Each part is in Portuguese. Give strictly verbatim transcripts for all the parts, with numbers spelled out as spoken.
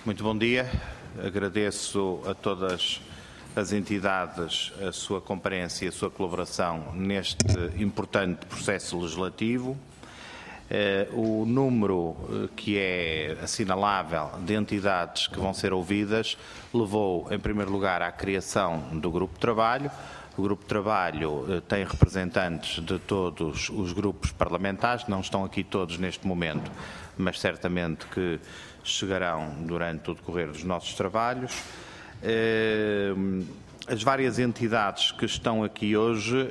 Muito bom dia. Agradeço a todas as entidades a sua comparência e a sua colaboração neste importante processo legislativo. O número que é assinalável de entidades que vão ser ouvidas levou, em primeiro lugar, à criação do Grupo de Trabalho. O Grupo de Trabalho tem representantes de todos os grupos parlamentares, não estão aqui todos neste momento, mas certamente que chegarão durante o decorrer dos nossos trabalhos. As várias entidades que estão aqui hoje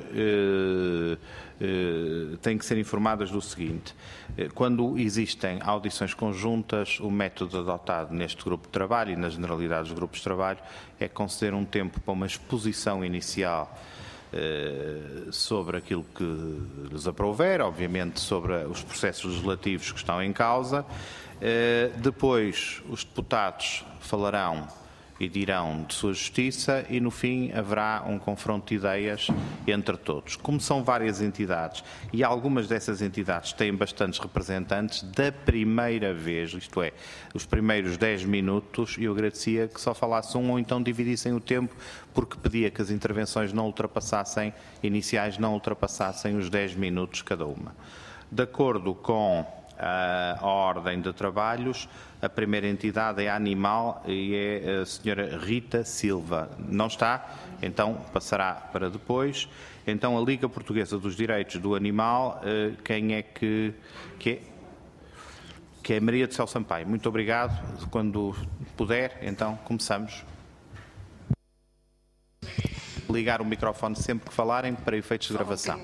têm que ser informadas do seguinte: quando existem audições conjuntas, o método adotado neste grupo de trabalho e na generalidade dos grupos de trabalho é conceder um tempo para uma exposição inicial sobre aquilo que lhes aprouver, obviamente sobre os processos legislativos que estão em causa. Depois os deputados falarão e dirão de sua justiça e, no fim, haverá um confronto de ideias entre todos. Como são várias entidades e algumas dessas entidades têm bastantes representantes, da primeira vez, isto é, os primeiros dez minutos, eu agradecia que só falasse um ou então dividissem o tempo, porque pedia que as intervenções não ultrapassassem, iniciais não ultrapassassem os dez minutos cada uma. De acordo com a ordem de trabalhos, a primeira entidade é a Animal e é a senhora Rita Silva. Não está? Então passará para depois. Então a Liga Portuguesa dos Direitos do Animal, quem é que, que é? Que é Maria do Céu Sampaio. Muito obrigado. Quando puder, então começamos. Ligar o microfone sempre que falarem para efeitos de gravação.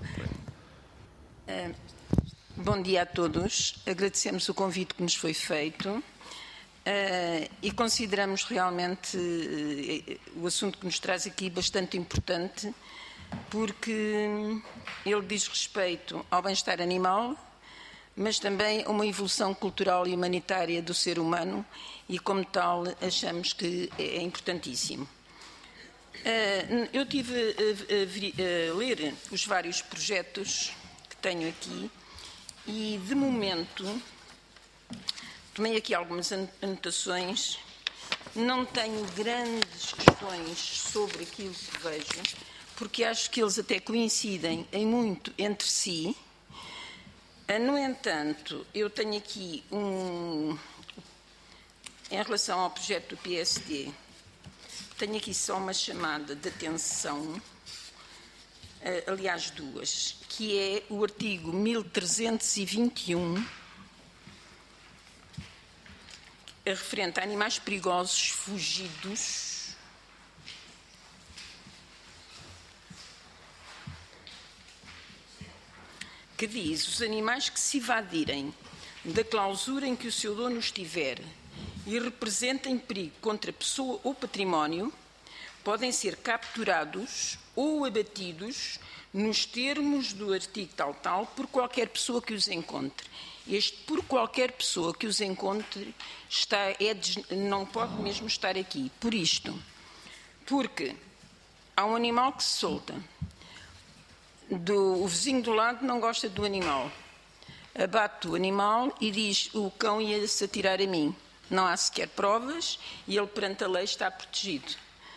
Bom dia a todos. Agradecemos o convite que nos foi feito uh, e consideramos realmente uh, o assunto que nos traz aqui bastante importante, porque ele diz respeito ao bem-estar animal, mas também a uma evolução cultural e humanitária do ser humano e, como tal, achamos que é importantíssimo. Uh, eu tive a, a, a ler os vários projetos que tenho aqui. E, de momento, tomei aqui algumas anotações, não tenho grandes questões sobre aquilo que vejo, porque acho que eles até coincidem em muito entre si. No entanto, eu tenho aqui um, em relação ao projeto do P S D, tenho aqui só uma chamada de atenção, aliás duas, que é o artigo mil trezentos e vinte e um, referente a animais perigosos fugidos, que diz: os animais que se evadirem da clausura em que o seu dono estiver e representem perigo contra pessoa ou património, podem ser capturados ou abatidos nos termos do artigo tal tal por qualquer pessoa que os encontre. Este por qualquer pessoa que os encontre está, é, não pode mesmo estar aqui. Por isto, porque há um animal que se solta, do, o vizinho do lado não gosta do animal, abate o animal e diz: o cão ia-se atirar a mim. Não há sequer provas e ele, perante a lei, está protegido.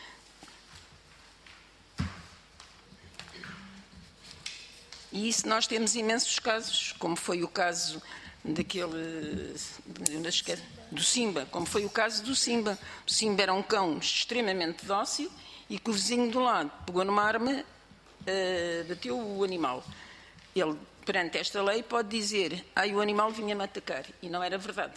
E isso nós temos imensos casos, como foi o caso daquele, do Simba, como foi o caso do Simba. O Simba era um cão extremamente dócil e que o vizinho do lado pegou numa arma, uh, bateu o animal. Ele, perante esta lei, pode dizer: ai, o animal vinha-me atacar. E não era verdade.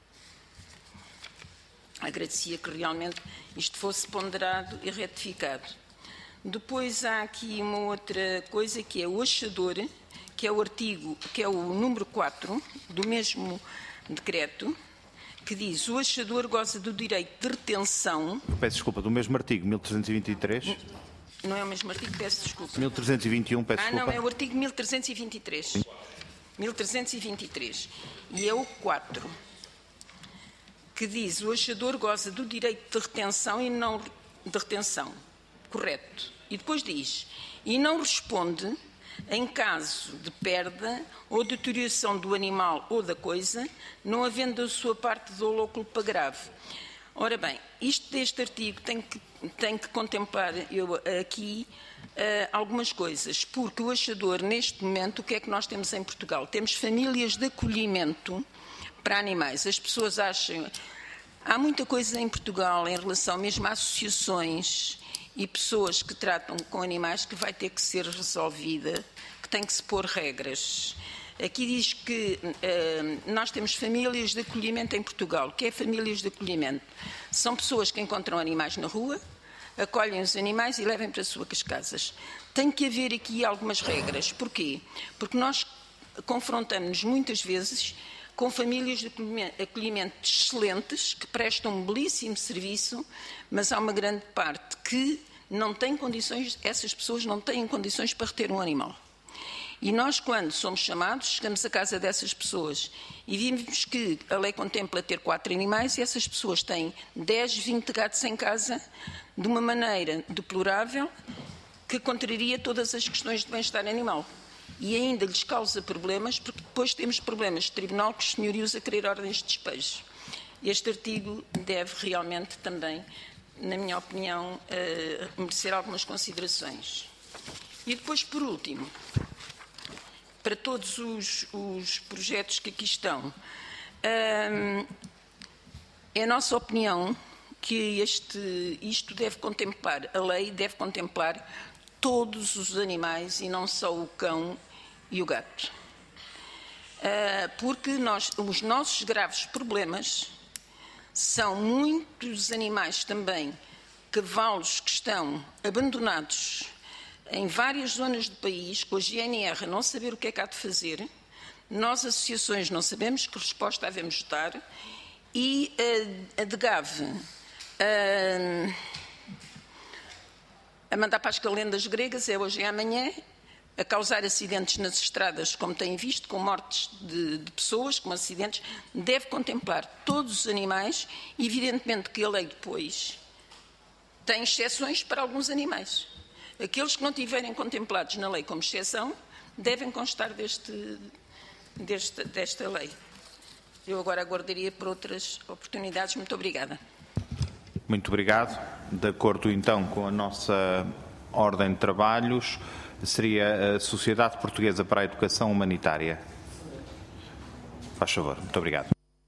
Agradecia que realmente isto fosse ponderado e retificado. Depois há aqui uma outra coisa, que é o achador, que é o artigo, que é o número quatro do mesmo decreto, que diz: o achador goza do direito de retenção. Peço desculpa, do mesmo artigo, mil trezentos e vinte e três? Não é o mesmo artigo, peço desculpa. mil trezentos e vinte e um, peço ah, desculpa. Ah, não, é o artigo mil trezentos e vinte e três. Sim. mil trezentos e vinte e três. E é o quatro, que diz: o achador goza do direito de retenção e não de retenção. Correto. E depois diz: e não responde em caso de perda ou deterioração do animal ou da coisa, não havendo da sua parte dolo ou culpa grave. Ora bem, isto deste artigo tem que, tem que contemplar eu, aqui uh, algumas coisas, porque o achador, neste momento, o que é que nós temos em Portugal? Temos famílias de acolhimento para animais. As pessoas acham... Há muita coisa em Portugal em relação mesmo a associações e pessoas que tratam com animais que vai ter que ser resolvida, que tem que se pôr regras. Aqui diz que uh, nós temos famílias de acolhimento em Portugal. O que é famílias de acolhimento? São pessoas que encontram animais na rua, acolhem os animais e levam para as suas casas. Tem que haver aqui algumas regras. Porquê? Porque nós confrontamos-nos muitas vezes com famílias de acolhimento excelentes, que prestam um belíssimo serviço, mas há uma grande parte que não tem condições, essas pessoas não têm condições para reter um animal. E nós, quando somos chamados, chegamos à casa dessas pessoas e vimos que a lei contempla ter quatro animais e essas pessoas têm dez, vinte gatos em casa de uma maneira deplorável que contraria todas as questões de bem-estar animal. E ainda lhes causa problemas, porque depois temos problemas de tribunal com os senhorios a querer ordens de despejo. Este artigo deve realmente também, na minha opinião, uh, merecer algumas considerações. E depois, por último, para todos os, os projetos que aqui estão, uh, é a nossa opinião que este, isto deve contemplar, a lei deve contemplar todos os animais e não só o cão e o gato. Uh, porque nós, os nossos graves problemas são muitos animais também, cavalos que estão abandonados em várias zonas do país, com a G N R a não saber o que é que há de fazer, nós, associações, não sabemos que resposta devemos dar, e uh, a DGAV uh, a mandar para as calendas gregas, é hoje e amanhã, a causar acidentes nas estradas, como têm visto, com mortes de, de pessoas, com acidentes, deve contemplar todos os animais, e evidentemente que a lei depois tem exceções para alguns animais. Aqueles que não tiverem contemplados na lei como exceção, devem constar deste, deste, desta lei. Eu agora aguardaria por outras oportunidades. Muito obrigada. Muito obrigado. De acordo, então, com a nossa ordem de trabalhos, seria a Sociedade Portuguesa para a Educação Humanitária. Faz favor. Muito obrigado.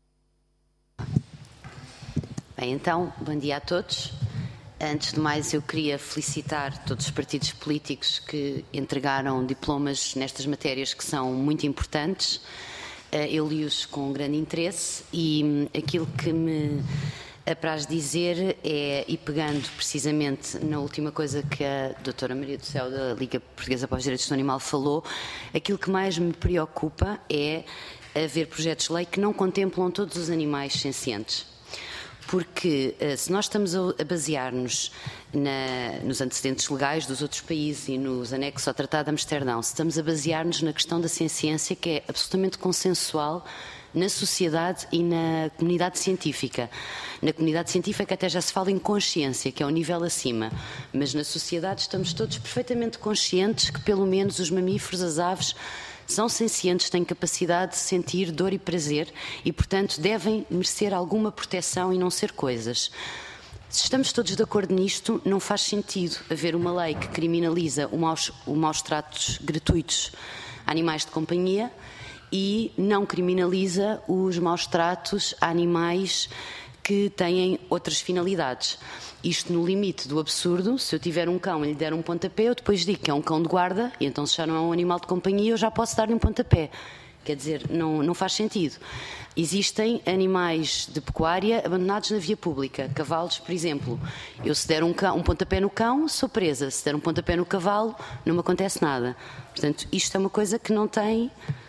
Bem, então, bom dia a todos. Antes de mais, eu queria felicitar todos os partidos políticos que entregaram diplomas nestas matérias que são muito importantes. Eu li-os com grande interesse e aquilo que me apraz dizer é, e pegando precisamente na última coisa que a doutora Maria do Céu, da Liga Portuguesa para os Direitos do Animal, falou, aquilo que mais me preocupa é haver projetos de lei que não contemplam todos os animais sencientes. Porque se nós estamos a basear-nos na, nos antecedentes legais dos outros países e nos anexos ao Tratado de Amsterdão, se estamos a basear-nos na questão da senciência, que é absolutamente consensual na sociedade e na comunidade científica. Na comunidade científica até já se fala em consciência, que é o nível acima, mas na sociedade estamos todos perfeitamente conscientes que pelo menos os mamíferos, as aves, são sencientes, têm capacidade de sentir dor e prazer e, portanto, devem merecer alguma proteção e não ser coisas. Se estamos todos de acordo nisto, não faz sentido haver uma lei que criminaliza o maus, o maus tratos gratuitos a animais de companhia e não criminaliza os maus tratos a animais que têm outras finalidades. Isto no limite do absurdo. Se eu tiver um cão e lhe der um pontapé, eu depois digo que é um cão de guarda e então se já não é um animal de companhia, eu já posso dar-lhe um pontapé. Quer dizer, não, não faz sentido. Existem animais de pecuária abandonados na via pública. Cavalos, por exemplo. Eu se der um, cão, um pontapé no cão, sou presa. Se der um pontapé no cavalo, não me acontece nada. Portanto, isto é uma coisa que não tem...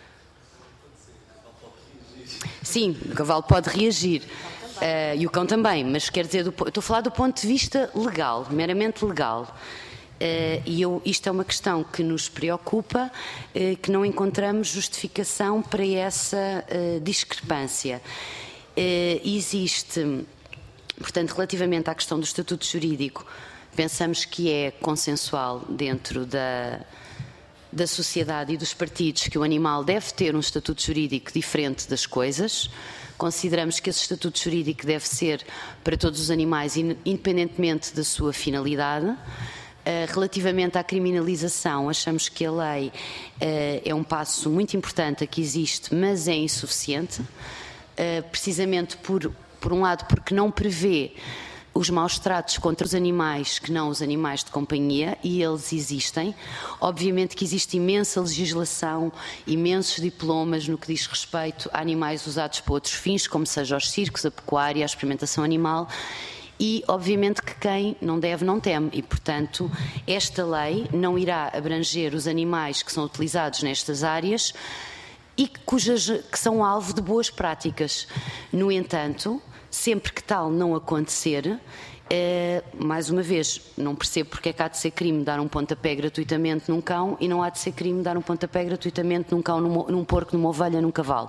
Sim, o cavalo pode reagir. Uh, e o cão também, mas quer dizer, do, estou a falar do ponto de vista legal, meramente legal. Uh, e eu, isto é uma questão que nos preocupa, uh, que não encontramos justificação para essa uh, discrepância. Uh, existe, portanto, relativamente à questão do estatuto jurídico, pensamos que é consensual dentro da, da sociedade e dos partidos que o animal deve ter um estatuto jurídico diferente das coisas. Consideramos que esse estatuto jurídico deve ser para todos os animais, independentemente da sua finalidade. Uh, relativamente à criminalização, achamos que a lei uh, é um passo muito importante a que existe, mas é insuficiente, uh, precisamente por, por um lado porque não prevê os maus tratos contra os animais que não os animais de companhia, e eles existem. Obviamente que existe imensa legislação, imensos diplomas no que diz respeito a animais usados para outros fins, como seja os circos, a pecuária, a experimentação animal, e obviamente que quem não deve não teme, e portanto esta lei não irá abranger os animais que são utilizados nestas áreas e cujas, que são alvo de boas práticas. No entanto, sempre que tal não acontecer, eh, mais uma vez, não percebo porque é que há de ser crime dar um pontapé gratuitamente num cão e não há de ser crime dar um pontapé gratuitamente num cão, num, num porco, numa ovelha, num cavalo.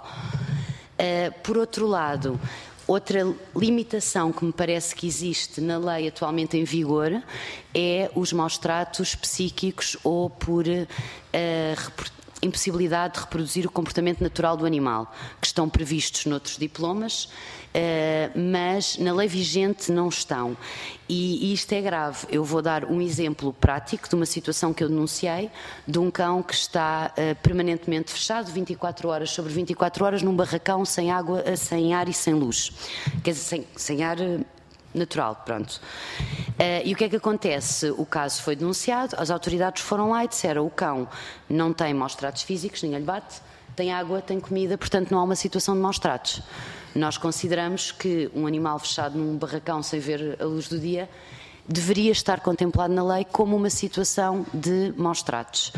Eh, por outro lado, outra limitação que me parece que existe na lei atualmente em vigor é os maus tratos psíquicos ou por uh, impossibilidade de reproduzir o comportamento natural do animal, que estão previstos noutros diplomas, uh, mas na lei vigente não estão. E, e isto é grave. Eu vou dar um exemplo prático de uma situação que eu denunciei, de um cão que está uh, permanentemente fechado, vinte e quatro horas sobre vinte e quatro horas, num barracão sem água, uh, sem ar e sem luz. Quer dizer, sem, sem ar uh, natural, pronto. Uh, e o que é que acontece? O caso foi denunciado, as autoridades foram lá e disseram: o cão não tem maus tratos físicos, ninguém lhe bate, tem água, tem comida, portanto não há uma situação de maus tratos. Nós consideramos que um animal fechado num barracão sem ver a luz do dia deveria estar contemplado na lei como uma situação de maus tratos.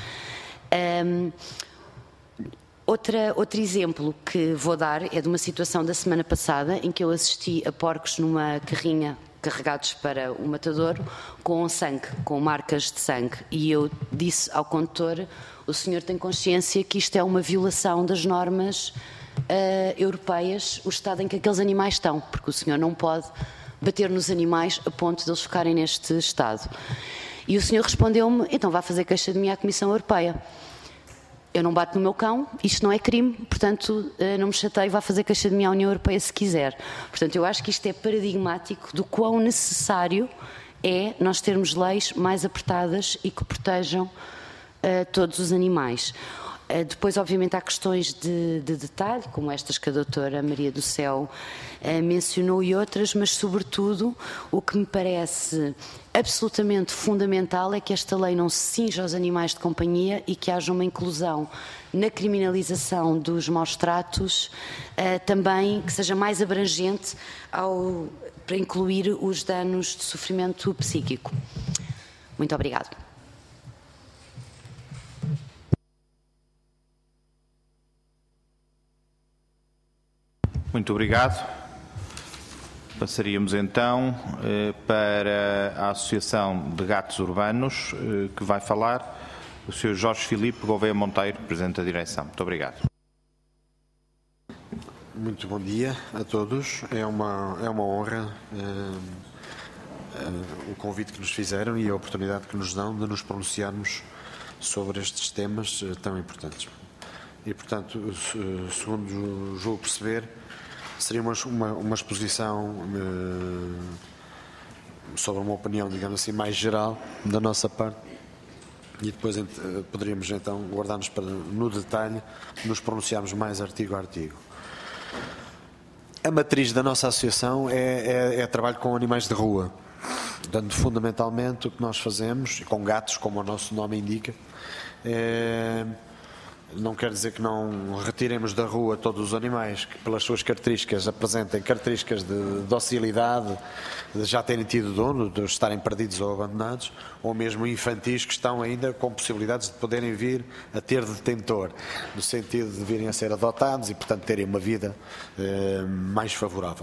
Um, outra, outro exemplo que vou dar é de uma situação da semana passada em que eu assisti a porcos numa carrinha carregados para o matadouro com sangue, com marcas de sangue, e eu disse ao condutor: o senhor tem consciência que isto é uma violação das normas Uh, europeias, o estado em que aqueles animais estão, porque o senhor não pode bater nos animais a ponto de eles ficarem neste estado. E o senhor respondeu-me: então vá fazer queixa de mim à Comissão Europeia. Eu não bato no meu cão, isto não é crime, portanto uh, não me chateio, vá fazer queixa de mim à União Europeia se quiser. Portanto, eu acho que isto é paradigmático do quão necessário é nós termos leis mais apertadas e que protejam uh, todos os animais. Depois, obviamente, há questões de, de detalhe, como estas que a doutora Maria do Céu uh, mencionou e outras, mas, sobretudo, o que me parece absolutamente fundamental é que esta lei não se cinja aos animais de companhia e que haja uma inclusão na criminalização dos maus tratos, uh, também que seja mais abrangente ao, para incluir os danos de sofrimento psíquico. Muito obrigada. Muito obrigado. Passaríamos então eh, para a Associação de Gatos Urbanos, eh, que vai falar o senhor Jorge Filipe Gouveia Monteiro, Presidente da Direção. Muito obrigado. Muito bom dia a todos. É uma, é uma honra eh, eh, o convite que nos fizeram e a oportunidade que nos dão de nos pronunciarmos sobre estes temas eh, tão importantes. E, portanto, segundo julgo perceber, seria uma, uma, uma exposição uh, sobre uma opinião, digamos assim, mais geral da nossa parte, e depois uh, poderíamos então guardar-nos para, no detalhe, nos pronunciarmos mais artigo a artigo. A matriz da nossa associação é, é, é trabalho com animais de rua. Portanto, fundamentalmente o que nós fazemos, com gatos, como o nosso nome indica, é... Não quer dizer que não retiremos da rua todos os animais que, pelas suas características, apresentem características de docilidade, de já terem tido dono, de estarem perdidos ou abandonados, ou mesmo infantis que estão ainda com possibilidades de poderem vir a ter detentor, no sentido de virem a ser adotados e, portanto, terem uma vida eh, mais favorável.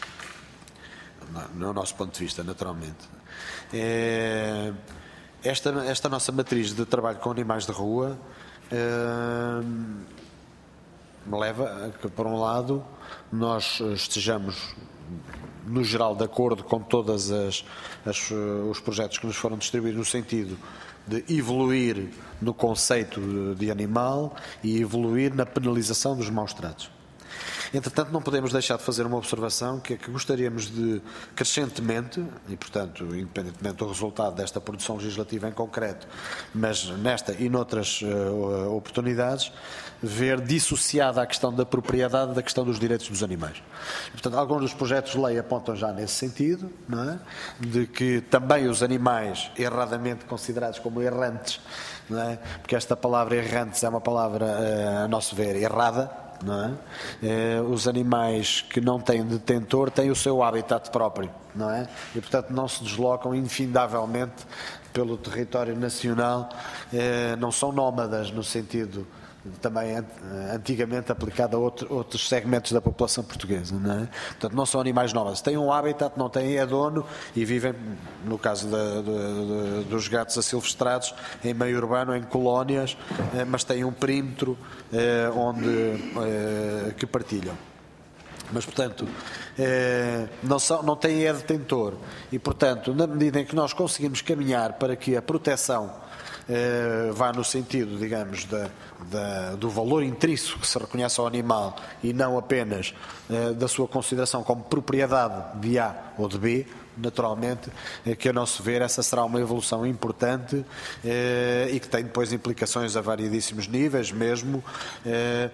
No nosso ponto de vista, naturalmente. É, esta, esta nossa matriz de trabalho com animais de rua Uh, me leva a que, por um lado, nós estejamos no geral, de acordo com todos os projetos que nos foram distribuídos, no sentido de evoluir no conceito de animal e evoluir na penalização dos maus tratos. Entretanto, não podemos deixar de fazer uma observação, que é que gostaríamos de, crescentemente, e portanto, independentemente do resultado desta produção legislativa em concreto, mas nesta e noutras uh, oportunidades, ver dissociada a questão da propriedade da questão dos direitos dos animais. E, portanto, alguns dos projetos de lei apontam já nesse sentido, não é? De que também os animais erradamente considerados como errantes, não é? Porque esta palavra errantes é uma palavra, uh, a nosso ver, errada. Não é? Eh, os animais que não têm detentor têm o seu habitat próprio, não é? E portanto não se deslocam infindavelmente pelo território nacional, eh, não são nómadas no sentido também antigamente aplicado a outro, outros segmentos da população portuguesa, não é? Portanto não são animais nómadas, têm um habitat, não têm é dono e vivem, no caso da, da, dos gatos asilvestrados, em meio urbano, em colónias, eh, mas têm um perímetro eh, onde, eh, que partilham. Mas, portanto, eh, não, são, não têm é detentor e, portanto, na medida em que nós conseguimos caminhar para que a proteção eh, vá no sentido, digamos, da, da, do valor intrínseco que se reconhece ao animal e não apenas eh, da sua consideração como propriedade de A ou de B, naturalmente, eh, que a nosso ver essa será uma evolução importante eh, e que tem depois implicações a variedíssimos níveis, mesmo eh,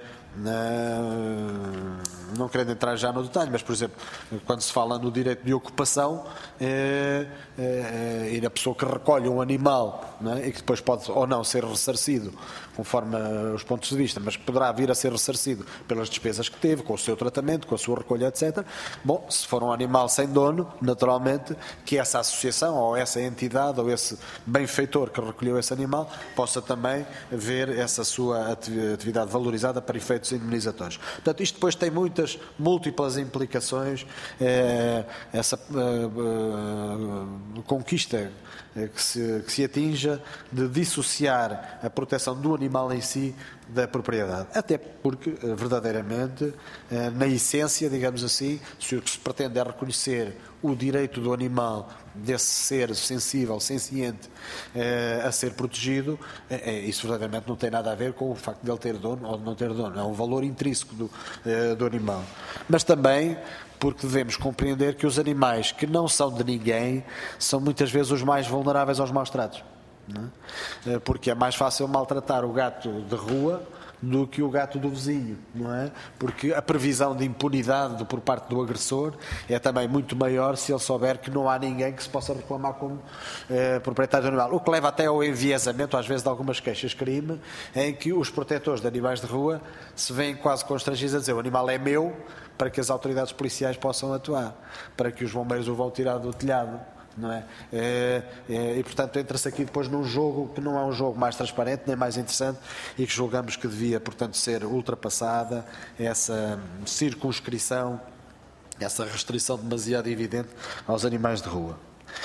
não querendo entrar já no detalhe, mas, por exemplo, quando se fala no direito de ocupação é, é, e a pessoa que recolhe um animal, não é? E que depois pode ou não ser ressarcido conforme os pontos de vista, mas poderá vir a ser ressarcido pelas despesas que teve, com o seu tratamento, com a sua recolha, etcétera. Bom, se for um animal sem dono, naturalmente, que essa associação ou essa entidade ou esse benfeitor que recolheu esse animal possa também ver essa sua atividade valorizada para efeitos indemnizatórios. Portanto, isto depois tem muitas, múltiplas implicações, eh, essa eh, eh, conquista que se, que se atinja de dissociar a proteção do animal em si da propriedade. Até porque, verdadeiramente, na essência, digamos assim, se o que se pretende é reconhecer o direito do animal, desse ser sensível, senciente, eh, a ser protegido, eh, isso verdadeiramente não tem nada a ver com o facto de ele ter dono ou de não ter dono. É um valor intrínseco do, eh, do animal. Mas também porque devemos compreender que os animais que não são de ninguém são muitas vezes os mais vulneráveis aos maus tratos. Não é? Porque é mais fácil maltratar o gato de rua do que o gato do vizinho, não é? Porque a previsão de impunidade por parte do agressor é também muito maior se ele souber que não há ninguém que se possa reclamar como eh, proprietário do animal. O que leva até ao enviesamento, às vezes, de algumas queixas-crime, em que os protetores de animais de rua se veem quase constrangidos a dizer o animal é meu, para que as autoridades policiais possam atuar, para que os bombeiros o vão tirar do telhado. Não é? É, é, e portanto entra-se aqui depois num jogo que não é um jogo mais transparente nem mais interessante e que julgamos que devia, portanto, ser ultrapassada essa circunscrição, essa restrição demasiado evidente aos animais de rua.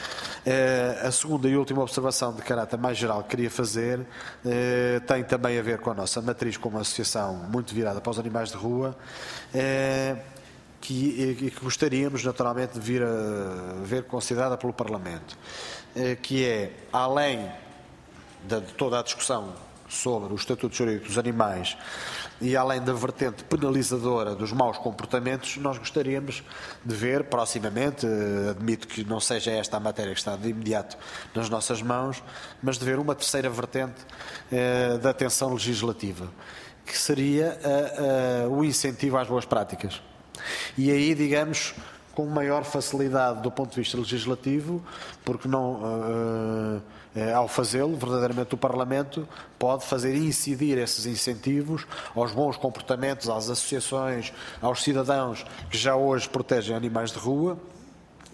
É, a segunda e última observação de caráter mais geral que queria fazer é, tem também a ver com a nossa matriz como associação muito virada para os animais de rua, é, que, que gostaríamos naturalmente de vir a ver considerada pelo Parlamento, que é, além de toda a discussão sobre o Estatuto Jurídico dos Animais e além da vertente penalizadora dos maus comportamentos, nós gostaríamos de ver proximamente, admito que não seja esta a matéria que está de imediato nas nossas mãos, mas de ver uma terceira vertente eh, da atenção legislativa, que seria uh, uh, o incentivo às boas práticas. E aí, digamos, com maior facilidade do ponto de vista legislativo, porque não, uh, uh, ao fazê-lo, verdadeiramente o Parlamento pode fazer incidir esses incentivos aos bons comportamentos, às associações, aos cidadãos que já hoje protegem animais de rua,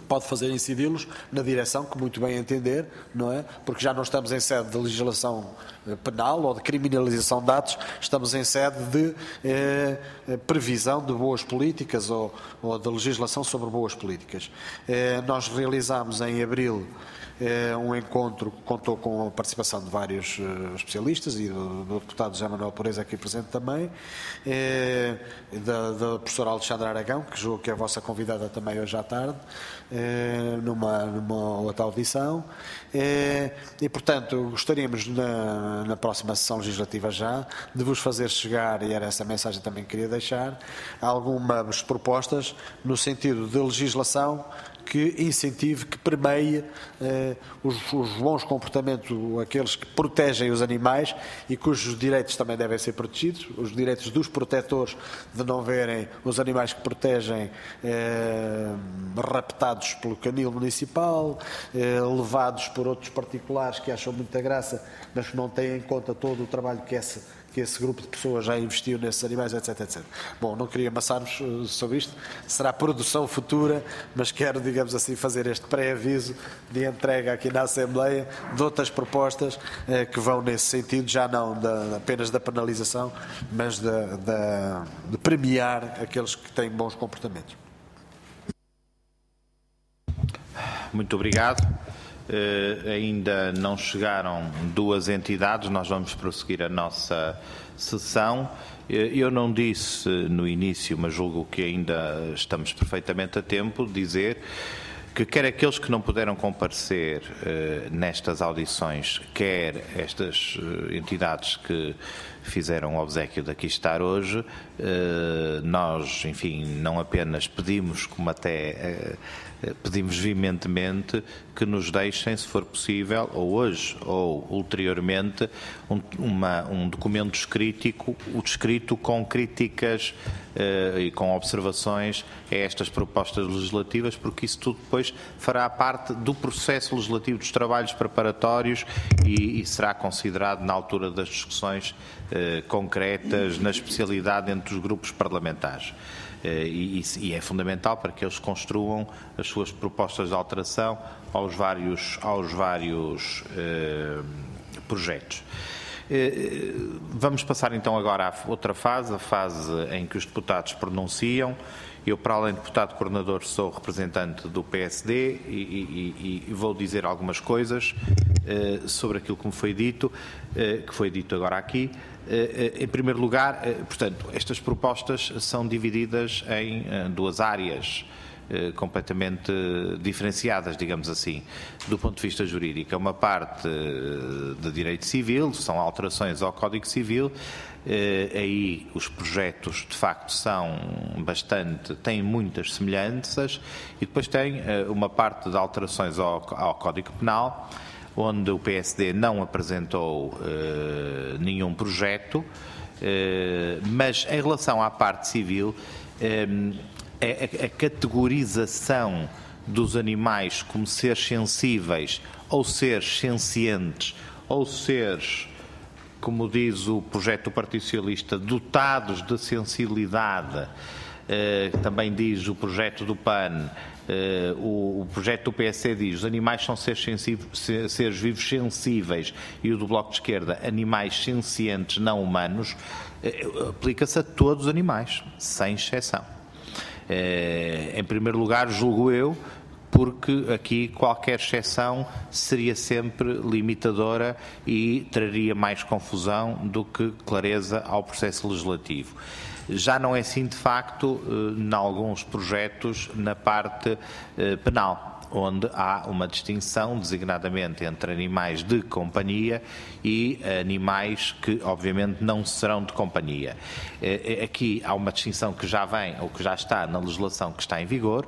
pode fazer incidi-los na direção que muito bem entender, não é? Porque já não estamos em sede de legislação penal ou de criminalização de atos, estamos em sede de eh, previsão de boas políticas ou, ou de legislação sobre boas políticas. Eh, nós realizámos em abril eh, um encontro que contou com a participação de vários eh, especialistas e do, do deputado José Manuel Pureza aqui presente também, eh, da, da professora Alexandra Aragão, que julgo que é a vossa convidada também hoje à tarde, eh, numa, numa outra audição, eh, e portanto gostaríamos na, na próxima sessão legislativa já de vos fazer chegar, e era essa a mensagem também que queria deixar, algumas propostas no sentido de legislação que incentive, que permeie eh, os, os bons comportamentos, aqueles que protegem os animais e cujos direitos também devem ser protegidos, os direitos dos protetores de não verem os animais que protegem eh, raptados pelo canil municipal, eh, levados por outros particulares que acham muita graça, mas que não têm em conta todo o trabalho que esse que esse grupo de pessoas já investiu nesses animais, etc, etcétera. Bom, não queria amassar-nos sobre isto, será produção futura, mas quero, digamos assim, fazer este pré-aviso de entrega aqui na Assembleia de outras propostas eh, que vão nesse sentido, já não da, apenas da penalização, mas de, de, de premiar aqueles que têm bons comportamentos. Muito obrigado. Uh, ainda não chegaram duas entidades, nós vamos prosseguir a nossa sessão. Uh, eu não disse no início, mas julgo que ainda estamos perfeitamente a tempo de dizer que quer aqueles que não puderam comparecer uh, nestas audições, quer estas uh, entidades que fizeram o obséquio de aqui estar hoje, uh, nós, enfim, não apenas pedimos, como até uh, pedimos veementemente, que nos deixem, se for possível, ou hoje ou ulteriormente, um, uma, um documento escrito, o descrito com críticas uh, e com observações a estas propostas legislativas, porque isso tudo depois fará parte do processo legislativo dos trabalhos preparatórios e, e será considerado na altura das discussões uh, concretas na especialidade entre os grupos parlamentares. E, e é fundamental para que eles construam as suas propostas de alteração aos vários, aos vários eh, projetos. Eh, vamos passar então agora à outra fase, a fase em que os deputados pronunciam. Eu, para além de deputado coordenador, sou representante do P S D e, e, e vou dizer algumas coisas eh, sobre aquilo que me foi dito, eh, que foi dito agora aqui. Em primeiro lugar, portanto, estas propostas são divididas em duas áreas completamente diferenciadas, digamos assim, do ponto de vista jurídico. Uma parte de direito civil, são alterações ao Código Civil, aí os projetos de facto são bastante, têm muitas semelhanças, e depois tem uma parte de alterações ao, ao Código Penal, onde o P S D não apresentou uh, nenhum projeto, uh, mas em relação à parte civil, um, a, a categorização dos animais como seres sensíveis ou seres sencientes ou seres, como diz o projeto do Partido Socialista, dotados de sensibilidade, uh, também diz o projeto do P A N, Uh, o, o projeto do P S D diz os animais são seres, seres vivos sensíveis, e o do Bloco de Esquerda animais sencientes não humanos, uh, aplica-se a todos os animais, sem exceção. Uh, em primeiro lugar, julgo eu, porque aqui qualquer exceção seria sempre limitadora e traria mais confusão do que clareza ao processo legislativo. Já não é assim, de facto, em alguns projetos na parte penal, onde há uma distinção, designadamente, entre animais de companhia e animais que, obviamente, não serão de companhia. Aqui há uma distinção que já vem, ou que já está na legislação que está em vigor.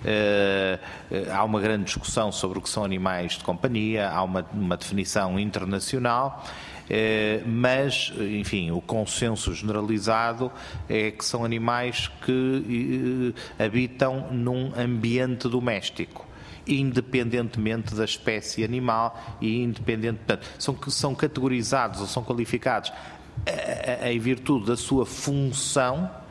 Há uma grande discussão sobre o que são animais de companhia, há uma, uma definição internacional. Eh, mas, enfim, o consenso generalizado é que são animais que eh, habitam num ambiente doméstico, independentemente da espécie animal e independente, portanto, são, são categorizados ou são qualificados em virtude da sua função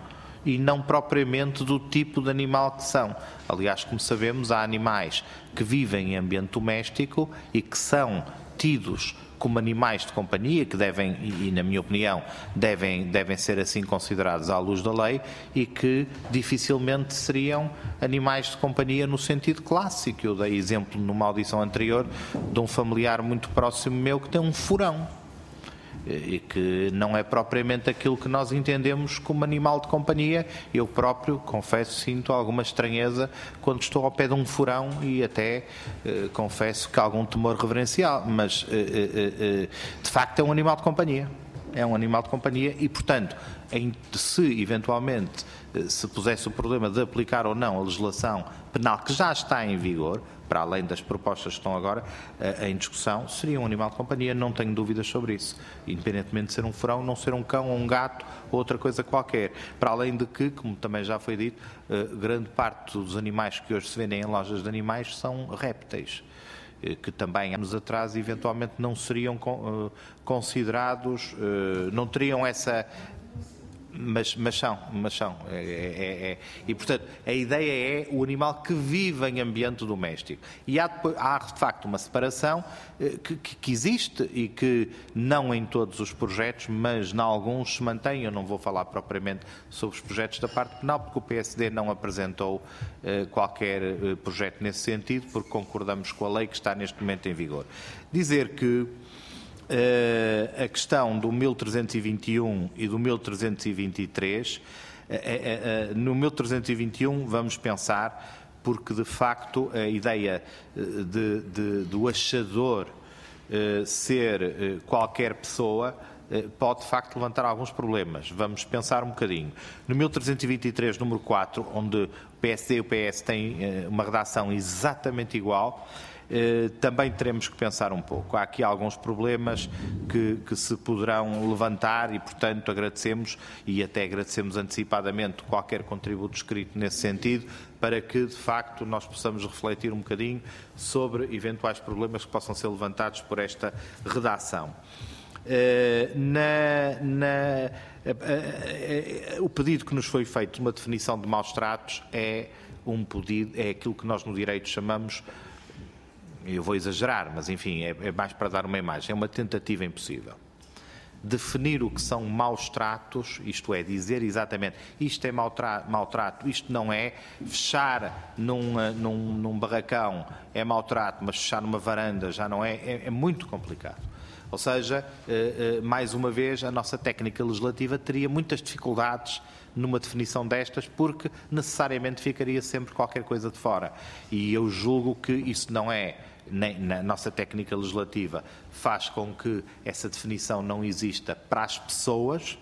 e não propriamente do tipo de animal que são. Aliás, como sabemos, há animais que vivem em ambiente doméstico e que são tidos como animais de companhia, que devem, e na minha opinião, devem, devem ser assim considerados à luz da lei, e que dificilmente seriam animais de companhia no sentido clássico. Eu dei exemplo numa audição anterior de um familiar muito próximo meu que tem um furão, e que não é propriamente aquilo que nós entendemos como animal de companhia. Eu próprio, confesso, sinto alguma estranheza quando estou ao pé de um furão e até eh, confesso que há algum temor reverencial, mas eh, eh, eh, de facto é um animal de companhia. É um animal de companhia e, portanto, em, se eventualmente se pusesse o problema de aplicar ou não a legislação penal que já está em vigor, para além das propostas que estão agora em discussão, seria um animal de companhia, não tenho dúvidas sobre isso, independentemente de ser um furão, não ser um cão ou um gato ou outra coisa qualquer. Para além de que, como também já foi dito, grande parte dos animais que hoje se vendem em lojas de animais são répteis, que também anos atrás eventualmente não seriam considerados, não teriam essa... Mas, mas são, mas são. É, é, é. E, portanto, a ideia é o animal que vive em ambiente doméstico. E há, há de facto, uma separação que, que, que existe e que não em todos os projetos, mas em alguns se mantém. Eu não vou falar propriamente sobre os projetos da parte penal, porque o P S D não apresentou eh, qualquer eh, projeto nesse sentido, porque concordamos com a lei que está neste momento em vigor. Dizer que Uh, a questão do mil trezentos e vinte e um e do mil trezentos e vinte e três, uh, uh, uh, no mil trezentos e vinte e um vamos pensar, porque de facto a ideia de, de, do achador uh, ser uh, qualquer pessoa uh, pode de facto levantar alguns problemas. Vamos pensar um bocadinho. No mil trezentos e vinte e três, número quatro, onde o P S D e o P S têm uh, uma redação exatamente igual, Uh, também teremos que pensar um pouco. Há aqui alguns problemas que, que se poderão levantar e, portanto, agradecemos e até agradecemos antecipadamente qualquer contributo escrito nesse sentido, para que, de facto, nós possamos refletir um bocadinho sobre eventuais problemas que possam ser levantados por esta redação. Uh, na, na, uh, uh, uh, o pedido que nos foi feito de uma definição de maus tratos é, um pedido, é aquilo que nós no direito chamamos, eu vou exagerar, mas enfim, é, é mais para dar uma imagem, é uma tentativa impossível. Definir o que são maus tratos, isto é, dizer exatamente isto é maltrato, isto não é, fechar num, num, num barracão é maltrato, mas fechar numa varanda já não é, é, é muito complicado. Ou seja, mais uma vez, a nossa técnica legislativa teria muitas dificuldades numa definição destas, porque necessariamente ficaria sempre qualquer coisa de fora. E eu julgo que isso não é, nem na nossa técnica legislativa, faz com que essa definição não exista para as pessoas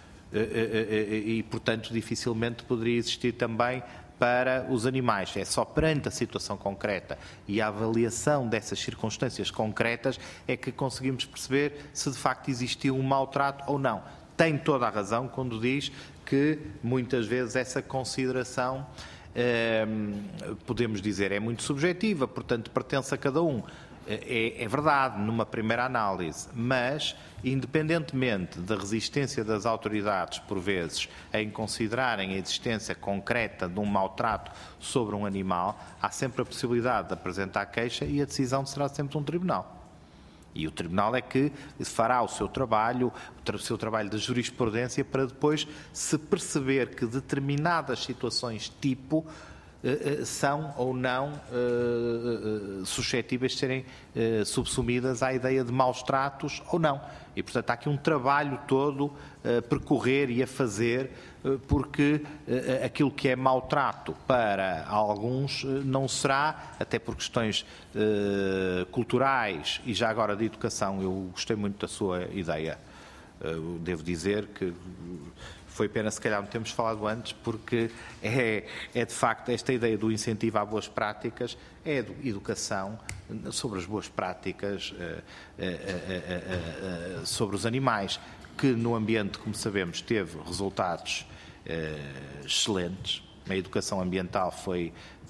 e, portanto, dificilmente poderia existir também para os animais. É só perante a situação concreta e a avaliação dessas circunstâncias concretas é que conseguimos perceber se de facto existiu um maltrato ou não. Tem toda a razão quando diz que muitas vezes essa consideração, eh, podemos dizer, é muito subjetiva, portanto pertence a cada um. É, é verdade, numa primeira análise, mas, independentemente da resistência das autoridades, por vezes, em considerarem a existência concreta de um maltrato sobre um animal, há sempre a possibilidade de apresentar queixa e a decisão será sempre um tribunal. E o tribunal é que fará o seu trabalho, o seu trabalho de jurisprudência, para depois se perceber que determinadas situações tipo são ou não uh, suscetíveis de serem uh, subsumidas à ideia de maus tratos ou não. E, portanto, há aqui um trabalho todo a percorrer e a fazer, uh, porque uh, aquilo que é maltrato para alguns uh, não será, até por questões uh, culturais e já agora de educação. Eu gostei muito da sua ideia. Uh, devo dizer que foi pena, se calhar, não termos falado antes, porque é, é, de facto, esta ideia do incentivo a boas práticas, é a educação sobre as boas práticas, uh, uh, uh, uh, sobre os animais, que no ambiente, como sabemos, teve resultados uh, excelentes. A educação ambiental foi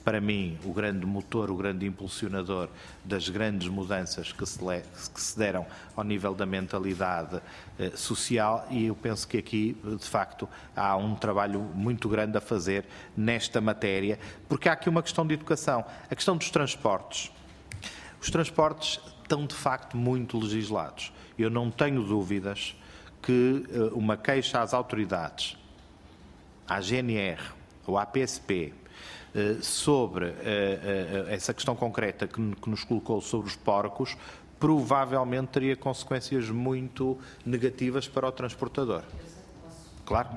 para mim, o grande motor, o grande impulsionador das grandes mudanças que se, le, que se deram ao nível da mentalidade eh, social, e eu penso que aqui, de facto, há um trabalho muito grande a fazer nesta matéria, porque há aqui uma questão de educação. A questão dos transportes. Os transportes estão, de facto, muito legislados. Eu não tenho dúvidas que eh, uma queixa às autoridades, à G N R ou à P S P, sobre uh, uh, essa questão concreta que, que nos colocou sobre os porcos, provavelmente teria consequências muito negativas para o transportador. Claro.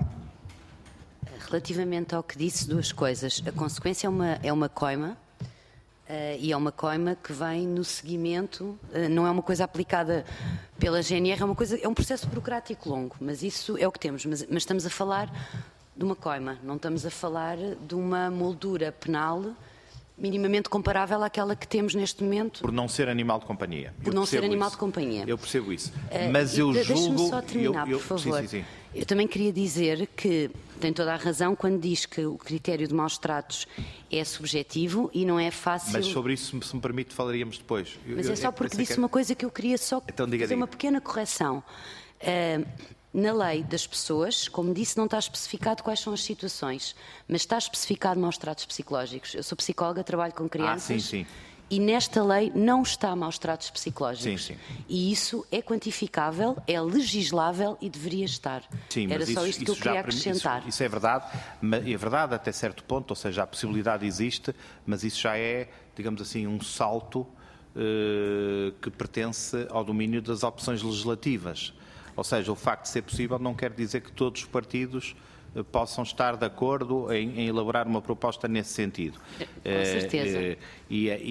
Relativamente ao que disse, duas coisas. A consequência é uma, é uma coima, uh, e é uma coima que vem no seguimento, uh, não é uma coisa aplicada pela G N R, é, uma coisa, é um processo burocrático longo, mas isso é o que temos. Mas, mas estamos a falar de uma coima, não estamos a falar de uma moldura penal minimamente comparável àquela que temos neste momento. Por não ser animal de companhia. Por não ser animal de companhia. Eu percebo isso. Uh, Mas eu julgo... Deixa-me só terminar, eu, eu, por favor. Sim, sim, sim. Eu também queria dizer que tem toda a razão quando diz que o critério de maus tratos é subjetivo e não é fácil... Mas sobre isso, se me permite, falaríamos depois. Mas eu, é só porque disse que... uma coisa que eu queria só então, diga, fazer diga. uma pequena correção. Uh, Na lei das pessoas, como disse, não está especificado quais são as situações, mas está especificado maus tratos psicológicos. Eu sou psicóloga, trabalho com crianças. Ah, sim, sim. E nesta lei não está maus tratos psicológicos. Sim, sim. E isso é quantificável, é legislável e deveria estar. Sim, Era mas só isso, isto que eu isso queria já, acrescentar. Isso, isso é verdade, mas é verdade até certo ponto, ou seja, a possibilidade existe, mas isso já é, digamos assim, um salto eh, que pertence ao domínio das opções legislativas. Ou seja, o facto de ser possível não quer dizer que todos os partidos eh, possam estar de acordo em, em elaborar uma proposta nesse sentido. Com certeza. Eh, e, e,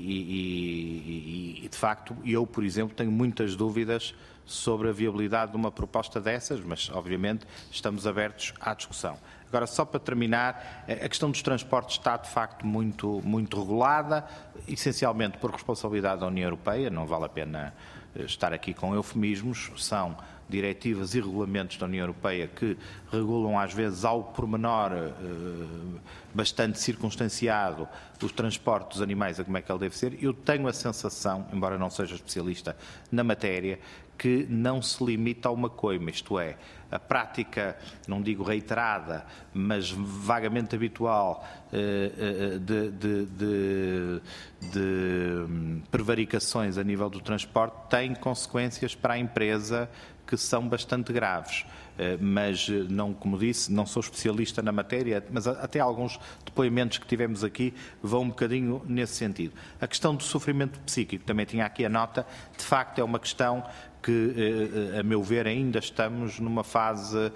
e, e, de facto, eu, por exemplo, tenho muitas dúvidas sobre a viabilidade de uma proposta dessas, mas, obviamente, estamos abertos à discussão. Agora, só para terminar, a questão dos transportes está, de facto, muito, muito regulada, essencialmente por responsabilidade da União Europeia, não vale a pena estar aqui com eufemismos, são diretivas e regulamentos da União Europeia que regulam às vezes ao pormenor eh, bastante circunstanciado os transportes dos animais, a como é que ele deve ser. Eu tenho a sensação, embora não seja especialista na matéria, que não se limita a uma coima, isto é, a prática, não digo reiterada, mas vagamente habitual eh, de, de, de, de prevaricações a nível do transporte tem consequências para a empresa que são bastante graves, mas não, como disse, não sou especialista na matéria, mas até alguns depoimentos que tivemos aqui vão um bocadinho nesse sentido. A questão do sofrimento psíquico, também tinha aqui a nota, de facto é uma questão que, a meu ver, ainda estamos numa fase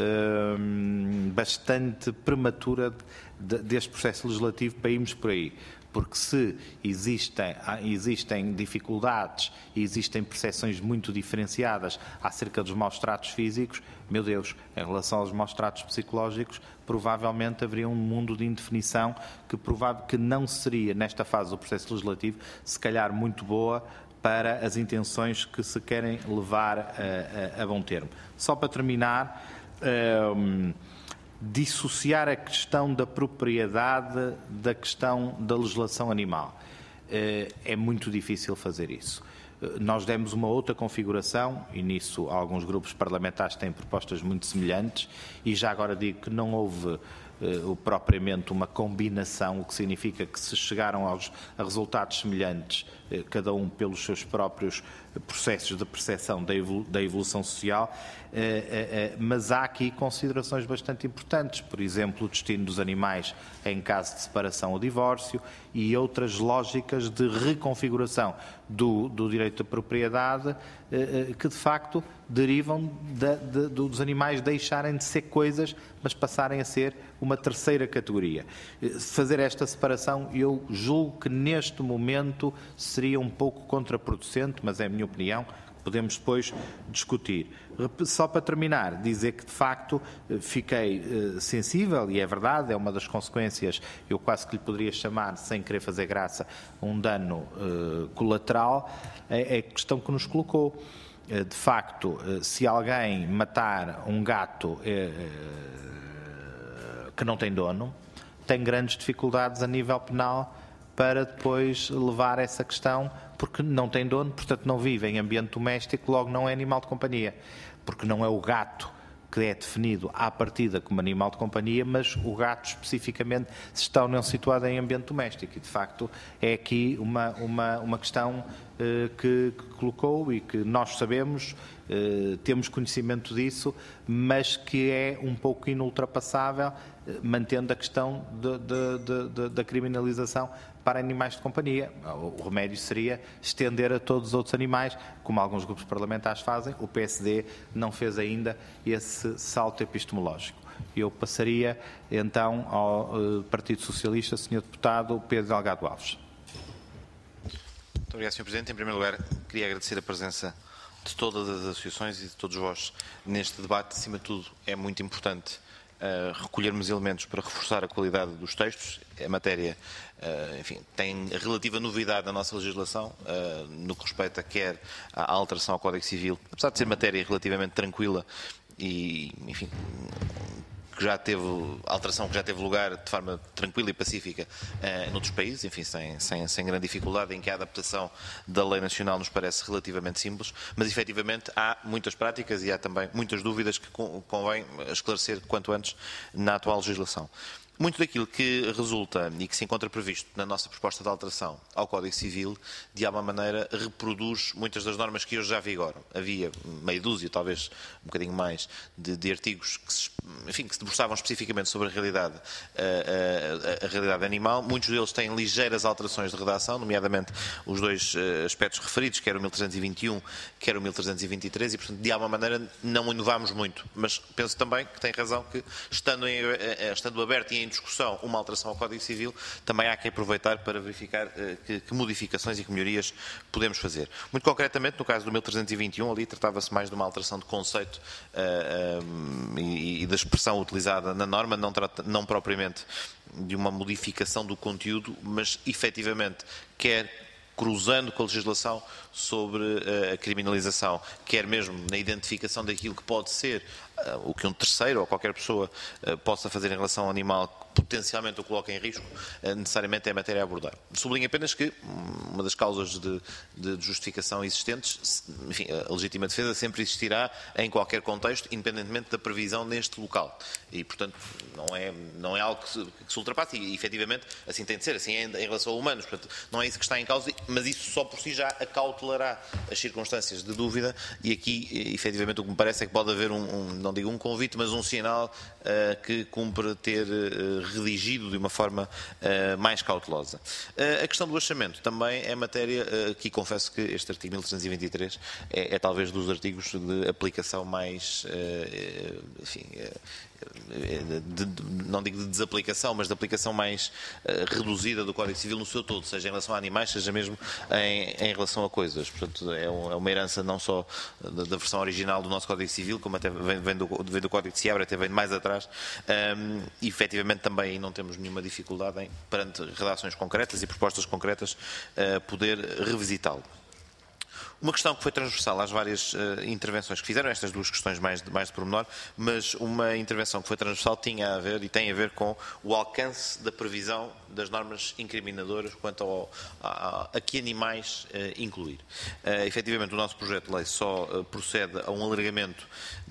bastante prematura deste processo legislativo para irmos por aí. Porque se existem, existem dificuldades e existem percepções muito diferenciadas acerca dos maus-tratos físicos, meu Deus, em relação aos maus-tratos psicológicos, provavelmente haveria um mundo de indefinição que, provável, que não seria, nesta fase do processo legislativo, se calhar muito boa para as intenções que se querem levar a, a, a bom termo. Só para terminar... Um, dissociar a questão da propriedade da questão da legislação animal. É muito difícil fazer isso. Nós demos uma outra configuração, e nisso alguns grupos parlamentares têm propostas muito semelhantes, e já agora digo que não houve Uh, propriamente uma combinação, o que significa que se chegaram aos, a resultados semelhantes, uh, cada um pelos seus próprios processos de percepção da, evolu da evolução social, uh, uh, uh, mas há aqui considerações bastante importantes, por exemplo, o destino dos animais em caso de separação ou divórcio e outras lógicas de reconfiguração do, do direito de propriedade, uh, uh, que de facto derivam de, de, dos animais deixarem de ser coisas, mas passarem a ser uma terceira categoria. Fazer esta separação, eu julgo que neste momento seria um pouco contraproducente, mas é a minha opinião, podemos depois discutir. Só para terminar, dizer que de facto fiquei uh, sensível, e é verdade, é uma das consequências, eu quase que lhe poderia chamar, sem querer fazer graça, um dano uh, colateral, é, é a questão que nos colocou. De facto, se alguém matar um gato que não tem dono, tem grandes dificuldades a nível penal para depois levar essa questão, porque não tem dono, portanto não vive em ambiente doméstico, logo não é animal de companhia, porque não é o gato que é definido à partida como animal de companhia, mas o gato especificamente se está ou não situado em ambiente doméstico. E, de facto, é aqui uma, uma, uma questão eh, que, que colocou e que nós sabemos, eh, temos conhecimento disso, mas que é um pouco inultrapassável, eh, mantendo a questão de, de, de, de, da criminalização para animais de companhia. O remédio seria estender a todos os outros animais, como alguns grupos parlamentares fazem. O P S D não fez ainda esse salto epistemológico. Eu passaria então ao uh, Partido Socialista, senhor Deputado Pedro Delgado Alves. Muito obrigado, senhor Presidente. Em primeiro lugar, queria agradecer a presença de todas as associações e de todos vós neste debate. Acima de tudo, é muito importante Uh, recolhermos elementos para reforçar a qualidade dos textos. A matéria, uh, enfim, tem relativa novidade na nossa legislação, uh, no que respeita quer à alteração ao Código Civil, apesar de ser matéria relativamente tranquila e, enfim, que já teve, alteração que já teve lugar de forma tranquila e pacífica uh, noutros países, enfim, sem, sem, sem grande dificuldade, em que a adaptação da lei nacional nos parece relativamente simples, mas efetivamente há muitas práticas e há também muitas dúvidas que convém esclarecer quanto antes na atual legislação. Muito daquilo que resulta e que se encontra previsto na nossa proposta de alteração ao Código Civil, de alguma maneira, reproduz muitas das normas que hoje já vigoram. Havia meia dúzia, talvez um bocadinho mais, de, de artigos que se, enfim, que se debruçavam especificamente sobre a realidade, a, a, a realidade animal. Muitos deles têm ligeiras alterações de redação, nomeadamente os dois aspectos referidos, quer o mil trezentos e vinte e um, quer o mil trezentos e vinte e três, e, portanto, de alguma maneira, não inovámos muito. Mas penso também que tem razão que, estando, em, estando aberto e em discussão uma alteração ao Código Civil, também há que aproveitar para verificar uh, que, que modificações e que melhorias podemos fazer. Muito concretamente, no caso do mil trezentos e vinte e um, ali tratava-se mais de uma alteração de conceito uh, um, e, e da expressão utilizada na norma, não, trata, não propriamente de uma modificação do conteúdo, mas efetivamente quer cruzando com a legislação sobre uh, a criminalização, quer mesmo na identificação daquilo que pode ser uh, o que um terceiro ou qualquer pessoa uh, possa fazer em relação ao animal que potencialmente o coloca em risco, uh, necessariamente é a matéria a abordar. Sublinho apenas que um, uma das causas de, de justificação existentes, enfim, a legítima defesa sempre existirá em qualquer contexto, independentemente da previsão neste local. E, portanto, não é, não é algo que se, que se ultrapasse e, efetivamente, assim tem de ser, assim é em relação a humanos. Portanto, não é isso que está em causa, mas isso só por si já acautelará as circunstâncias de dúvida e aqui, efetivamente, o que me parece é que pode haver um, um não digo um convite, mas um sinal uh, que cumpre ter uh, redigido de uma forma uh, mais cautelosa. Uh, a questão do achamento também é matéria uh, que confesso que este artigo mil trezentos e vinte e três é, é talvez dos artigos de aplicação mais, uh, enfim, uh, De, de, não digo de desaplicação, mas de aplicação mais uh, reduzida do Código Civil no seu todo, seja em relação a animais, seja mesmo em, em relação a coisas. Portanto, é, um, é uma herança não só da, da versão original do nosso Código Civil, como até vem, vem, do, vem do Código de Seabra, até vem mais atrás, um, e efetivamente também não temos nenhuma dificuldade em, perante redações concretas e propostas concretas, uh, poder revisitá-lo. Uma questão que foi transversal às várias uh, intervenções que fizeram, estas duas questões mais de, mais de pormenor, mas uma intervenção que foi transversal tinha a ver e tem a ver com o alcance da previsão das normas incriminadoras quanto ao, a, a que animais uh, incluir. Uh, efetivamente, o nosso projeto de lei só uh, procede a um alargamento,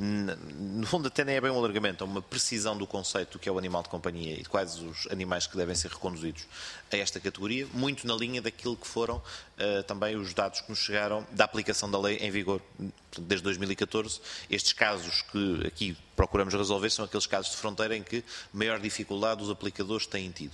no fundo até nem é bem um alargamento, a uma precisão do conceito do que é o animal de companhia e de quais os animais que devem ser reconduzidos a esta categoria, muito na linha daquilo que foram uh, também os dados que nos chegaram da aplicação da lei em vigor desde dois mil e catorze. Estes casos que aqui procuramos resolver são aqueles casos de fronteira em que maior dificuldade os aplicadores têm tido.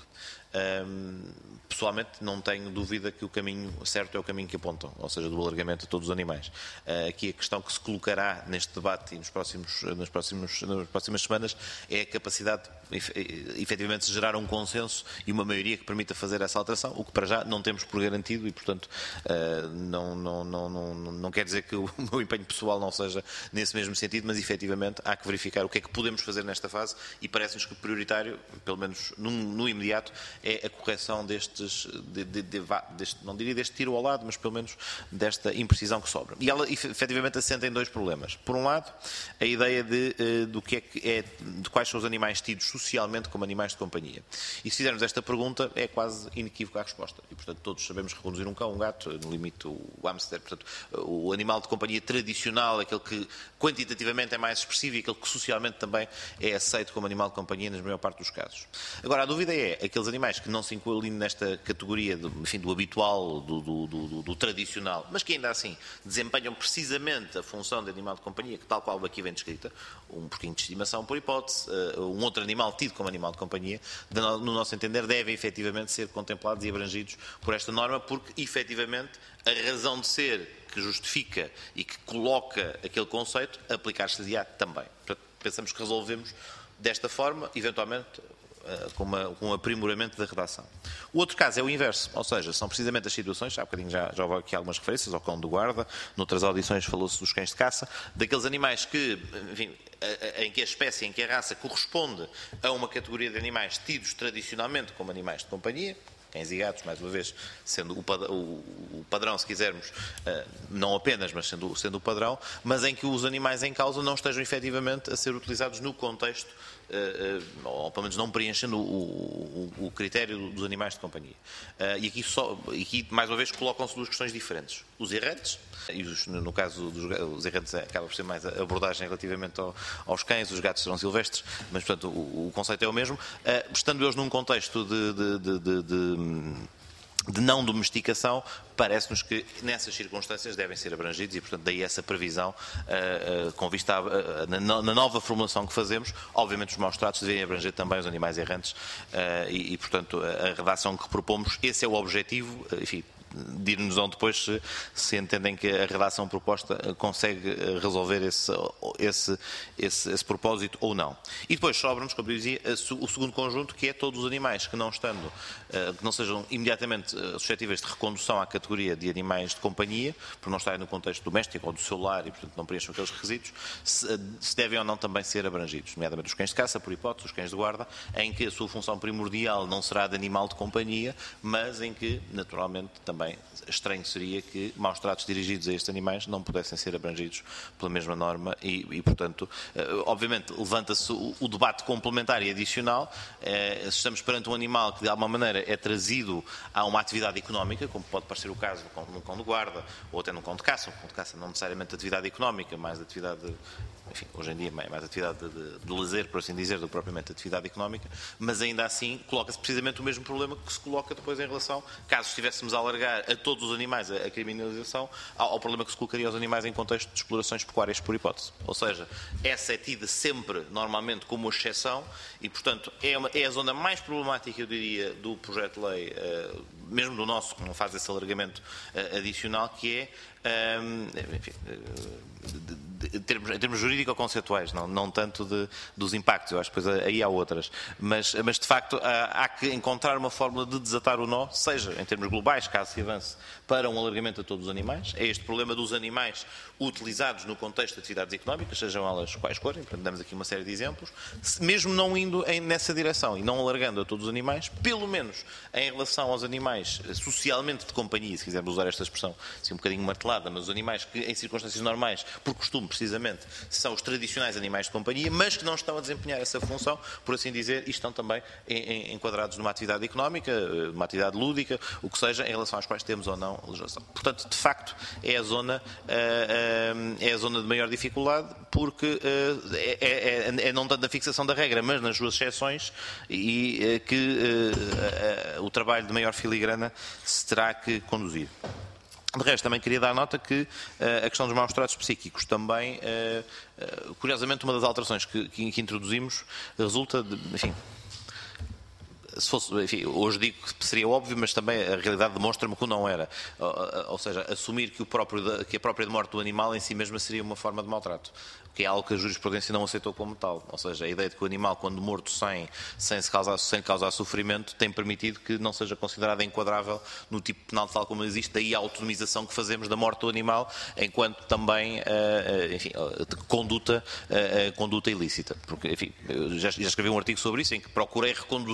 Um, pessoalmente não tenho dúvida que o caminho certo é o caminho que apontam, ou seja, do alargamento a todos os animais. Uh, aqui a questão que se colocará neste debate e nos próximos, nos próximos, nas próximas semanas é a capacidade de efetivamente se gerar um consenso e uma maioria que permita fazer essa alteração, o que para já não temos por garantido e, portanto, uh, não, não, não, não, não quer dizer que o meu empenho pessoal não seja nesse mesmo sentido, mas efetivamente há que verificar o que é que podemos fazer nesta fase e parece-nos que prioritário, pelo menos no, no imediato, é a correção destes destes, de, de, de, deste, não diria deste tiro ao lado, mas pelo menos desta imprecisão que sobra. E ela efetivamente assenta em dois problemas. Por um lado, a ideia de, do que é que é, de quais são os animais tidos socialmente como animais de companhia. E se fizermos esta pergunta, é quase inequívoca a resposta. E, portanto, todos sabemos reconduzir um cão, um gato, no limite o hamster, portanto, o animal de companhia tradicional, aquele que quantitativamente é mais expressivo e aquele que socialmente também é aceito como animal de companhia na maior parte dos casos. Agora, a dúvida é, aqueles animais que não se incluem nesta categoria do, enfim, do habitual, do, do, do, do tradicional, mas que ainda assim desempenham precisamente a função de animal de companhia, que tal qual aqui vem descrita, um porquinho de estimação por hipótese, um outro animal tido como animal de companhia, no nosso entender, devem efetivamente ser contemplados e abrangidos por esta norma, porque efetivamente a razão de ser que justifica e que coloca aquele conceito, aplicar-se-á também. Portanto, pensamos que resolvemos desta forma, eventualmente com, uma, com um aprimoramento da redação. O outro caso é o inverso, ou seja, são precisamente as situações, há bocadinho já, já houve aqui algumas referências ao cão de guarda, noutras audições falou-se dos cães de caça, daqueles animais que, enfim, em que a espécie, em que a raça corresponde a uma categoria de animais tidos tradicionalmente como animais de companhia, cães e gatos, mais uma vez, sendo o padrão, se quisermos, não apenas, mas sendo, sendo o padrão, mas em que os animais em causa não estejam efetivamente a ser utilizados no contexto, ou pelo menos não preenchendo o, o, o critério dos animais de companhia. E aqui, só, aqui mais uma vez, colocam-se duas questões diferentes. Os errantes, e os, no caso dos os errantes acaba por ser mais a abordagem relativamente ao, aos cães, os gatos serão silvestres, mas portanto o, o conceito é o mesmo, estando eles num contexto de, de, de, de, de de não domesticação, parece-nos que nessas circunstâncias devem ser abrangidos e, portanto, daí essa previsão uh, uh, com vista a, uh, na, na nova formulação que fazemos. Obviamente os maus tratos devem abranger também os animais errantes uh, e, e, portanto, a, a redação que propomos, esse é o objetivo, uh, enfim, dir-nos-ão depois se, se entendem que a redação proposta consegue resolver esse, esse, esse, esse propósito ou não. E depois sobra-nos, como eu dizia, o segundo conjunto, que é todos os animais que não estando, que não sejam imediatamente suscetíveis de recondução à categoria de animais de companhia, por não estarem no contexto doméstico ou do seu lar e, portanto, não preencham aqueles requisitos, se, se devem ou não também ser abrangidos, nomeadamente os cães de caça, por hipótese, os cães de guarda, em que a sua função primordial não será de animal de companhia, mas em que, naturalmente, também estranho seria que maus tratos dirigidos a estes animais não pudessem ser abrangidos pela mesma norma e, e portanto, obviamente, levanta-se o, o debate complementar e adicional. Se estamos perante um animal que, de alguma maneira, é trazido a uma atividade económica, como pode parecer o caso num cão de guarda ou até num cão de caça, um cão de caça não necessariamente atividade económica, mais atividade, enfim, hoje em dia mais atividade de, de lazer, por assim dizer, do que propriamente atividade económica, mas ainda assim coloca-se precisamente o mesmo problema que se coloca depois em relação, caso estivéssemos a alargar a todos os animais a criminalização, ao problema que se colocaria aos animais em contexto de explorações pecuárias por hipótese. Ou seja, essa é tida sempre, normalmente, como exceção e, portanto, é, uma, é a zona mais problemática, eu diria, do projeto de lei, uh, mesmo do nosso, que não faz esse alargamento uh, adicional, que é, um, enfim, uh, de, de, em, termos, em termos jurídico-conceituais, não, não tanto de, dos impactos, eu acho que depois aí há outras, mas, mas de facto há, há que encontrar uma fórmula de desatar o nó, seja em termos globais, caso se avance para um alargamento a todos os animais, é este problema dos animais utilizados no contexto de atividades económicas, sejam elas quais forem, portanto damos aqui uma série de exemplos, mesmo não indo em, nessa direção e não alargando a todos os animais, pelo menos em relação aos animais socialmente de companhia, se quisermos usar esta expressão assim um bocadinho martelada, mas os animais que em circunstâncias normais, por costume precisamente, são os tradicionais animais de companhia, mas que não estão a desempenhar essa função, por assim dizer, e estão também em, em, enquadrados numa atividade económica, numa atividade lúdica, o que seja, em relação às quais temos ou não legislação. Portanto, de facto, é a zona, é a zona de maior dificuldade, porque é, é, é não tanto na fixação da regra, mas nas suas exceções, e que o trabalho de maior filigrana se terá que conduzir. De resto, também queria dar nota que uh, a questão dos maus tratos psíquicos também, uh, uh, curiosamente, uma das alterações que, que, que introduzimos resulta de, enfim, se fosse, enfim, hoje digo que seria óbvio, mas também a realidade demonstra-me que não era. Ou, ou seja, assumir que, o próprio, que a própria morte do animal em si mesma seria uma forma de maltrato, que é algo que a jurisprudência não aceitou como tal. Ou seja, a ideia de que o animal, quando morto sem, sem, se causar, sem causar sofrimento, tem permitido que não seja considerado enquadrável no tipo penal tal como existe, daí a autonomização que fazemos da morte do animal, enquanto também, uh, enfim, uh, conduta, uh, conduta ilícita. Porque, enfim, eu já, já escrevi um artigo sobre isso, em que procurei reconduzir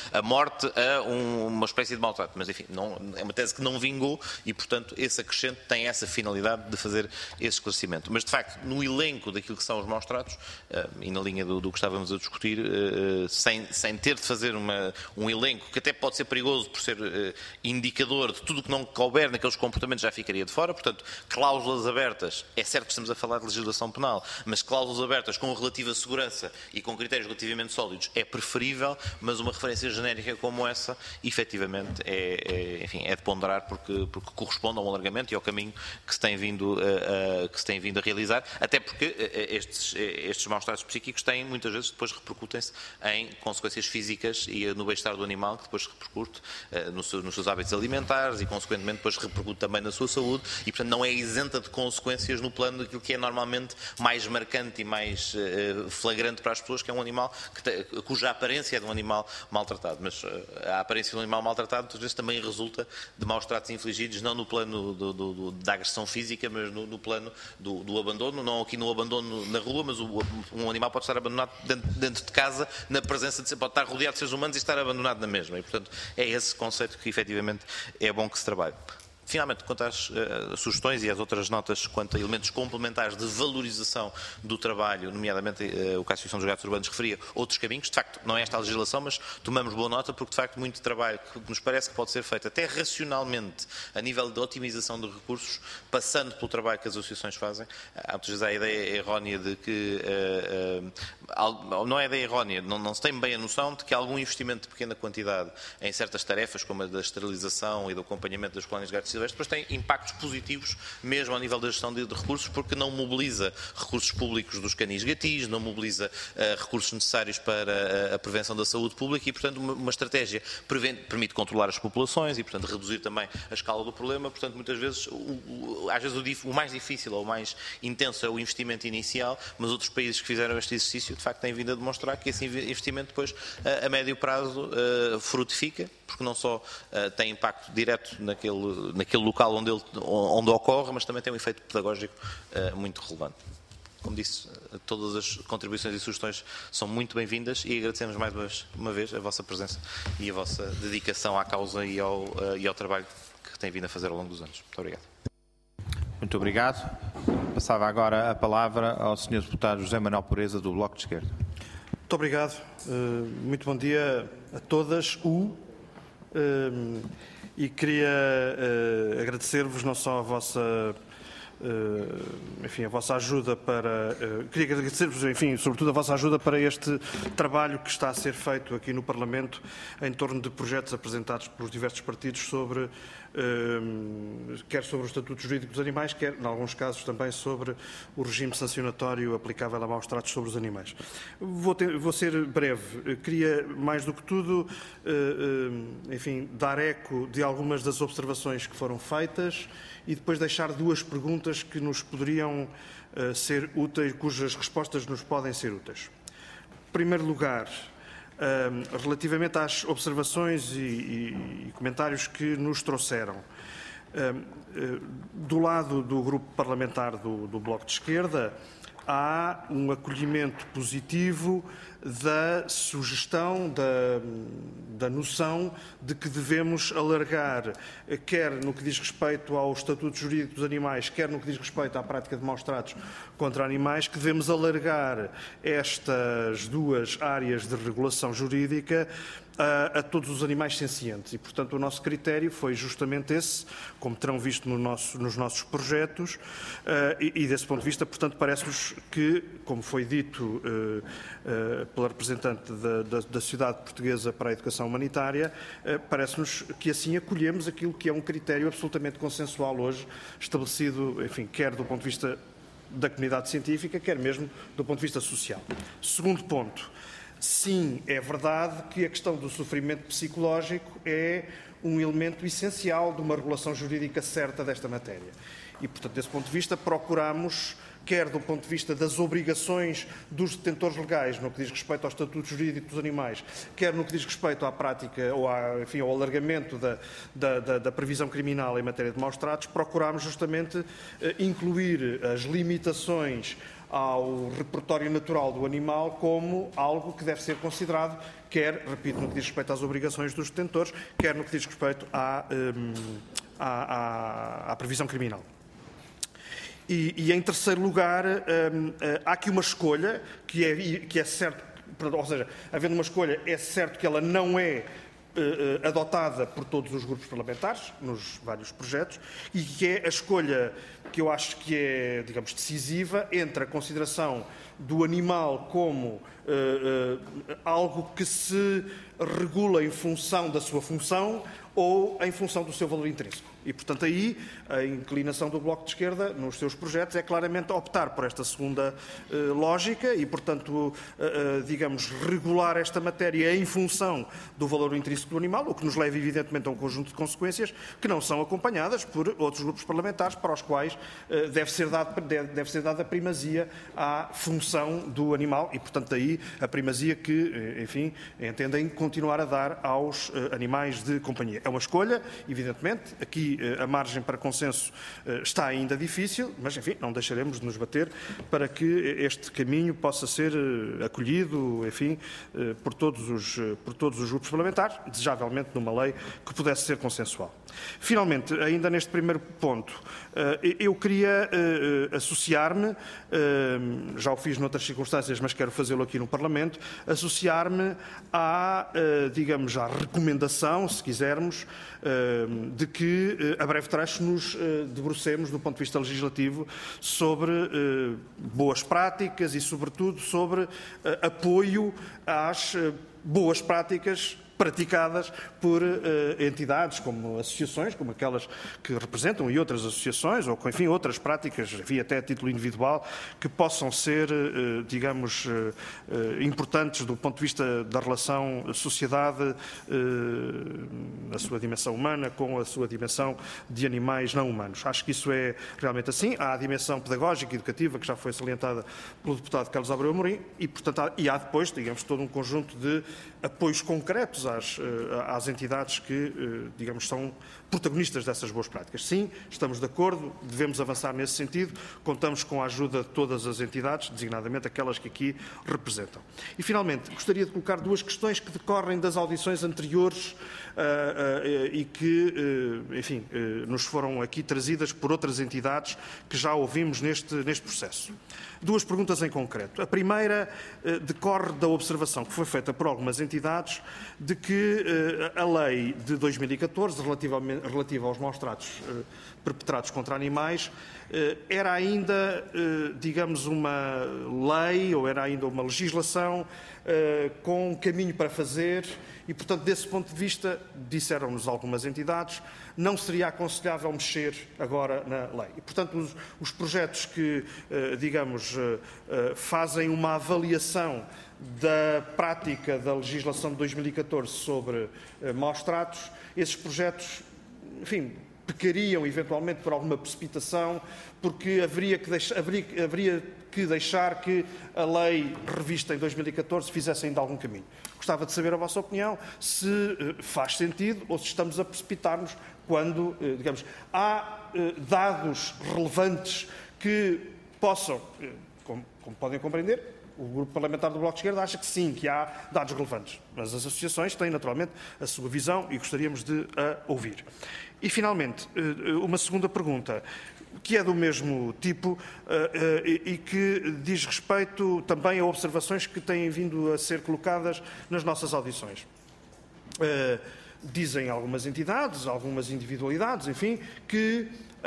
a morte a um, uma espécie de maltrato. Mas, enfim, não, é uma tese que não vingou e, portanto, esse acrescente tem essa finalidade de fazer esse esclarecimento. Mas, de facto, no elenco daquilo que são os maus-tratos, uh, e na linha do, do que estávamos a discutir, uh, sem, sem ter de fazer uma, um elenco que até pode ser perigoso por ser uh, indicador de tudo o que não couber naqueles comportamentos, já ficaria de fora. Portanto, cláusulas abertas, é certo que estamos a falar de legislação penal, mas cláusulas abertas com relativa segurança e com critérios relativamente sólidos é preferível, mas uma referência genérica como essa, efetivamente, é, é, enfim, é de ponderar porque, porque corresponde a um alargamento e ao caminho que se tem vindo a, a, que se tem vindo a realizar, até porque estes, estes maus-tratos psíquicos têm, muitas vezes, depois repercutem-se em consequências físicas e no bem-estar do animal, que depois repercute uh, no seu, nos seus hábitos alimentares e, consequentemente, depois repercute também na sua saúde e, portanto, não é isenta de consequências no plano daquilo que é normalmente mais marcante e mais uh, flagrante para as pessoas, que é um animal que te, cuja aparência é de um animal maltratado. Mas uh, a aparência de um animal maltratado, muitas vezes, também resulta de maus-tratos infligidos, não no plano do, do, do, da agressão física, mas no, no plano do, do abandono, não aqui no abandono na rua, mas o, um animal pode estar abandonado dentro, dentro de casa, na presença de, pode estar rodeado de seres humanos e estar abandonado na mesma. E, portanto, é esse conceito que, efetivamente, é bom que se trabalhe. Finalmente, quanto às uh, sugestões e às outras notas quanto a elementos complementares de valorização do trabalho, nomeadamente uh, o que a Associação dos Gatos Urbanos referia, outros caminhos, de facto, não é esta a legislação, mas tomamos boa nota porque, de facto, muito trabalho que nos parece que pode ser feito até racionalmente a nível de otimização de recursos, passando pelo trabalho que as associações fazem. Há muitas vezes a ideia errónea de que, uh, uh, não é ideia errónea, não, não se tem bem a noção de que algum investimento de pequena quantidade em certas tarefas, como a da esterilização e do acompanhamento das colónias de gatos silvestres, depois tem impactos positivos mesmo ao nível da gestão de, de recursos, porque não mobiliza recursos públicos dos canis gatis, não mobiliza uh, recursos necessários para a, a prevenção da saúde pública e, portanto, uma, uma estratégia prevent, permite controlar as populações e, portanto, reduzir também a escala do problema. Portanto, muitas vezes, o, o, às vezes o, dif, o mais difícil ou o mais intenso é o investimento inicial, mas outros países que fizeram este exercício, de facto, têm vindo a demonstrar que esse investimento depois, a, a médio prazo, uh, frutifica, porque não só uh, tem impacto direto naquele, naquele local onde, ele, onde ocorre, mas também tem um efeito pedagógico uh, muito relevante. Como disse, uh, todas as contribuições e sugestões são muito bem-vindas e agradecemos mais uma vez, uma vez a vossa presença e a vossa dedicação à causa e ao, uh, e ao trabalho que têm vindo a fazer ao longo dos anos. Muito obrigado. Muito obrigado. Passava agora a palavra ao senhor Deputado José Manuel Pureza, do Bloco de Esquerda. Muito obrigado. Uh, muito bom dia a todas. O Uh, e queria uh, agradecer-vos não só a vossa, uh, enfim, a vossa ajuda para, uh, queria agradecer-vos, enfim, sobretudo a vossa ajuda para este trabalho que está a ser feito aqui no Parlamento em torno de projetos apresentados pelos diversos partidos sobre, uh, quer sobre o Estatuto Jurídico dos Animais, quer, em alguns casos, também sobre o regime sancionatório aplicável a maus-tratos sobre os animais. Vou, ter, vou ser breve. Queria, mais do que tudo, uh, uh, enfim, dar eco de algumas das observações que foram feitas e depois deixar duas perguntas que nos poderiam uh, ser úteis, cujas respostas nos podem ser úteis. Em primeiro lugar, uh, relativamente às observações e, e, e comentários que nos trouxeram. Uh, uh, do lado do grupo parlamentar do, do Bloco de Esquerda, há um acolhimento positivo da sugestão, da, da noção de que devemos alargar, quer no que diz respeito ao Estatuto Jurídico dos Animais, quer no que diz respeito à prática de maus-tratos contra animais, que devemos alargar estas duas áreas de regulação jurídica a, a todos os animais sencientes. E, portanto, o nosso critério foi justamente esse, como terão visto no nosso, nos nossos projetos, uh, e, e desse ponto de vista, portanto, parece-nos que, como foi dito uh, uh, pela representante da, da, da Sociedade Portuguesa para a Educação Humanitária, uh, parece-nos que assim acolhemos aquilo que é um critério absolutamente consensual hoje, estabelecido, enfim, quer do ponto de vista da comunidade científica, quer mesmo do ponto de vista social. Segundo ponto. Sim, é verdade que a questão do sofrimento psicológico é um elemento essencial de uma regulação jurídica certa desta matéria. E, portanto, desse ponto de vista, procuramos, quer do ponto de vista das obrigações dos detentores legais, no que diz respeito ao Estatuto Jurídico dos Animais, quer no que diz respeito à prática ou à, enfim, ao alargamento da, da, da, da previsão criminal em matéria de maus-tratos, procuramos justamente eh, incluir as limitações ao repertório natural do animal como algo que deve ser considerado, quer, repito, no que diz respeito às obrigações dos detentores, quer no que diz respeito à, um, à, à, à previsão criminal. E, e em terceiro lugar, um, há aqui uma escolha que é, que é certo, ou seja, havendo uma escolha, é certo que ela não é uh, adotada por todos os grupos parlamentares, nos vários projetos, e que é a escolha que eu acho que é, digamos, decisiva entre a consideração do animal como uh, uh, algo que se regula em função da sua função ou em função do seu valor intrínseco. E, portanto, aí a inclinação do Bloco de Esquerda nos seus projetos é claramente optar por esta segunda eh, lógica e, portanto, eh, eh, digamos, regular esta matéria em função do valor intrínseco do animal, o que nos leva, evidentemente, a um conjunto de consequências que não são acompanhadas por outros grupos parlamentares para os quais eh, deve ser dado, deve, deve ser dada a primazia à função do animal e, portanto, daí a primazia que, enfim, entendem continuar a dar aos eh, animais de companhia. É uma escolha, evidentemente, aqui a margem para consenso está ainda difícil, mas, enfim, não deixaremos de nos bater para que este caminho possa ser acolhido, enfim, por todos os, por todos os grupos parlamentares, desejavelmente numa lei que pudesse ser consensual. Finalmente, ainda neste primeiro ponto, eu queria associar-me, já o fiz noutras circunstâncias, mas quero fazê-lo aqui no Parlamento, associar-me à, digamos, à recomendação, se quisermos, de que a breve trecho nos debrucemos, do ponto de vista legislativo, sobre boas práticas e, sobretudo, sobre apoio às boas práticas praticadas por uh, entidades como associações, como aquelas que representam e outras associações, ou enfim, outras práticas, enfim, até a título individual, que possam ser, uh, digamos, uh, uh, importantes do ponto de vista da relação sociedade, uh, na sua dimensão humana, com a sua dimensão de animais não humanos. Acho que isso é realmente assim. Há a dimensão pedagógica e educativa, que já foi salientada pelo deputado Carlos Abreu Amorim, e, portanto, há, e há depois, digamos, todo um conjunto de apoios concretos às, às entidades que, digamos, são protagonistas dessas boas práticas. Sim, estamos de acordo, devemos avançar nesse sentido, contamos com a ajuda de todas as entidades, designadamente aquelas que aqui representam. E, finalmente, gostaria de colocar duas questões que decorrem das audições anteriores uh, uh, e que, uh, enfim, uh, nos foram aqui trazidas por outras entidades que já ouvimos neste, neste processo. Duas perguntas em concreto. A primeira uh, decorre da observação que foi feita por algumas entidades de que uh, a lei de dois mil e catorze, relativamente, relativa aos maus-tratos uh, perpetrados contra animais, uh, era ainda, uh, digamos, uma lei ou era ainda uma legislação uh, com um caminho para fazer e, portanto, desse ponto de vista, disseram-nos algumas entidades, não seria aconselhável mexer agora na lei. E, portanto, os, os projetos que, uh, digamos, uh, uh, fazem uma avaliação da prática da legislação de dois mil e catorze sobre uh, maus-tratos, esses projetos, enfim, pecariam eventualmente por alguma precipitação, porque haveria que, deixar, haveria, haveria que deixar que a lei revista em dois mil e catorze fizesse ainda algum caminho. Gostava de saber a vossa opinião, se uh, faz sentido ou se estamos a precipitar-nos quando, uh, digamos, há uh, dados relevantes que possam, uh, como, como podem compreender, o Grupo Parlamentar do Bloco de Esquerda acha que sim, que há dados relevantes, mas as associações têm naturalmente a sua visão e gostaríamos de a ouvir. E, finalmente, uma segunda pergunta, que é do mesmo tipo e que diz respeito também a observações que têm vindo a ser colocadas nas nossas audições. Dizem algumas entidades, algumas individualidades, enfim, que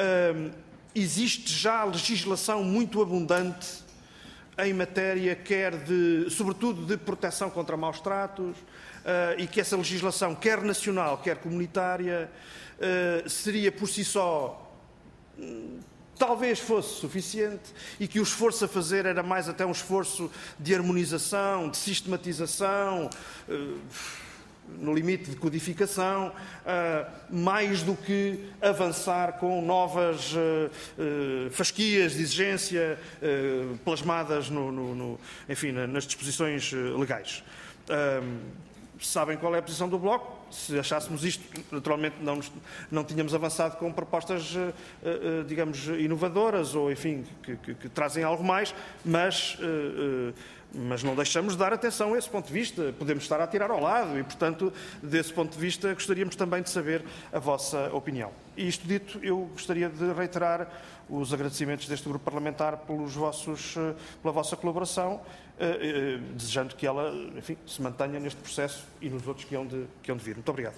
existe já legislação muito abundante em matéria, quer de, sobretudo, de proteção contra maus-tratos, uh, e que essa legislação, quer nacional, quer comunitária, uh, seria por si só, um, talvez fosse suficiente, e que o esforço a fazer era mais até um esforço de harmonização, de sistematização, uh, no limite de codificação, uh, mais do que avançar com novas uh, uh, fasquias de exigência uh, plasmadas no, no, no, enfim, nas disposições uh, legais. Uh, sabem qual é a posição do Bloco? se achássemos isto, naturalmente não, não tínhamos avançado com propostas, digamos, inovadoras ou, enfim, que, que, que trazem algo mais, mas, mas não deixamos de dar atenção a esse ponto de vista. Podemos estar a tirar ao lado e, portanto, desse ponto de vista, gostaríamos também de saber a vossa opinião. E isto dito, eu gostaria de reiterar os agradecimentos deste grupo parlamentar pelos vossos, pela vossa colaboração, desejando que ela, enfim, se mantenha neste processo e nos outros que hão de, que hão de vir. Muito obrigado.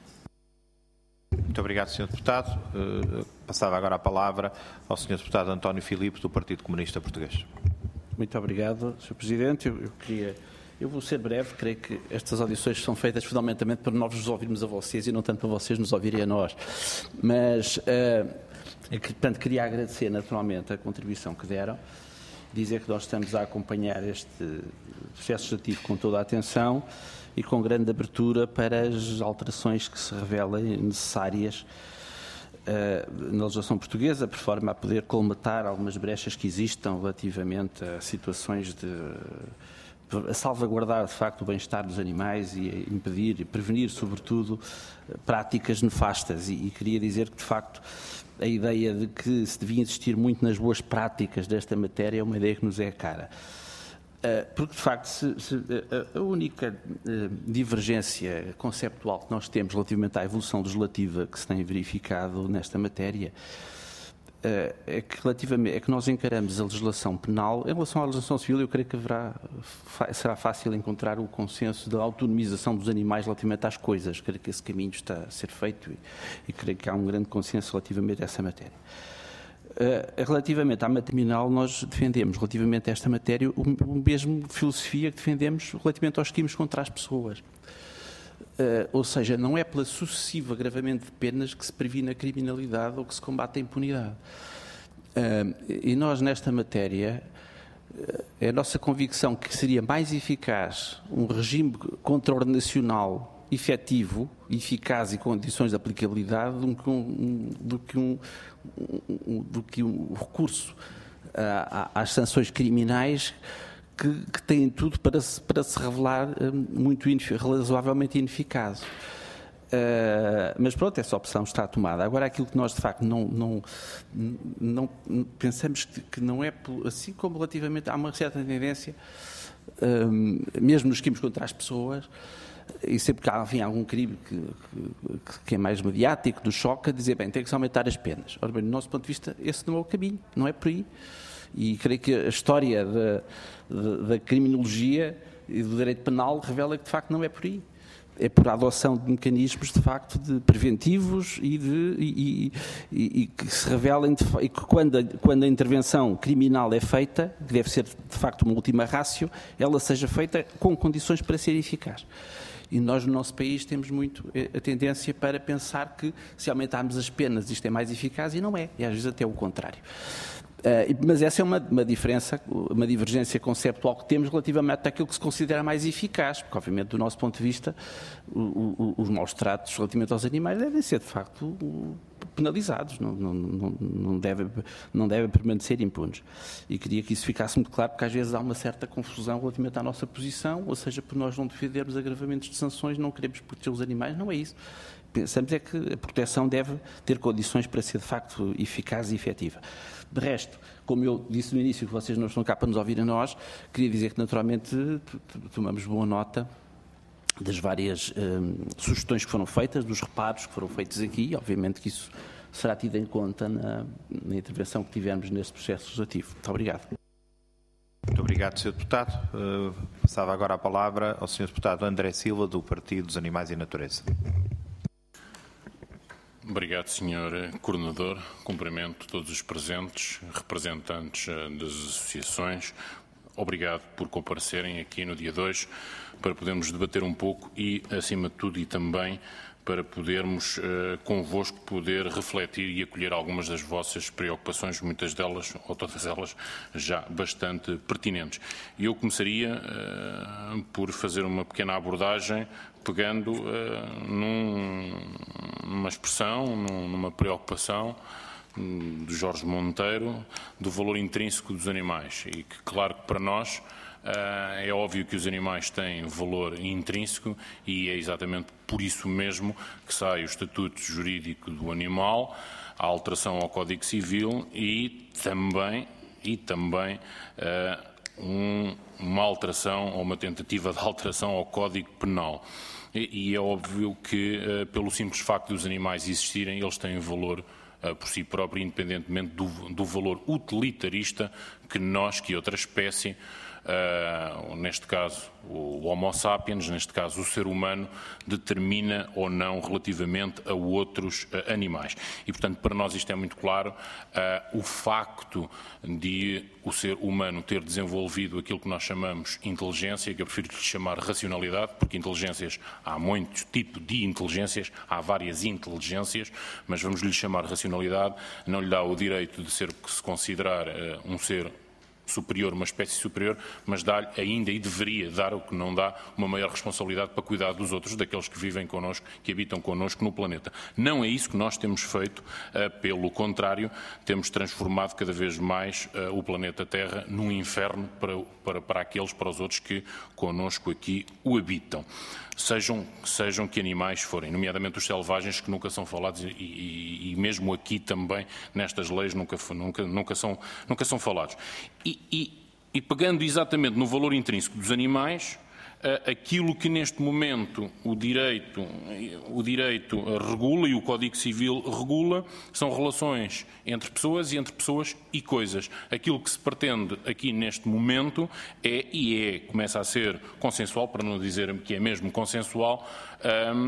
Muito obrigado, senhor Deputado. Passava agora a palavra ao senhor Deputado António Filipe, do Partido Comunista Português. Muito obrigado, senhor Presidente. Eu, eu queria... Eu vou ser breve, creio que estas audições são feitas fundamentalmente para nós nos ouvirmos a vocês e não tanto para vocês nos ouvirem a nós. Mas, uh, portanto, queria agradecer naturalmente a contribuição que deram, dizer que nós estamos a acompanhar este processo legislativo com toda a atenção e com grande abertura para as alterações que se revelem necessárias uh, na legislação portuguesa, por forma a poder colmatar algumas brechas que existam relativamente a situações de... a salvaguardar, de facto, o bem-estar dos animais e a impedir e prevenir, sobretudo, práticas nefastas. E, e queria dizer que, de facto, a ideia de que se devia insistir muito nas boas práticas desta matéria é uma ideia que nos é cara. Porque, de facto, se, se, a única divergência conceptual que nós temos relativamente à evolução legislativa que se tem verificado nesta matéria é que, relativamente, é que nós encaramos a legislação penal. Em relação à legislação civil, eu creio que haverá, será fácil encontrar o consenso da autonomização dos animais relativamente às coisas. Creio que esse caminho está a ser feito e, e creio que há um grande consenso relativamente a essa matéria. Uh, relativamente à matéria penal, nós defendemos, relativamente a esta matéria, o, o mesmo filosofia que defendemos relativamente aos crimes contra as pessoas. Uh, ou seja, não é pela sucessivo agravamento de penas que se previne a criminalidade ou que se combate a impunidade. Uh, e nós, nesta matéria, uh, é a nossa convicção que seria mais eficaz um regime contraordenacional efetivo, eficaz e com condições de aplicabilidade do que um, do que um, um, do que um recurso uh, às sanções criminais Que, que têm tudo para se, para se revelar um, muito razoavelmente ineficaz. Uh, mas pronto, essa opção está tomada. Agora, aquilo que nós de facto não, não, não pensamos que, que não é, assim como relativamente há uma certa tendência, um, mesmo nos crimes contra as pessoas, e sempre que há enfim, algum crime que, que, que é mais mediático, do choque, a dizer, bem, tem que se aumentar as penas. Ora bem, do nosso ponto de vista, esse não é o caminho, não é por aí. E creio que a história da, da, da criminologia e do direito penal revela que, de facto, não é por aí. É por a adoção de mecanismos, de facto, de preventivos e, de, e, e, e que se revelem, de, e que quando a, quando a intervenção criminal é feita, que deve ser, de facto, uma última ratio, ela seja feita com condições para ser eficaz. E nós, no nosso país, temos muito a tendência para pensar que, se aumentarmos as penas, isto é mais eficaz, e não é. E, às vezes, até o contrário. Uh, mas essa é uma, uma diferença, uma divergência conceptual que temos relativamente àquilo que se considera mais eficaz, porque, obviamente, do nosso ponto de vista, o, o, os maus tratos relativamente aos animais devem ser, de facto, penalizados, não, não, não, não, devem, não devem permanecer impunes. E queria que isso ficasse muito claro, porque às vezes há uma certa confusão relativamente à nossa posição, ou seja, por nós não defendermos agravamentos de sanções, não queremos proteger os animais, não é isso. Pensamos é que a proteção deve ter condições para ser, de facto, eficaz e efetiva. De resto, como eu disse no início, que vocês não estão cá para nos ouvir a nós, queria dizer que, naturalmente, tomamos boa nota das várias hum, sugestões que foram feitas, dos reparos que foram feitos aqui. Obviamente que isso será tido em conta na, na intervenção que tivemos neste processo legislativo. Muito obrigado. Muito obrigado, senhor Deputado. Uh, passava agora a palavra ao senhor Deputado André Silva, do Partido dos Animais e Natureza. Obrigado, senhor Coordenador. Cumprimento todos os presentes, representantes das associações. Obrigado por comparecerem aqui no dia de hoje para podermos debater um pouco e, acima de tudo, e também para podermos, uh, convosco, poder refletir e acolher algumas das vossas preocupações, muitas delas, ou todas elas, já bastante pertinentes. E eu começaria uh, por fazer uma pequena abordagem, pegando uh, num, numa expressão, num, numa preocupação um, de Jorge Monteiro, do valor intrínseco dos animais. E que, claro que para nós, É óbvio que os animais têm valor intrínseco e é exatamente por isso mesmo que sai o Estatuto Jurídico do Animal, a alteração ao Código Civil e também, e também uh, um, uma alteração ou uma tentativa de alteração ao Código Penal. E, e é óbvio que, uh, pelo simples facto dos animais existirem, eles têm valor uh, por si próprio, independentemente do, do valor utilitarista que nós, que outra espécie, Uh, neste caso o Homo sapiens, neste caso o ser humano, determina ou não relativamente a outros uh, animais. E, portanto, para nós isto é muito claro. Uh, o facto de o ser humano ter desenvolvido aquilo que nós chamamos inteligência, que eu prefiro lhe chamar racionalidade, porque inteligências, há muito tipo de inteligências, há várias inteligências, mas vamos lhe chamar racionalidade, não lhe dá o direito de ser, se considerar uh, um ser superior, uma espécie superior, mas dá-lhe ainda e deveria dar, o que não dá, uma maior responsabilidade para cuidar dos outros, daqueles que vivem connosco, que habitam connosco no planeta. Não é isso que nós temos feito, uh, pelo contrário, temos transformado cada vez mais uh, o planeta Terra num inferno para, para, para aqueles, para os outros que connosco aqui o habitam. Sejam, sejam que animais forem, nomeadamente os selvagens, que nunca são falados e, e, e mesmo aqui também, nestas leis, nunca, nunca, nunca, são, nunca são falados. E, e, e pegando exatamente no valor intrínseco dos animais, aquilo que neste momento o direito, o direito regula e o Código Civil regula são relações entre pessoas e entre pessoas e coisas. Aquilo que se pretende aqui neste momento é, e é, começa a ser consensual, para não dizer que é mesmo consensual, um,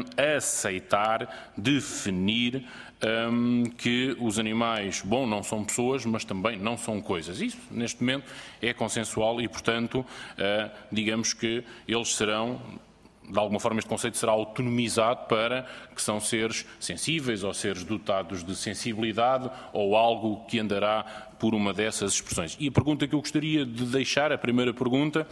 aceitar, definir um, que os animais, bom, não são pessoas, mas também não são coisas. Isso, neste momento, é consensual e, portanto, uh, digamos que eles serão, de alguma forma este conceito será autonomizado para que são seres sensíveis ou seres dotados de sensibilidade ou algo que andará por uma dessas expressões. E a pergunta que eu gostaria de deixar, a primeira pergunta,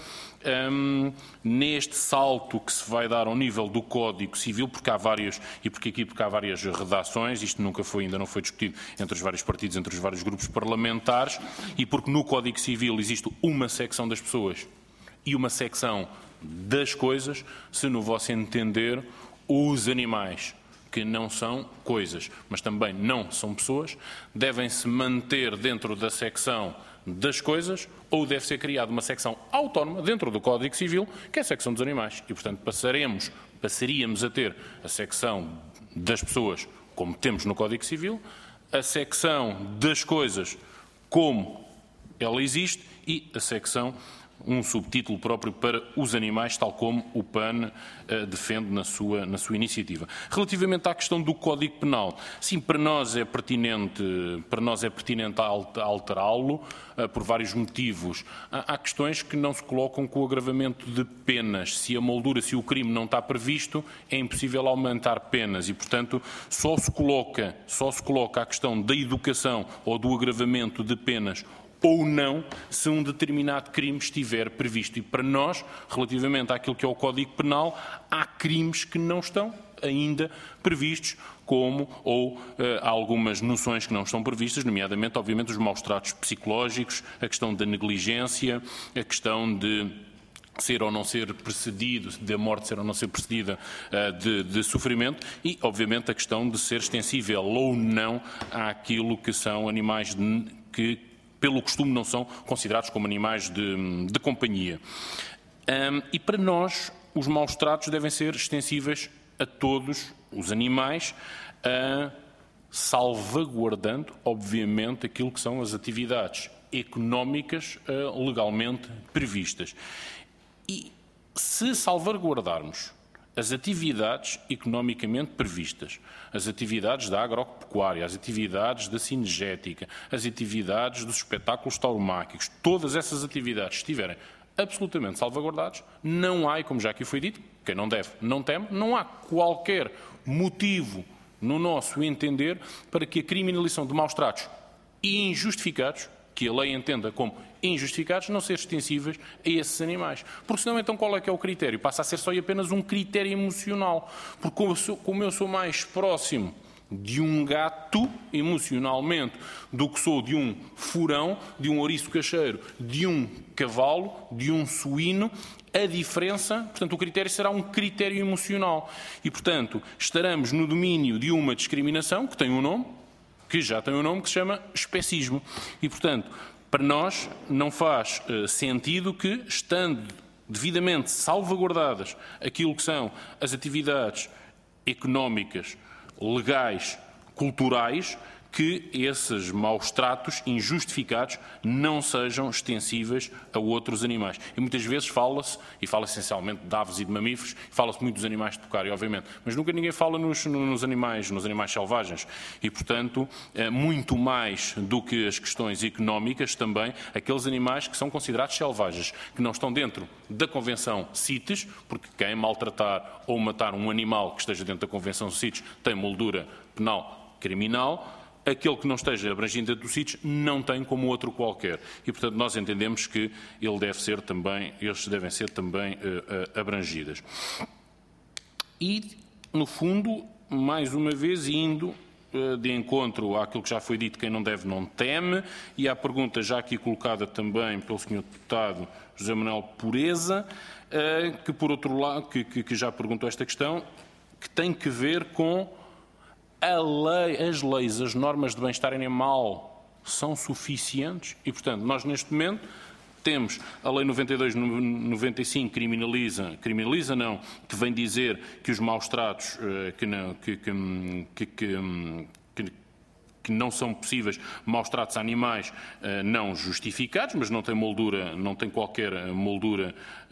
um, neste salto que se vai dar ao nível do Código Civil, porque há várias, e porque aqui porque há várias redações, isto nunca foi, ainda não foi discutido entre os vários partidos, entre os vários grupos parlamentares, e porque no Código Civil existe uma secção das pessoas e uma secção das coisas, se no vosso entender os animais que não são coisas, mas também não são pessoas, devem-se manter dentro da secção das coisas ou deve ser criada uma secção autónoma dentro do Código Civil, que é a secção dos animais. E, portanto, passaremos, passaríamos a ter a secção das pessoas como temos no Código Civil, a secção das coisas como ela existe e a secção um subtítulo próprio para os animais, tal como o P A N uh, defende na sua, na sua iniciativa. Relativamente à questão do Código Penal, sim, para nós é pertinente, para nós é pertinente alterá-lo uh, por vários motivos. Há, há questões que não se colocam com o agravamento de penas. Se a moldura, se o crime não está previsto, é impossível aumentar penas e, portanto, só se coloca, só se coloca a questão da educação ou do agravamento de penas ou não, se um determinado crime estiver previsto. E para nós, relativamente àquilo que é o Código Penal, há crimes que não estão ainda previstos, como ou uh, há algumas noções que não estão previstas, nomeadamente, obviamente, os maus-tratos psicológicos, a questão da negligência, a questão de ser ou não ser precedido, da morte ser ou não ser precedida uh, de, de sofrimento e, obviamente, a questão de ser extensível ou não àquilo que são animais de, que pelo costume não são considerados como animais de, de companhia. Um, e para nós, os maus-tratos devem ser extensíveis a todos os animais, uh, salvaguardando, obviamente, aquilo que são as atividades económicas uh, legalmente previstas. E se salvaguardarmos as atividades economicamente previstas, as atividades da agropecuária, as atividades da cinegética, as atividades dos espetáculos tauromáquicos, todas essas atividades estiverem absolutamente salvaguardadas, não há, e como já aqui foi dito, quem não deve, não teme, não há qualquer motivo, no nosso entender, para que a criminalização de maus-tratos injustificados, que a lei entenda como injustificados, não ser extensíveis a esses animais. Porque senão, então, qual é que é o critério? Passa a ser só e apenas um critério emocional. Porque como eu sou, como eu sou mais próximo de um gato, emocionalmente, do que sou de um furão, de um ouriço cacheiro, de um cavalo, de um suíno. A diferença, portanto, o critério será um critério emocional. E, portanto, estaremos no domínio de uma discriminação que tem um nome, que já tem um nome, que se chama especismo. E, portanto, para nós não faz uh, sentido que, estando devidamente salvaguardadas aquilo que são as atividades económicas, legais, culturais, que esses maus tratos injustificados não sejam extensíveis a outros animais. E muitas vezes fala-se, e fala essencialmente de aves e de mamíferos, fala-se muito dos animais de pecuária, obviamente, mas nunca ninguém fala nos, nos, animais, nos animais selvagens. E, portanto, muito mais do que as questões económicas, também aqueles animais que são considerados selvagens, que não estão dentro da Convenção CITES, porque quem maltratar ou matar um animal que esteja dentro da Convenção CITES tem moldura penal criminal. Aquele que não esteja abrangido dentro do CITES não tem como outro qualquer. E, portanto, nós entendemos que ele deve ser também, eles devem ser também uh, uh, abrangidas. E, no fundo, mais uma vez, indo uh, de encontro àquilo que já foi dito, quem não deve não teme, e à pergunta já aqui colocada também pelo senhor deputado José Manuel Pureza, uh, que, por outro lado, que, que, que já perguntou esta questão, que tem que ver com a lei, as leis, as normas de bem-estar animal são suficientes e, portanto, nós neste momento temos a Lei noventa e dois noventa e cinco criminaliza, criminaliza não, que vem dizer que os maus-tratos que não, que, que, que, que, que não são possíveis maus-tratos a animais não justificados, mas não tem moldura, não tem qualquer moldura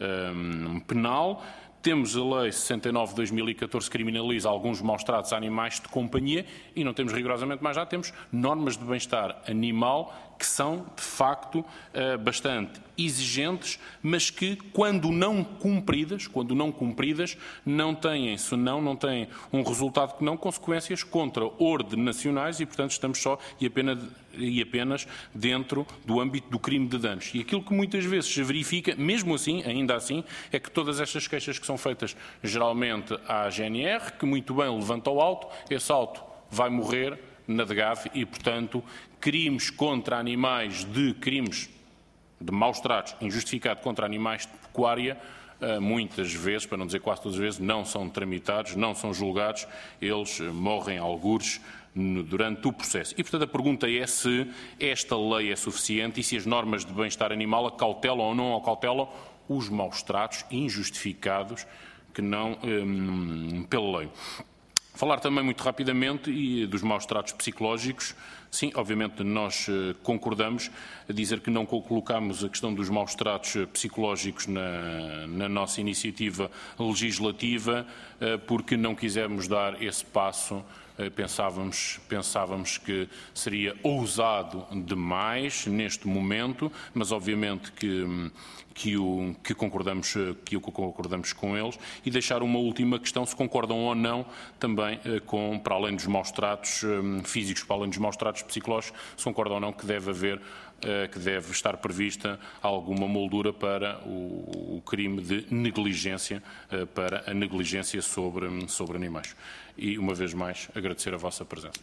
um, penal. Temos a Lei sessenta e nove de dois mil e catorze que criminaliza alguns maus-tratos a animais de companhia e não temos rigorosamente mais já, temos normas de bem-estar animal que são, de facto, bastante exigentes, mas que, quando não cumpridas, quando não cumpridas, não têm, senão, não têm um resultado que não, consequências contra ordem nacionais e, portanto, estamos só e apenas, e apenas dentro do âmbito do crime de danos. E aquilo que muitas vezes se verifica, mesmo assim, ainda assim, é que todas estas queixas que são feitas geralmente à G N R, que muito bem levanta o auto, esse auto vai morrer na D G A V e, portanto, crimes contra animais de crimes de maus-tratos injustificado contra animais de pecuária, muitas vezes, para não dizer quase todas as vezes, não são tramitados, não são julgados, eles morrem algures durante o processo. E, portanto, a pergunta é se esta lei é suficiente e se as normas de bem-estar animal acautelam ou não acautelam os maus-tratos injustificados que não hum, pela lei. Falar também muito rapidamente e dos maus-tratos psicológicos. Sim, obviamente nós concordamos a dizer que não colocamos a questão dos maus-tratos psicológicos na, na nossa iniciativa legislativa porque não quisemos dar esse passo. Pensávamos, pensávamos que seria ousado demais neste momento, mas obviamente que, que, o, que, concordamos, que o concordamos com eles e deixar uma última questão, se concordam ou não também com, para além dos maus-tratos físicos, para além dos maus-tratos psicológicos, se concordam ou não que deve haver, que deve estar prevista alguma moldura para o, o crime de negligência, para a negligência sobre, sobre animais. E, uma vez mais, agradecer a vossa presença.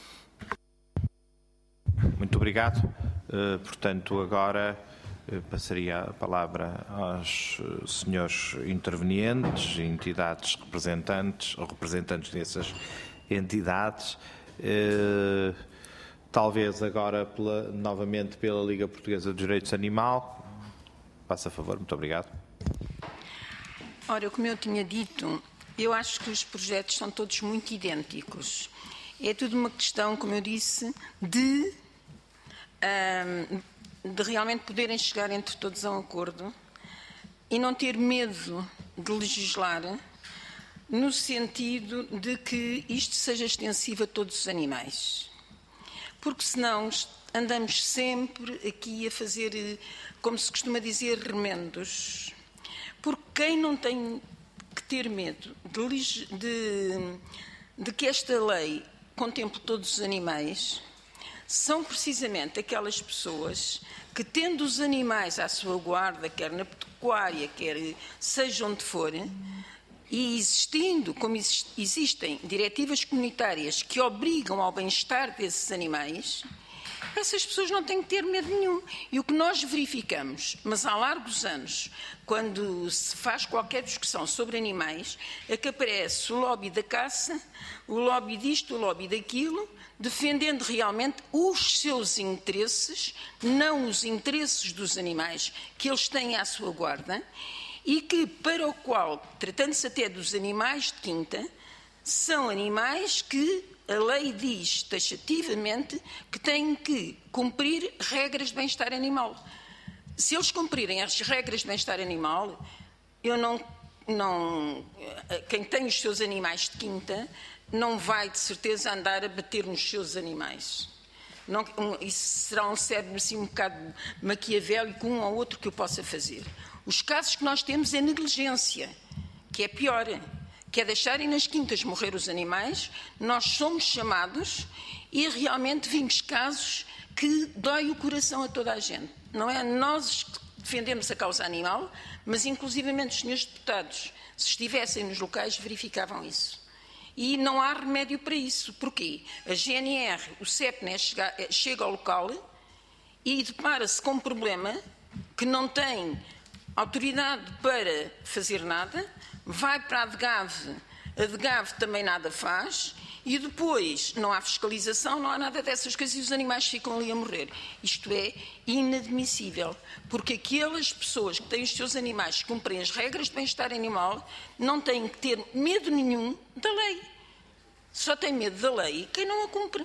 Muito obrigado. Uh, portanto, agora uh, passaria a palavra aos uh, senhores intervenientes, entidades representantes, ou representantes dessas entidades. Uh, talvez agora, pela, novamente, pela Liga Portuguesa dos Direitos Animal. Faça favor. Muito obrigado. Ora, como eu tinha dito, eu acho que os projetos são todos muito idênticos. É tudo uma questão, como eu disse, de, de realmente poderem chegar entre todos a um acordo e não ter medo de legislar no sentido de que isto seja extensivo a todos os animais. Porque senão andamos sempre aqui a fazer, como se costuma dizer, remendos. Porque quem não tem que ter medo de, de, de que esta lei contemple todos os animais são precisamente aquelas pessoas que, tendo os animais à sua guarda, quer na pecuária, quer seja onde for, E existindo, como existem diretivas comunitárias que obrigam ao bem-estar desses animais, essas pessoas não têm que ter medo nenhum. E o que nós verificamos, mas há largos anos, quando se faz qualquer discussão sobre animais, é que aparece o lobby da caça, o lobby disto, o lobby daquilo, defendendo realmente os seus interesses, não os interesses dos animais que eles têm à sua guarda, e que, para o qual, tratando-se até dos animais de quinta, são animais que a lei diz taxativamente que têm que cumprir regras de bem-estar animal. Se eles cumprirem as regras de bem-estar animal, eu não, não, quem tem os seus animais de quinta não vai de certeza andar a bater nos seus animais. Não, um, isso será um cérebro assim, um bocado maquiavélico, um ou outro que eu possa fazer. Os casos que nós temos é negligência, que é pior, que é deixarem nas quintas morrer os animais. Nós somos chamados e realmente vimos casos que dói o coração a toda a gente. Não é nós que defendemos a causa animal, mas inclusivamente os senhores deputados, se estivessem nos locais, verificavam isso. E não há remédio para isso. Porquê? A G N R, o C E P N E, chega, chega ao local e depara-se com um problema que não tem autoridade para fazer nada, vai para a DGAV, a DGAV também nada faz, e depois não há fiscalização, não há nada dessas coisas e os animais ficam ali a morrer. Isto é inadmissível, porque aquelas pessoas que têm os seus animais que cumprem as regras de bem-estar animal não têm que ter medo nenhum da lei. Só tem medo da lei quem não a cumpre.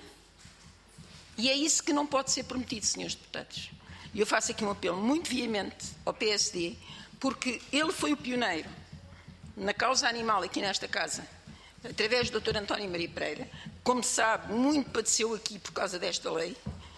E é isso que não pode ser permitido, senhores deputados. E eu faço aqui um apelo muito veemente ao P S D, porque ele foi o pioneiro na causa animal aqui nesta casa, através do doutor António Maria Pereira. Como sabe, muito padeceu aqui por causa desta lei.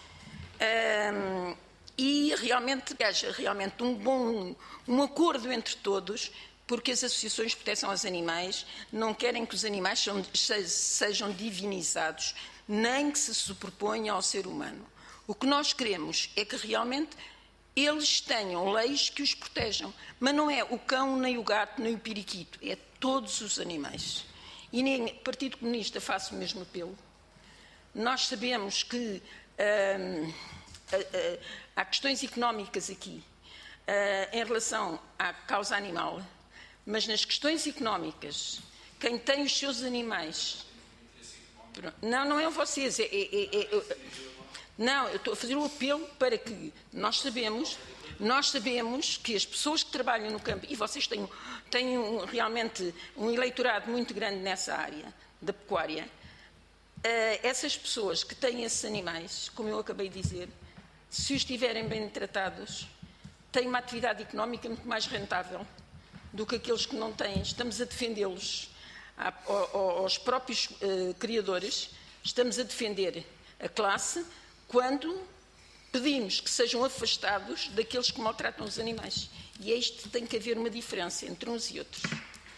Um, e realmente haja realmente um bom um acordo entre todos, porque as associações de proteção aos animais não querem que os animais sejam, sejam divinizados, nem que se sobreponham ao ser humano. O que nós queremos é que realmente eles tenham leis que os protejam, mas não é o cão, nem o gato, nem o periquito, é todos os animais. E nem o Partido Comunista faz o mesmo apelo. Nós sabemos que hum, há questões económicas aqui hum, em relação à causa animal, mas nas questões económicas, quem tem os seus animais... Não, não é vocês, é... é, é, é Não, eu estou a fazer um apelo para que nós sabemos, nós sabemos que as pessoas que trabalham no campo, e vocês têm, têm um, realmente um eleitorado muito grande nessa área da pecuária, uh, essas pessoas que têm esses animais, como eu acabei de dizer, se os tiverem bem tratados, têm uma atividade económica muito mais rentável do que aqueles que não têm. Estamos a defendê-los aos próprios uh, criadores, estamos a defender a classe, quando pedimos que sejam afastados daqueles que maltratam os animais. E é isto que tem que haver uma diferença entre uns e outros.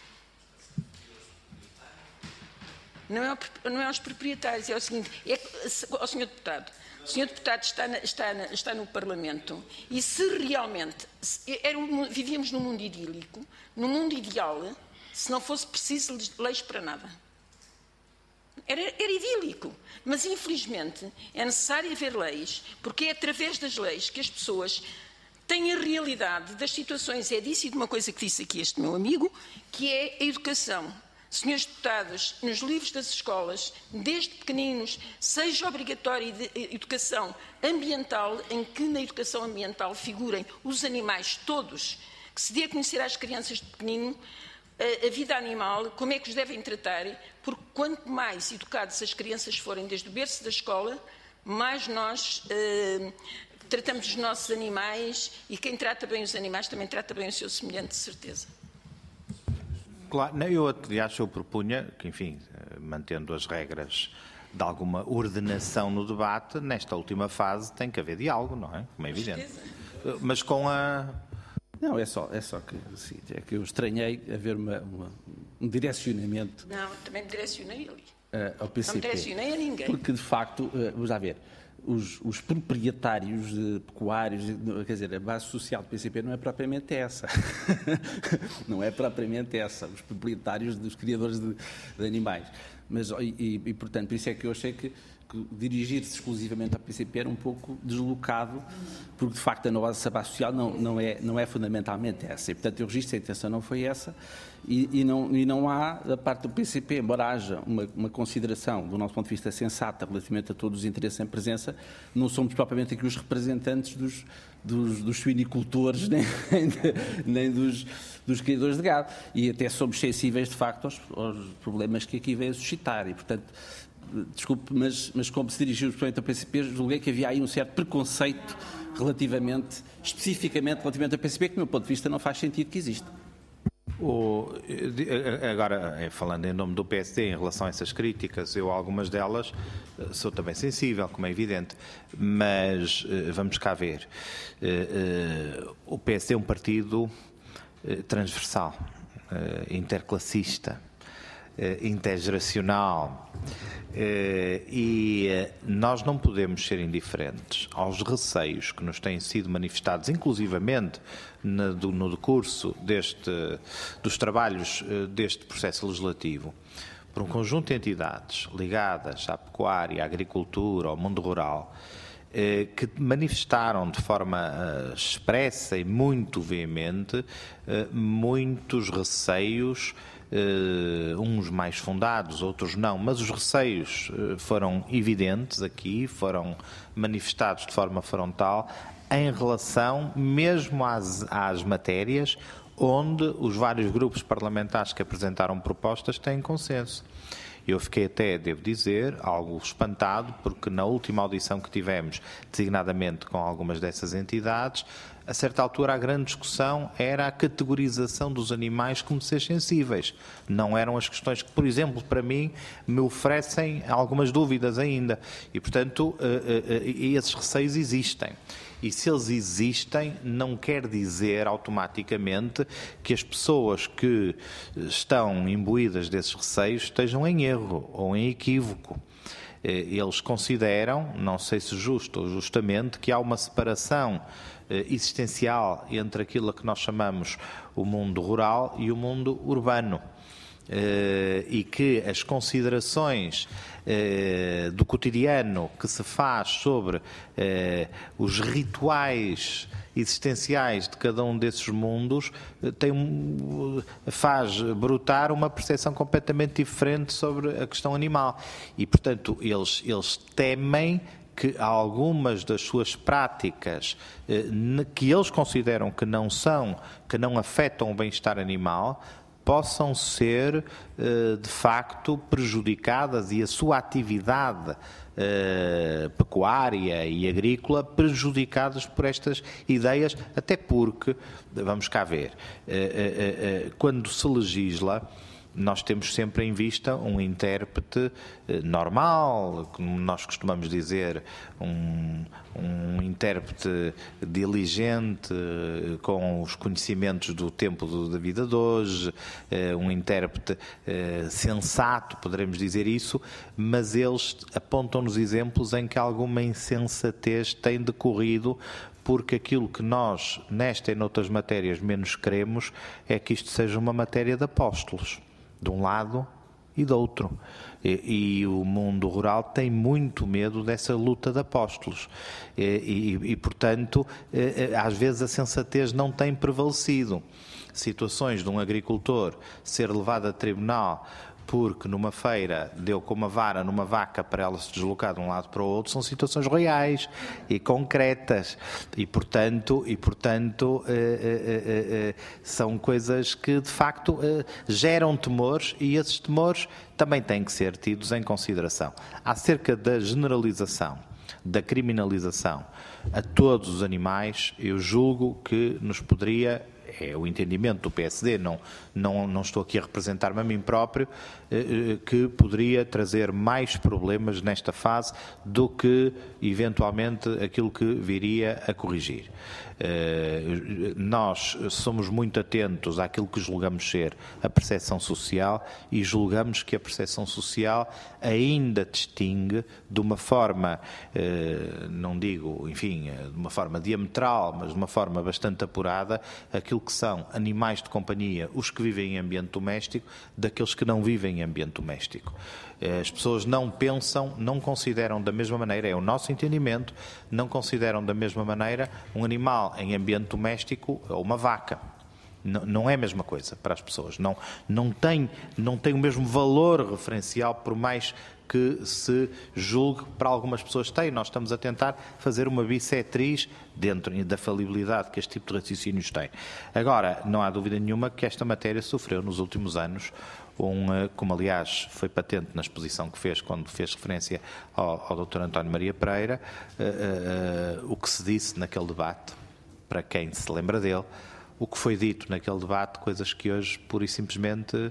Não é, não é aos proprietários, é o seguinte, é ao senhor Deputado. O senhor Deputado está, na, está, na, está no Parlamento e se realmente se, era um, vivíamos num mundo idílico, num mundo ideal, se não fosse preciso leis para nada. Era, era idílico, mas infelizmente é necessário haver leis, porque é através das leis que as pessoas têm a realidade das situações. É disso e de uma coisa que disse aqui este meu amigo, que é a educação. Senhores deputados, nos livros das escolas, desde pequeninos, seja obrigatória a educação ambiental, em que na educação ambiental figurem os animais todos, que se dê a conhecer às crianças de pequenino a vida animal, como é que os devem tratar, porque quanto mais educados as crianças forem desde o berço da escola, mais nós eh, tratamos os nossos animais, e quem trata bem os animais também trata bem o seu semelhante, de certeza. Claro, eu aliás eu propunha que, enfim, mantendo as regras de alguma ordenação no debate, nesta última fase tem que haver diálogo, não é? Como é evidente. Mas com a... Não, é só, é só que, assim, é que eu estranhei haver uma, uma, um direcionamento. Não, também me direcionei ali. ao P C P. Não tencionei a ninguém. Porque, de facto, uh, vamos lá ver, os, os proprietários de pecuários, quer dizer, a base social do P C P não é propriamente essa. Não é propriamente essa, os proprietários dos criadores de, de animais. Mas, e, e, portanto, por isso é que eu achei que, que dirigir-se exclusivamente ao P C P era um pouco deslocado, porque, de facto, a nossa base social não, não, é, não é fundamentalmente essa. E, portanto, eu registro, a intenção não foi essa, e, e, não, e não há, da parte do P C P, embora haja uma, uma consideração, do nosso ponto de vista, sensata relativamente a todos os interesses em presença, não somos propriamente aqui os representantes dos, dos, dos suinicultores, nem, nem dos, dos criadores de gado. E até somos sensíveis, de facto, aos, aos problemas que aqui vêm a suscitar. E, portanto, desculpe, mas, mas como se dirigiu ao P C P, julguei que havia aí um certo preconceito relativamente, especificamente relativamente ao P C P, que, do meu ponto de vista, não faz sentido que exista. O, agora, falando em nome do P S D, em relação a essas críticas, eu, algumas delas, sou também sensível, como é evidente, mas vamos cá ver. O P S D é um partido transversal, interclassista, intergeracional, e nós não podemos ser indiferentes aos receios que nos têm sido manifestados, inclusivamente no decurso deste, dos trabalhos deste processo legislativo, por um conjunto de entidades ligadas à pecuária, à agricultura, ao mundo rural, que manifestaram de forma expressa e muito veemente muitos receios, Uh, uns mais fundados, outros não, mas os receios uh, foram evidentes aqui, foram manifestados de forma frontal em relação mesmo às, às matérias onde os vários grupos parlamentares que apresentaram propostas têm consenso. Eu fiquei até, devo dizer, algo espantado, porque na última audição que tivemos, designadamente com algumas dessas entidades, a certa altura a grande discussão era a categorização dos animais como seres sensíveis. Não eram as questões que, por exemplo, para mim, me oferecem algumas dúvidas ainda. E, portanto, esses receios existem. E se eles existem, não quer dizer automaticamente que as pessoas que estão imbuídas desses receios estejam em erro ou em equívoco. Eles consideram, não sei se justo ou justamente, que há uma separação existencial entre aquilo a que nós chamamos o mundo rural e o mundo urbano. E que as considerações do cotidiano que se faz sobre os rituais existenciais de cada um desses mundos tem um, faz brotar uma percepção completamente diferente sobre a questão animal. E, portanto, eles, eles temem que algumas das suas práticas que eles consideram que não são, que não afetam o bem-estar animal, possam ser, de facto, prejudicadas e a sua atividade pecuária e agrícola prejudicadas por estas ideias, até porque, vamos cá ver, quando se legisla, nós temos sempre em vista um intérprete normal, como nós costumamos dizer, um, um intérprete diligente, com os conhecimentos do tempo da vida de hoje, um intérprete sensato, poderemos dizer isso, mas eles apontam-nos exemplos em que alguma insensatez tem decorrido, porque aquilo que nós, nesta e noutras matérias, menos queremos é que isto seja uma matéria de apóstolos, de um lado e do outro. E, e o mundo rural tem muito medo dessa luta de apóstolos. E, e, e, portanto, às vezes a sensatez não tem prevalecido. Situações de um agricultor ser levado a tribunal porque numa feira deu com uma vara numa vaca para ela se deslocar de um lado para o outro, são situações reais e concretas. E, portanto, e, portanto eh, eh, eh, são coisas que, de facto, eh, geram temores, e esses temores também têm que ser tidos em consideração. Acerca da generalização, da criminalização a todos os animais, eu julgo que nos poderia é o entendimento do P S D, não, não, não estou aqui a representar-me a mim próprio, que poderia trazer mais problemas nesta fase do que, eventualmente, aquilo que viria a corrigir. Nós somos muito atentos àquilo que julgamos ser a percepção social e julgamos que a percepção social ainda distingue de uma forma, não digo, enfim, de uma forma diametral, mas de uma forma bastante apurada, aquilo que são animais de companhia, os que vivem em ambiente doméstico, daqueles que não vivem em ambiente doméstico. As pessoas não pensam, não consideram da mesma maneira, é o nosso entendimento, não consideram da mesma maneira um animal em ambiente doméstico ou uma vaca. Não, não é a mesma coisa para as pessoas. Não, não, tem, não tem o mesmo valor referencial, por mais que se julgue para algumas pessoas tem. Nós estamos a tentar fazer uma bissetriz dentro da falibilidade que este tipo de raciocínios tem. Agora, não há dúvida nenhuma que esta matéria sofreu nos últimos anos um, como aliás foi patente na exposição que fez quando fez referência ao, ao doutor António Maria Pereira, uh, uh, o que se disse naquele debate, para quem se lembra dele, o que foi dito naquele debate, coisas que hoje pura e simplesmente uh,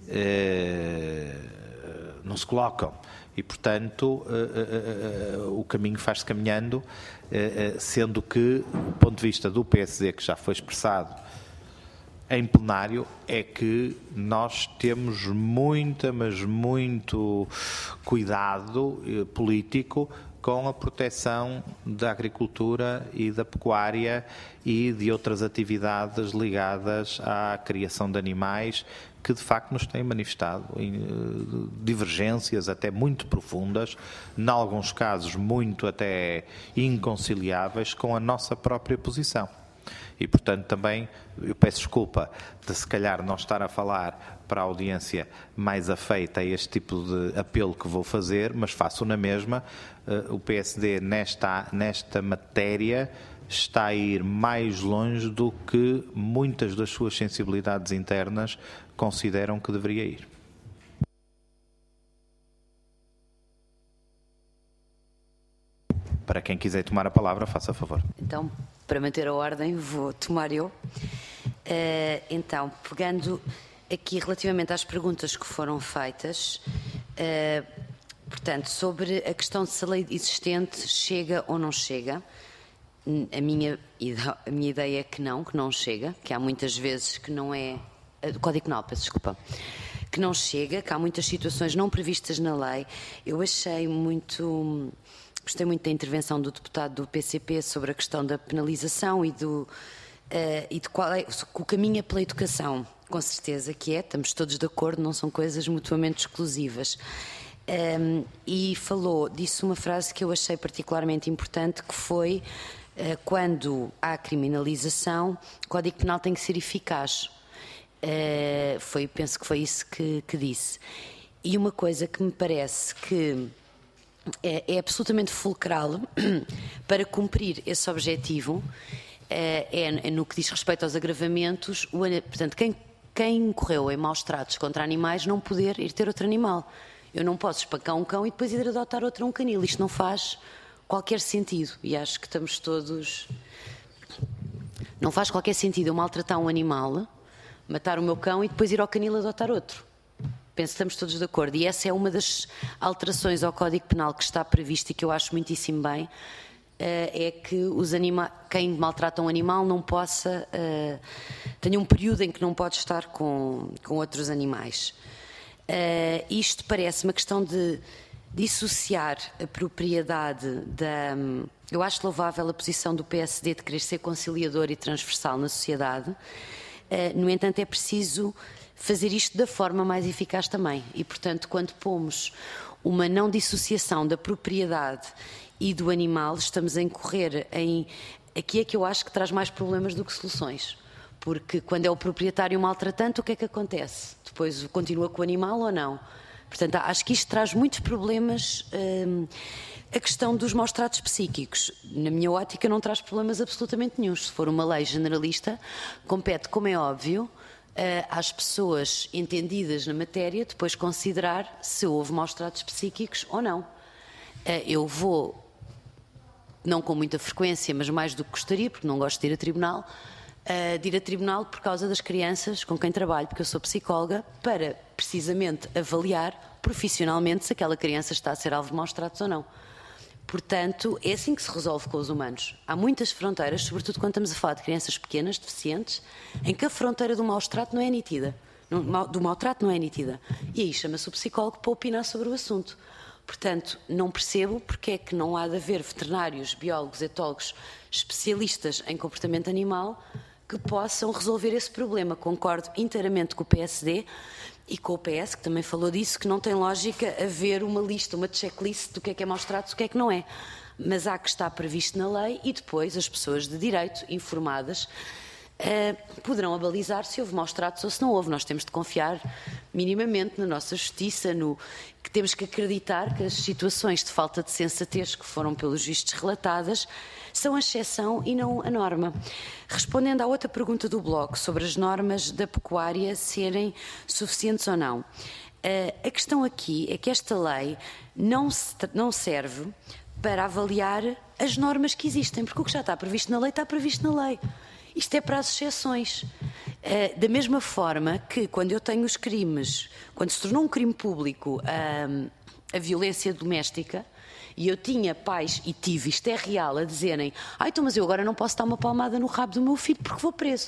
não se colocam. E, portanto, uh, uh, uh, o caminho faz-se caminhando, uh, uh, sendo que, do ponto de vista do P S D, que já foi expressado em plenário, é que nós temos muita, mas muito cuidado uh, político com a proteção da agricultura e da pecuária e de outras atividades ligadas à criação de animais, que de facto nos têm manifestado em, uh, divergências até muito profundas, em alguns casos muito até inconciliáveis com a nossa própria posição. E, portanto, também eu peço desculpa de se calhar não estar a falar para a audiência mais afeita a este tipo de apelo que vou fazer, mas faço na mesma. O P S D nesta, nesta matéria está a ir mais longe do que muitas das suas sensibilidades internas consideram que deveria ir. Para quem quiser tomar a palavra, faça favor. Então, para manter a ordem, vou tomar eu. Uh, então, pegando aqui relativamente às perguntas que foram feitas, uh, portanto, sobre a questão de se a lei existente chega ou não chega, a minha, a minha ideia é que não, que não chega, que há muitas vezes que não é... Uh, Código Penal, peço desculpa. Que não chega, que há muitas situações não previstas na lei. Eu achei muito... Gostei muito da intervenção do deputado do P C P sobre a questão da penalização e, do, uh, e de qual é o caminho é pela educação. Com certeza que é, estamos todos de acordo, não são coisas mutuamente exclusivas. Um, e falou, disse uma frase que eu achei particularmente importante, que foi, uh, quando há criminalização, o Código Penal tem que ser eficaz. Uh, foi, penso que foi isso que, que disse. E uma coisa que me parece que É, é absolutamente fulcral para cumprir esse objetivo, é, é no que diz respeito aos agravamentos, o, portanto, quem, quem incorreu em maus tratos contra animais não poder ir ter outro animal. Eu não posso espancar um cão e depois ir adotar outro um canil. Isto não faz qualquer sentido e acho que estamos todos... Não faz qualquer sentido eu maltratar um animal, matar o meu cão e depois ir ao canil adotar outro. Penso que estamos todos de acordo. E essa é uma das alterações ao Código Penal que está prevista e que eu acho muitíssimo bem, é que os anima... quem maltrata um animal não possa... tenha um período em que não pode estar com, com outros animais. Isto parece uma questão de dissociar a propriedade da... Eu acho louvável a posição do P S D de querer ser conciliador e transversal na sociedade. No entanto, é preciso fazer isto da forma mais eficaz também. E, portanto, quando pomos uma não dissociação da propriedade e do animal, estamos a incorrer em... Aqui é que eu acho que traz mais problemas do que soluções. Porque quando é o proprietário maltratante, o que é que acontece? Depois continua com o animal ou não? Portanto, acho que isto traz muitos problemas. Hum, a questão dos maus tratos psíquicos, na minha ótica, não traz problemas absolutamente nenhum. Se for uma lei generalista, compete, como é óbvio, às pessoas entendidas na matéria depois considerar se houve maus tratos psíquicos ou não. Eu vou, não com muita frequência, mas mais do que gostaria, porque não gosto de ir a tribunal, uh, de ir a tribunal por causa das crianças com quem trabalho, porque eu sou psicóloga, para precisamente avaliar profissionalmente se aquela criança está a ser alvo de maus tratos ou não. Portanto, é assim que se resolve com os humanos. Há muitas fronteiras, sobretudo quando estamos a falar de crianças pequenas, deficientes, em que a fronteira do maus-trato não é nítida. Do maltrato não é nítida. E aí chama-se o psicólogo para opinar sobre o assunto. Portanto, não percebo porque é que não há de haver veterinários, biólogos, etólogos, especialistas em comportamento animal que possam resolver esse problema. Concordo inteiramente com o P S D e com o P S, que também falou disso, que não tem lógica haver uma lista, uma checklist do que é que é maus-tratos e o que é que não é. Mas há que estar previsto na lei e depois as pessoas de direito, informadas, uh, poderão abalizar se houve maus-tratos ou se não houve. Nós temos de confiar minimamente na nossa justiça, no que temos que acreditar que as situações de falta de sensatez que foram pelos vistos relatadas são a exceção e não a norma. Respondendo à outra pergunta do Bloco sobre as normas da pecuária serem suficientes ou não, a questão aqui é que esta lei não, se, não serve para avaliar as normas que existem, porque o que já está previsto na lei está previsto na lei. Isto é para as exceções. Da mesma forma que quando eu tenho os crimes, quando se tornou um crime público a, a violência doméstica, e eu tinha pais, e tive, isto é real, a dizerem: ah, então, mas eu agora não posso dar uma palmada no rabo do meu filho porque vou preso.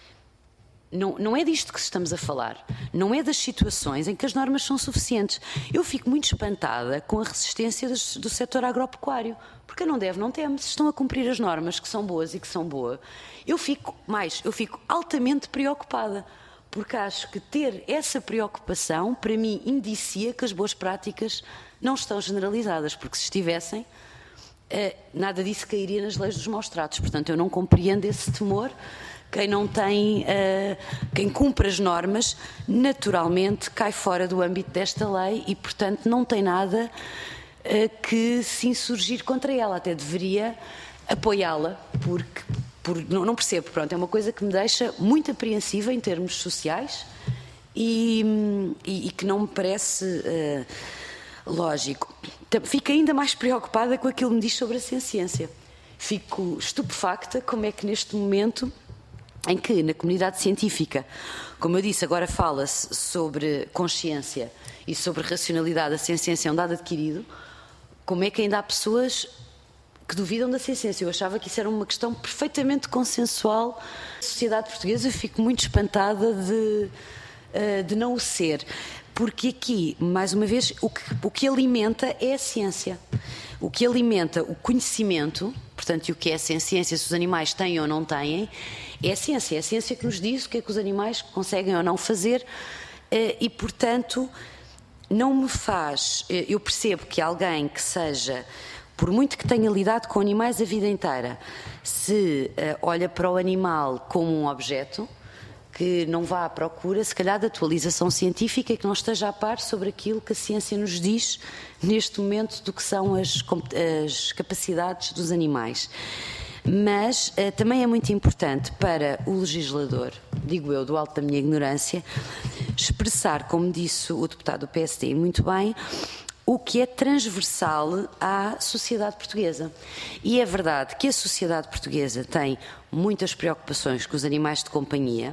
Não, não é disto que estamos a falar. Não é das situações em que as normas são suficientes. Eu fico muito espantada com a resistência do, do setor agropecuário. Porque não deve, não teme. Se estão a cumprir as normas que são boas e que são boas, eu fico, mais, eu fico altamente preocupada. Porque acho que ter essa preocupação, para mim, indicia que as boas práticas não estão generalizadas, porque se estivessem, eh, nada disso cairia nas leis dos maus-tratos. Portanto, eu não compreendo esse temor. Quem não tem, eh, quem cumpre as normas, naturalmente cai fora do âmbito desta lei e, portanto, não tem nada eh, que se insurgir contra ela. Até deveria apoiá-la, porque por, não, não percebo. Pronto, é uma coisa que me deixa muito apreensiva em termos sociais e, e, e que não me parece eh, lógico. Fico ainda mais preocupada com aquilo que me diz sobre a ciência. Fico estupefacta como é que neste momento em que na comunidade científica, como eu disse, agora fala-se sobre consciência e sobre racionalidade, a ciência é um dado adquirido, como é que ainda há pessoas que duvidam da ciência? Eu achava que isso era uma questão perfeitamente consensual. A sociedade portuguesa, eu fico muito espantada de, de não o ser. Porque aqui, mais uma vez, o que, o que alimenta é a ciência. O que alimenta o conhecimento, portanto, e o que é a ciência, se os animais têm ou não têm, é a ciência. É a ciência que nos diz o que é que os animais conseguem ou não fazer e, portanto, não me faz... Eu percebo que alguém que seja, por muito que tenha lidado com animais a vida inteira, se olha para o animal como um objeto, que não vá à procura, se calhar, de atualização científica e que não esteja a par sobre aquilo que a ciência nos diz neste momento do que são as, as capacidades dos animais. Mas uh, também é muito importante para o legislador, digo eu, do alto da minha ignorância, expressar, como disse o deputado do P S D muito bem, o que é transversal à sociedade portuguesa. E é verdade que a sociedade portuguesa tem muitas preocupações com os animais de companhia.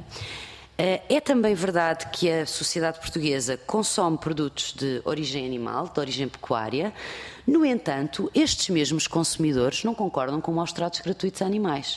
É também verdade que a sociedade portuguesa consome produtos de origem animal, de origem pecuária. No entanto, estes mesmos consumidores não concordam com maus tratos gratuitos a animais.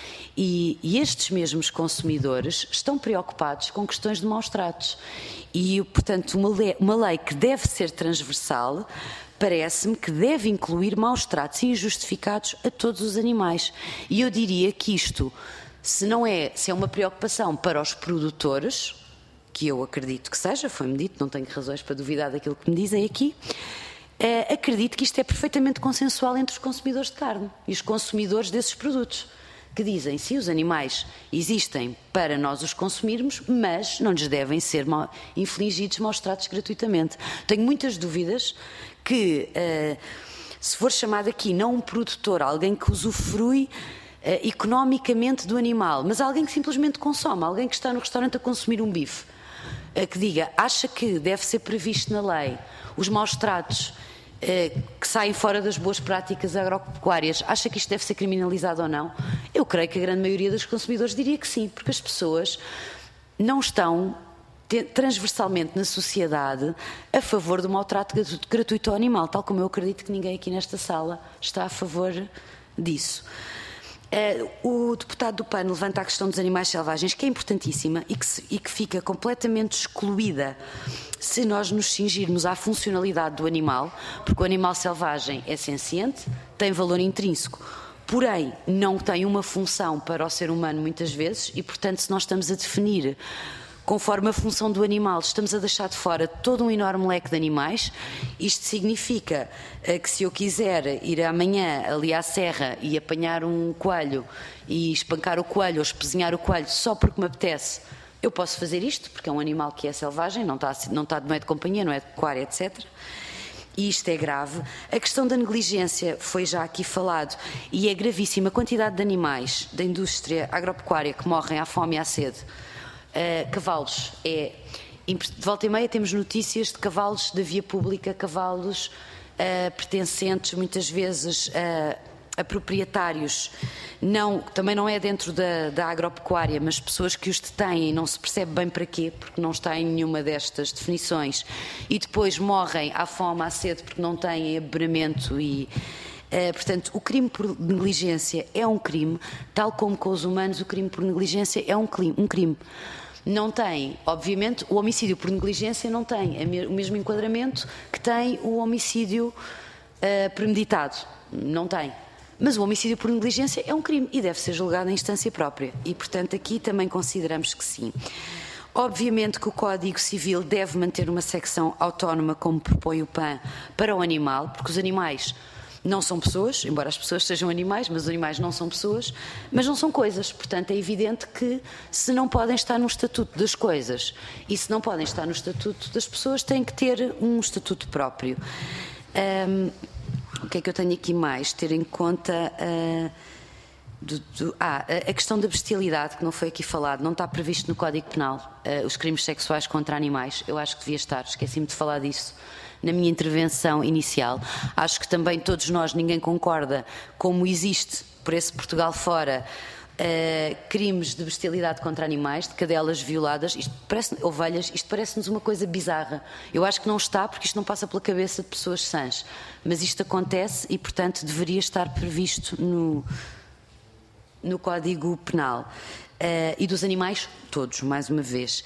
E, e estes mesmos consumidores estão preocupados com questões de maus tratos. E, portanto, uma lei, uma lei que deve ser transversal, parece-me que deve incluir maus tratos injustificados a todos os animais. E eu diria que isto, se não é, se é uma preocupação para os produtores, que eu acredito que seja, foi-me dito, não tenho razões para duvidar daquilo que me dizem aqui, eh, acredito que isto é perfeitamente consensual entre os consumidores de carne e os consumidores desses produtos, que dizem, sim, os animais existem para nós os consumirmos, mas não lhes devem ser mal, infligidos maus tratos gratuitamente. Tenho muitas dúvidas que, uh, se for chamado aqui não um produtor, alguém que usufrui uh, economicamente do animal, mas alguém que simplesmente consome, alguém que está no restaurante a consumir um bife, uh, que diga, acha que deve ser previsto na lei os maus tratos que saem fora das boas práticas agropecuárias. Acha que isto deve ser criminalizado ou não? Eu creio que a grande maioria dos consumidores diria que sim, porque as pessoas não estão transversalmente na sociedade a favor do maltrato gratuito ao animal, tal como eu acredito que ninguém aqui nesta sala está a favor disso. O deputado do P A N levanta a questão dos animais selvagens, que é importantíssima e que, se, e que fica completamente excluída se nós nos cingirmos à funcionalidade do animal, porque o animal selvagem é senciente, tem valor intrínseco, porém não tem uma função para o ser humano muitas vezes e, portanto, se nós estamos a definir conforme a função do animal, estamos a deixar de fora todo um enorme leque de animais. Isto significa uh, que se eu quiser ir amanhã ali à serra e apanhar um coelho e espancar o coelho ou espezinhar o coelho só porque me apetece, eu posso fazer isto, porque é um animal que é selvagem, não está, não está, não é de companhia, não é de pecuária, etcétera. E isto é grave. A questão da negligência foi já aqui falado e é gravíssima. A quantidade de animais da indústria agropecuária que morrem à fome e à sede. Uh, cavalos, é, de volta e meia temos notícias de cavalos da via pública, cavalos uh, pertencentes muitas vezes uh, a proprietários, não, também não é dentro da, da agropecuária, mas pessoas que os detêm e não se percebe bem para quê, porque não está em nenhuma destas definições, e depois morrem à fome, à sede, porque não têm aberamento e... Uh, portanto, o crime por negligência é um crime, tal como com os humanos, o crime por negligência é um crime. Um crime. Não tem, obviamente, o homicídio por negligência não tem o mesmo enquadramento que tem o homicídio uh, premeditado. Não tem. Mas o homicídio por negligência é um crime e deve ser julgado em instância própria. E, portanto, aqui também consideramos que sim. Obviamente que o Código Civil deve manter uma secção autónoma, como propõe o P A N, para o animal, porque os animais não são pessoas, embora as pessoas sejam animais, mas os animais não são pessoas, mas não são coisas. Portanto, é evidente que se não podem estar no estatuto das coisas e se não podem estar no estatuto das pessoas, têm que ter um estatuto próprio. Um, o que é que eu tenho aqui mais? Ter em conta... Uh, Do, do, ah, a questão da bestialidade, que não foi aqui falado, não está previsto no Código Penal, uh, os crimes sexuais contra animais. Eu acho que devia estar, esqueci-me de falar disso na minha intervenção inicial. Acho que também todos nós, ninguém concorda como existe por esse Portugal fora uh, crimes de bestialidade contra animais, de cadelas violadas, isto parece, ovelhas, isto parece-nos uma coisa bizarra. Eu acho que não está, porque isto não passa pela cabeça de pessoas sãs, mas isto acontece e, portanto, deveria estar previsto no... no Código Penal. Uh, e dos animais, todos, mais uma vez.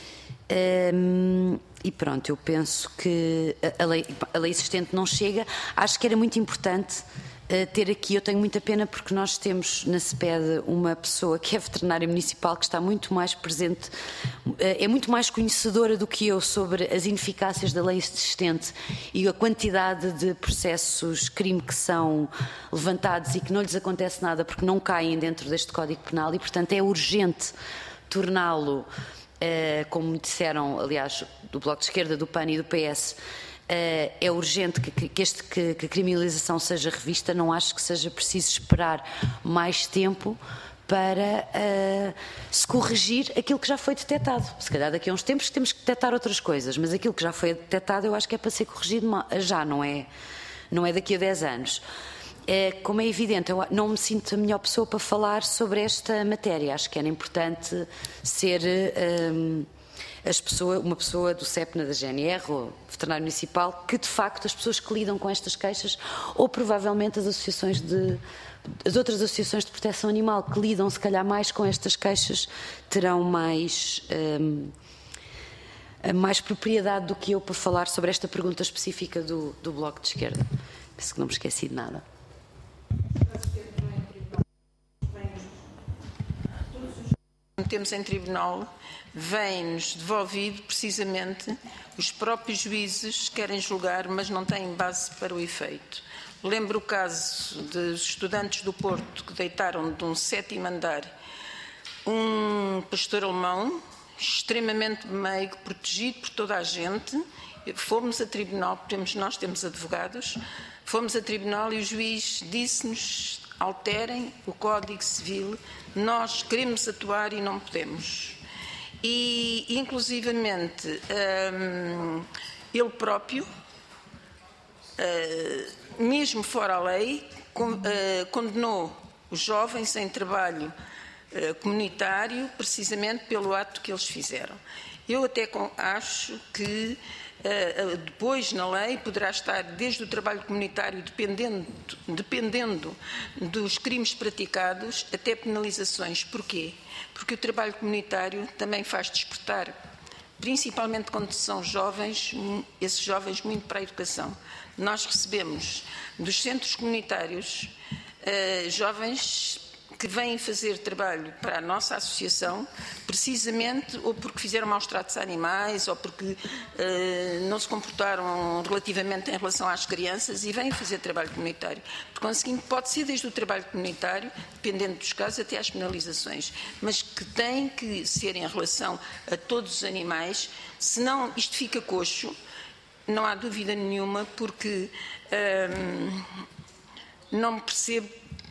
Um, e pronto, eu penso que a lei, a lei existente não chega. Acho que era muito importante uh, ter aqui, eu tenho muita pena porque nós temos na CEPED uma pessoa que é veterinária municipal que está muito mais presente, uh, é muito mais conhecedora do que eu sobre as ineficácias da lei existente e a quantidade de processos crime que são levantados e que não lhes acontece nada porque não caem dentro deste Código Penal e, portanto, é urgente torná-lo, uh, como disseram, aliás, do Bloco de Esquerda, do P A N e do P S, Uh, é urgente que, que, este, que, que a criminalização seja revista. Não acho que seja preciso esperar mais tempo para uh, se corrigir aquilo que já foi detectado. Se calhar daqui a uns tempos temos que detectar outras coisas, mas aquilo que já foi detectado eu acho que é para ser corrigido já, não é, não é daqui a dez anos. Uh, como é evidente, eu não me sinto a melhor pessoa para falar sobre esta matéria. Acho que era importante ser... Uh, As pessoas, uma pessoa do CEPNA, da G N R ou veterinário municipal, que de facto as pessoas que lidam com estas queixas, ou provavelmente as associações de, as outras associações de proteção animal que lidam se calhar mais com estas queixas, terão mais, um, mais propriedade do que eu para falar sobre esta pergunta específica do, do Bloco de Esquerda. Penso que não me esqueci de nada. Temos em tribunal, vem-nos devolvido precisamente os próprios juízes que querem julgar, mas não têm base para o efeito. Lembro o caso dos estudantes do Porto que deitaram de um sétimo andar um pastor alemão, extremamente meigo, protegido por toda a gente. Fomos a tribunal, temos, nós temos advogados, fomos a tribunal e o juiz disse-nos: alterem o Código Civil, nós queremos atuar e não podemos. E, inclusivamente, um, ele próprio mesmo fora a lei, condenou os jovens em trabalho comunitário precisamente pelo ato que eles fizeram. Eu até acho que depois na lei poderá estar desde o trabalho comunitário, dependendo, dependendo dos crimes praticados, até penalizações. Porquê? Porque o trabalho comunitário também faz despertar, principalmente quando são jovens, esses jovens muito para a educação. Nós recebemos dos centros comunitários uh, jovens que vêm fazer trabalho para a nossa associação, precisamente ou porque fizeram maus tratos a animais, ou porque uh, não se comportaram relativamente em relação às crianças e vêm fazer trabalho comunitário. Por conseguinte, pode ser desde o trabalho comunitário, dependendo dos casos, até às penalizações, mas que tem que ser em relação a todos os animais, senão isto fica coxo, não há dúvida nenhuma, porque hum, não me percebo.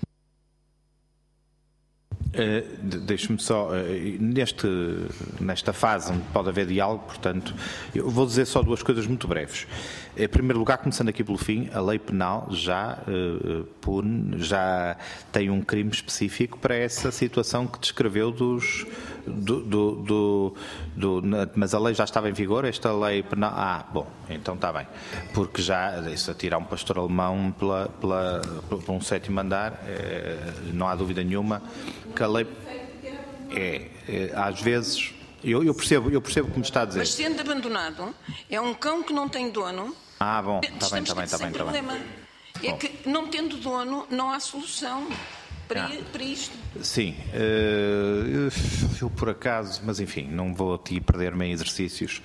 Uh, Deixe-me só, uh, neste, nesta fase onde pode haver diálogo, portanto, eu vou dizer só duas coisas muito breves. Em primeiro lugar, começando aqui pelo fim, a lei penal já uh, pune, já tem um crime específico para essa situação que descreveu dos... Do, do, do, do, mas a lei já estava em vigor, esta lei penal... Ah, bom, então está bem. Porque já, isso atirar um pastor alemão pela, pela, por um sétimo andar, é, não há dúvida nenhuma que a lei... É, é às vezes... Eu, eu, percebo, eu percebo o que me está a dizer. Mas sendo abandonado, é um cão que não tem dono... Ah, bom, está bem, está bem, está bem. Está bem. É bom. Que não tendo dono, não há solução para, ah. para isto. Sim, eu, eu por acaso, mas enfim, não vou aqui perder-me em exercícios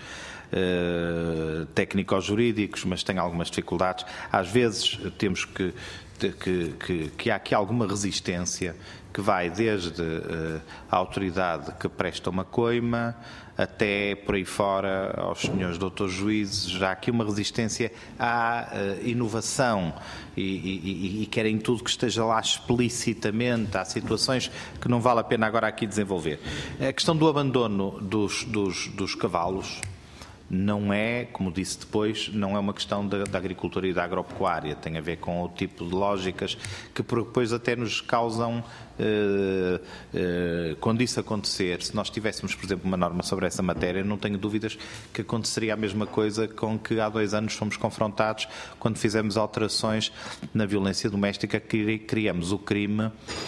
uh, técnico-jurídicos, mas tenho algumas dificuldades. Às vezes temos que, que, que, que há aqui alguma resistência que vai desde uh, a autoridade que presta uma coima até por aí fora aos senhores doutores juízes. Já há aqui uma resistência à uh, inovação e, e, e querem tudo que esteja lá explicitamente. Há situações que não vale a pena agora aqui desenvolver. A questão do abandono dos, dos, dos cavalos não é, como disse depois, não é uma questão da, da agricultura e da agropecuária, tem a ver com o tipo de lógicas que depois até nos causam, eh, eh, quando isso acontecer, se nós tivéssemos, por exemplo, uma norma sobre essa matéria, não tenho dúvidas que aconteceria a mesma coisa com que há dois anos fomos confrontados quando fizemos alterações na violência doméstica, que criamos o crime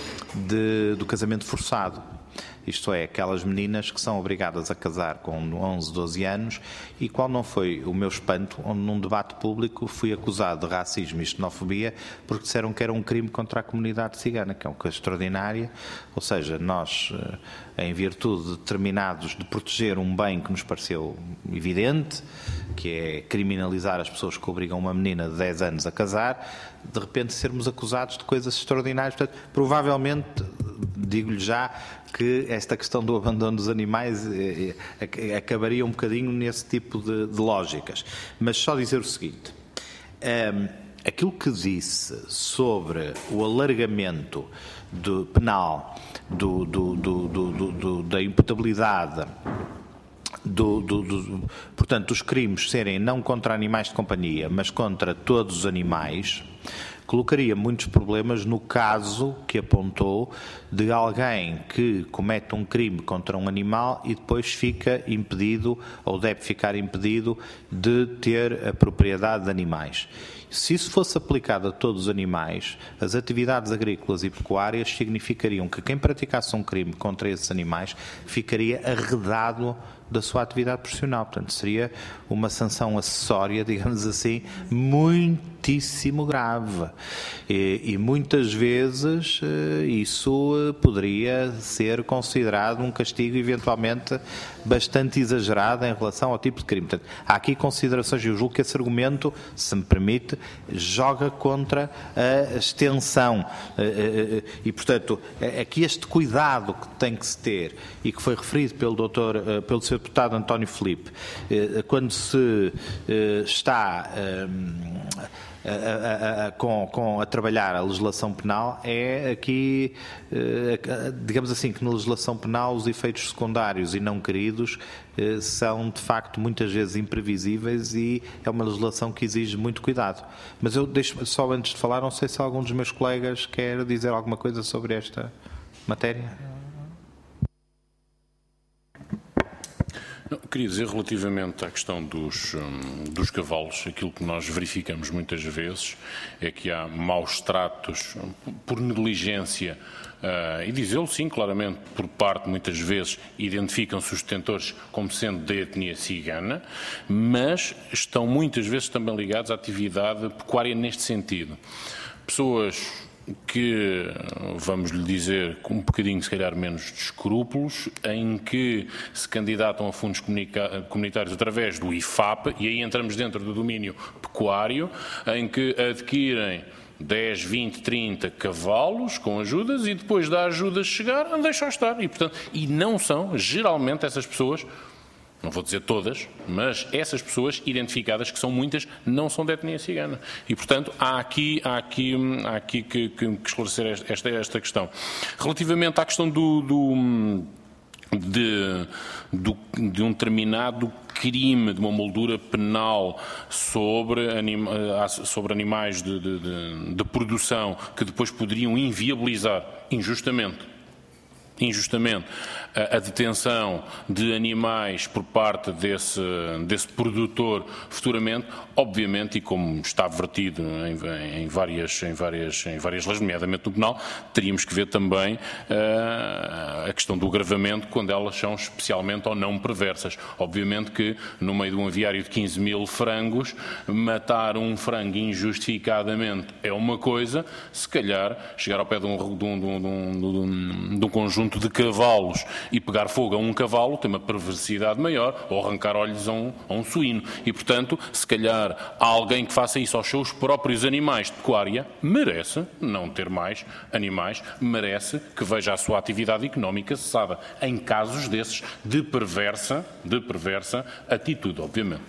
de, do casamento forçado. Isto é, aquelas meninas que são obrigadas a casar com onze, doze anos, e qual não foi o meu espanto, onde num debate público fui acusado de racismo e xenofobia porque disseram que era um crime contra a comunidade cigana, que é uma coisa extraordinária. Ou seja, nós, em virtude de determinados de proteger um bem que nos pareceu evidente, que é criminalizar as pessoas que obrigam uma menina de dez anos a casar, de repente sermos acusados de coisas extraordinárias. Portanto, provavelmente, digo-lhe já, que esta questão do abandono dos animais eh, eh, acabaria um bocadinho nesse tipo de, de lógicas. Mas só dizer o seguinte, um, aquilo que disse sobre o alargamento do penal do, do, do, do, do, da imputabilidade Do, do, do, portanto, dos crimes serem não contra animais de companhia, mas contra todos os animais, colocaria muitos problemas no caso que apontou de alguém que comete um crime contra um animal e depois fica impedido, ou deve ficar impedido, de ter a propriedade de animais. Se isso fosse aplicado a todos os animais, as atividades agrícolas e pecuárias significariam que quem praticasse um crime contra esses animais ficaria arredado da sua atividade profissional. Portanto, seria uma sanção acessória, digamos assim, muitíssimo grave. E, e muitas vezes isso poderia ser considerado um castigo eventualmente bastante exagerado em relação ao tipo de crime. Portanto, há aqui considerações, e eu julgo que esse argumento, se me permite, joga contra a extensão. E, portanto, aqui este cuidado que tem que se ter, e que foi referido pelo doutor, pelo seu deputado António Filipe, quando se está a, a, a, com, com a trabalhar a legislação penal é aqui, digamos assim, que na legislação penal os efeitos secundários e não queridos são de facto muitas vezes imprevisíveis e é uma legislação que exige muito cuidado. Mas eu deixo só antes de falar, não sei se algum dos meus colegas quer dizer alguma coisa sobre esta matéria. Não, queria dizer relativamente à questão dos, dos cavalos, aquilo que nós verificamos muitas vezes é que há maus tratos por negligência. Uh, e dizê-lo sim, claramente, por parte, muitas vezes, identificam-se os detentores como sendo da etnia cigana, mas estão muitas vezes também ligados à atividade pecuária neste sentido. Pessoas que, vamos lhe dizer, com um bocadinho, se calhar, menos de escrúpulos, em que se candidatam a fundos comunitários através do I F A P, e aí entramos dentro do domínio pecuário, em que adquirem dez, vinte, trinta cavalos com ajudas e depois da ajuda chegar, deixam estar. E, portanto, e não são, geralmente, essas pessoas, não vou dizer todas, mas essas pessoas identificadas, que são muitas, não são de etnia cigana. E, portanto, há aqui, há aqui, há aqui que, que, que esclarecer esta, esta questão. Relativamente à questão do... do De, de um determinado crime, de uma moldura penal sobre, anima, sobre animais de, de, de, de produção que depois poderiam inviabilizar injustamente, injustamente a, a detenção de animais por parte desse, desse produtor futuramente, obviamente, e como está vertido em, em, várias, em, várias, em várias leis, nomeadamente no penal, teríamos que ver também uh, a questão do agravamento quando elas são especialmente ou não perversas. Obviamente que no meio de um aviário de quinze mil frangos, matar um frango injustificadamente é uma coisa, se calhar chegar ao pé de um, de um, de um, de um, de um conjunto de cavalos e pegar fogo a um cavalo tem uma perversidade maior, ou arrancar olhos a um, a um suíno. E, portanto, se calhar alguém que faça isso aos seus próprios animais de pecuária merece não ter mais animais, merece que veja a sua atividade económica cessada, em casos desses de perversa, de perversa atitude, obviamente.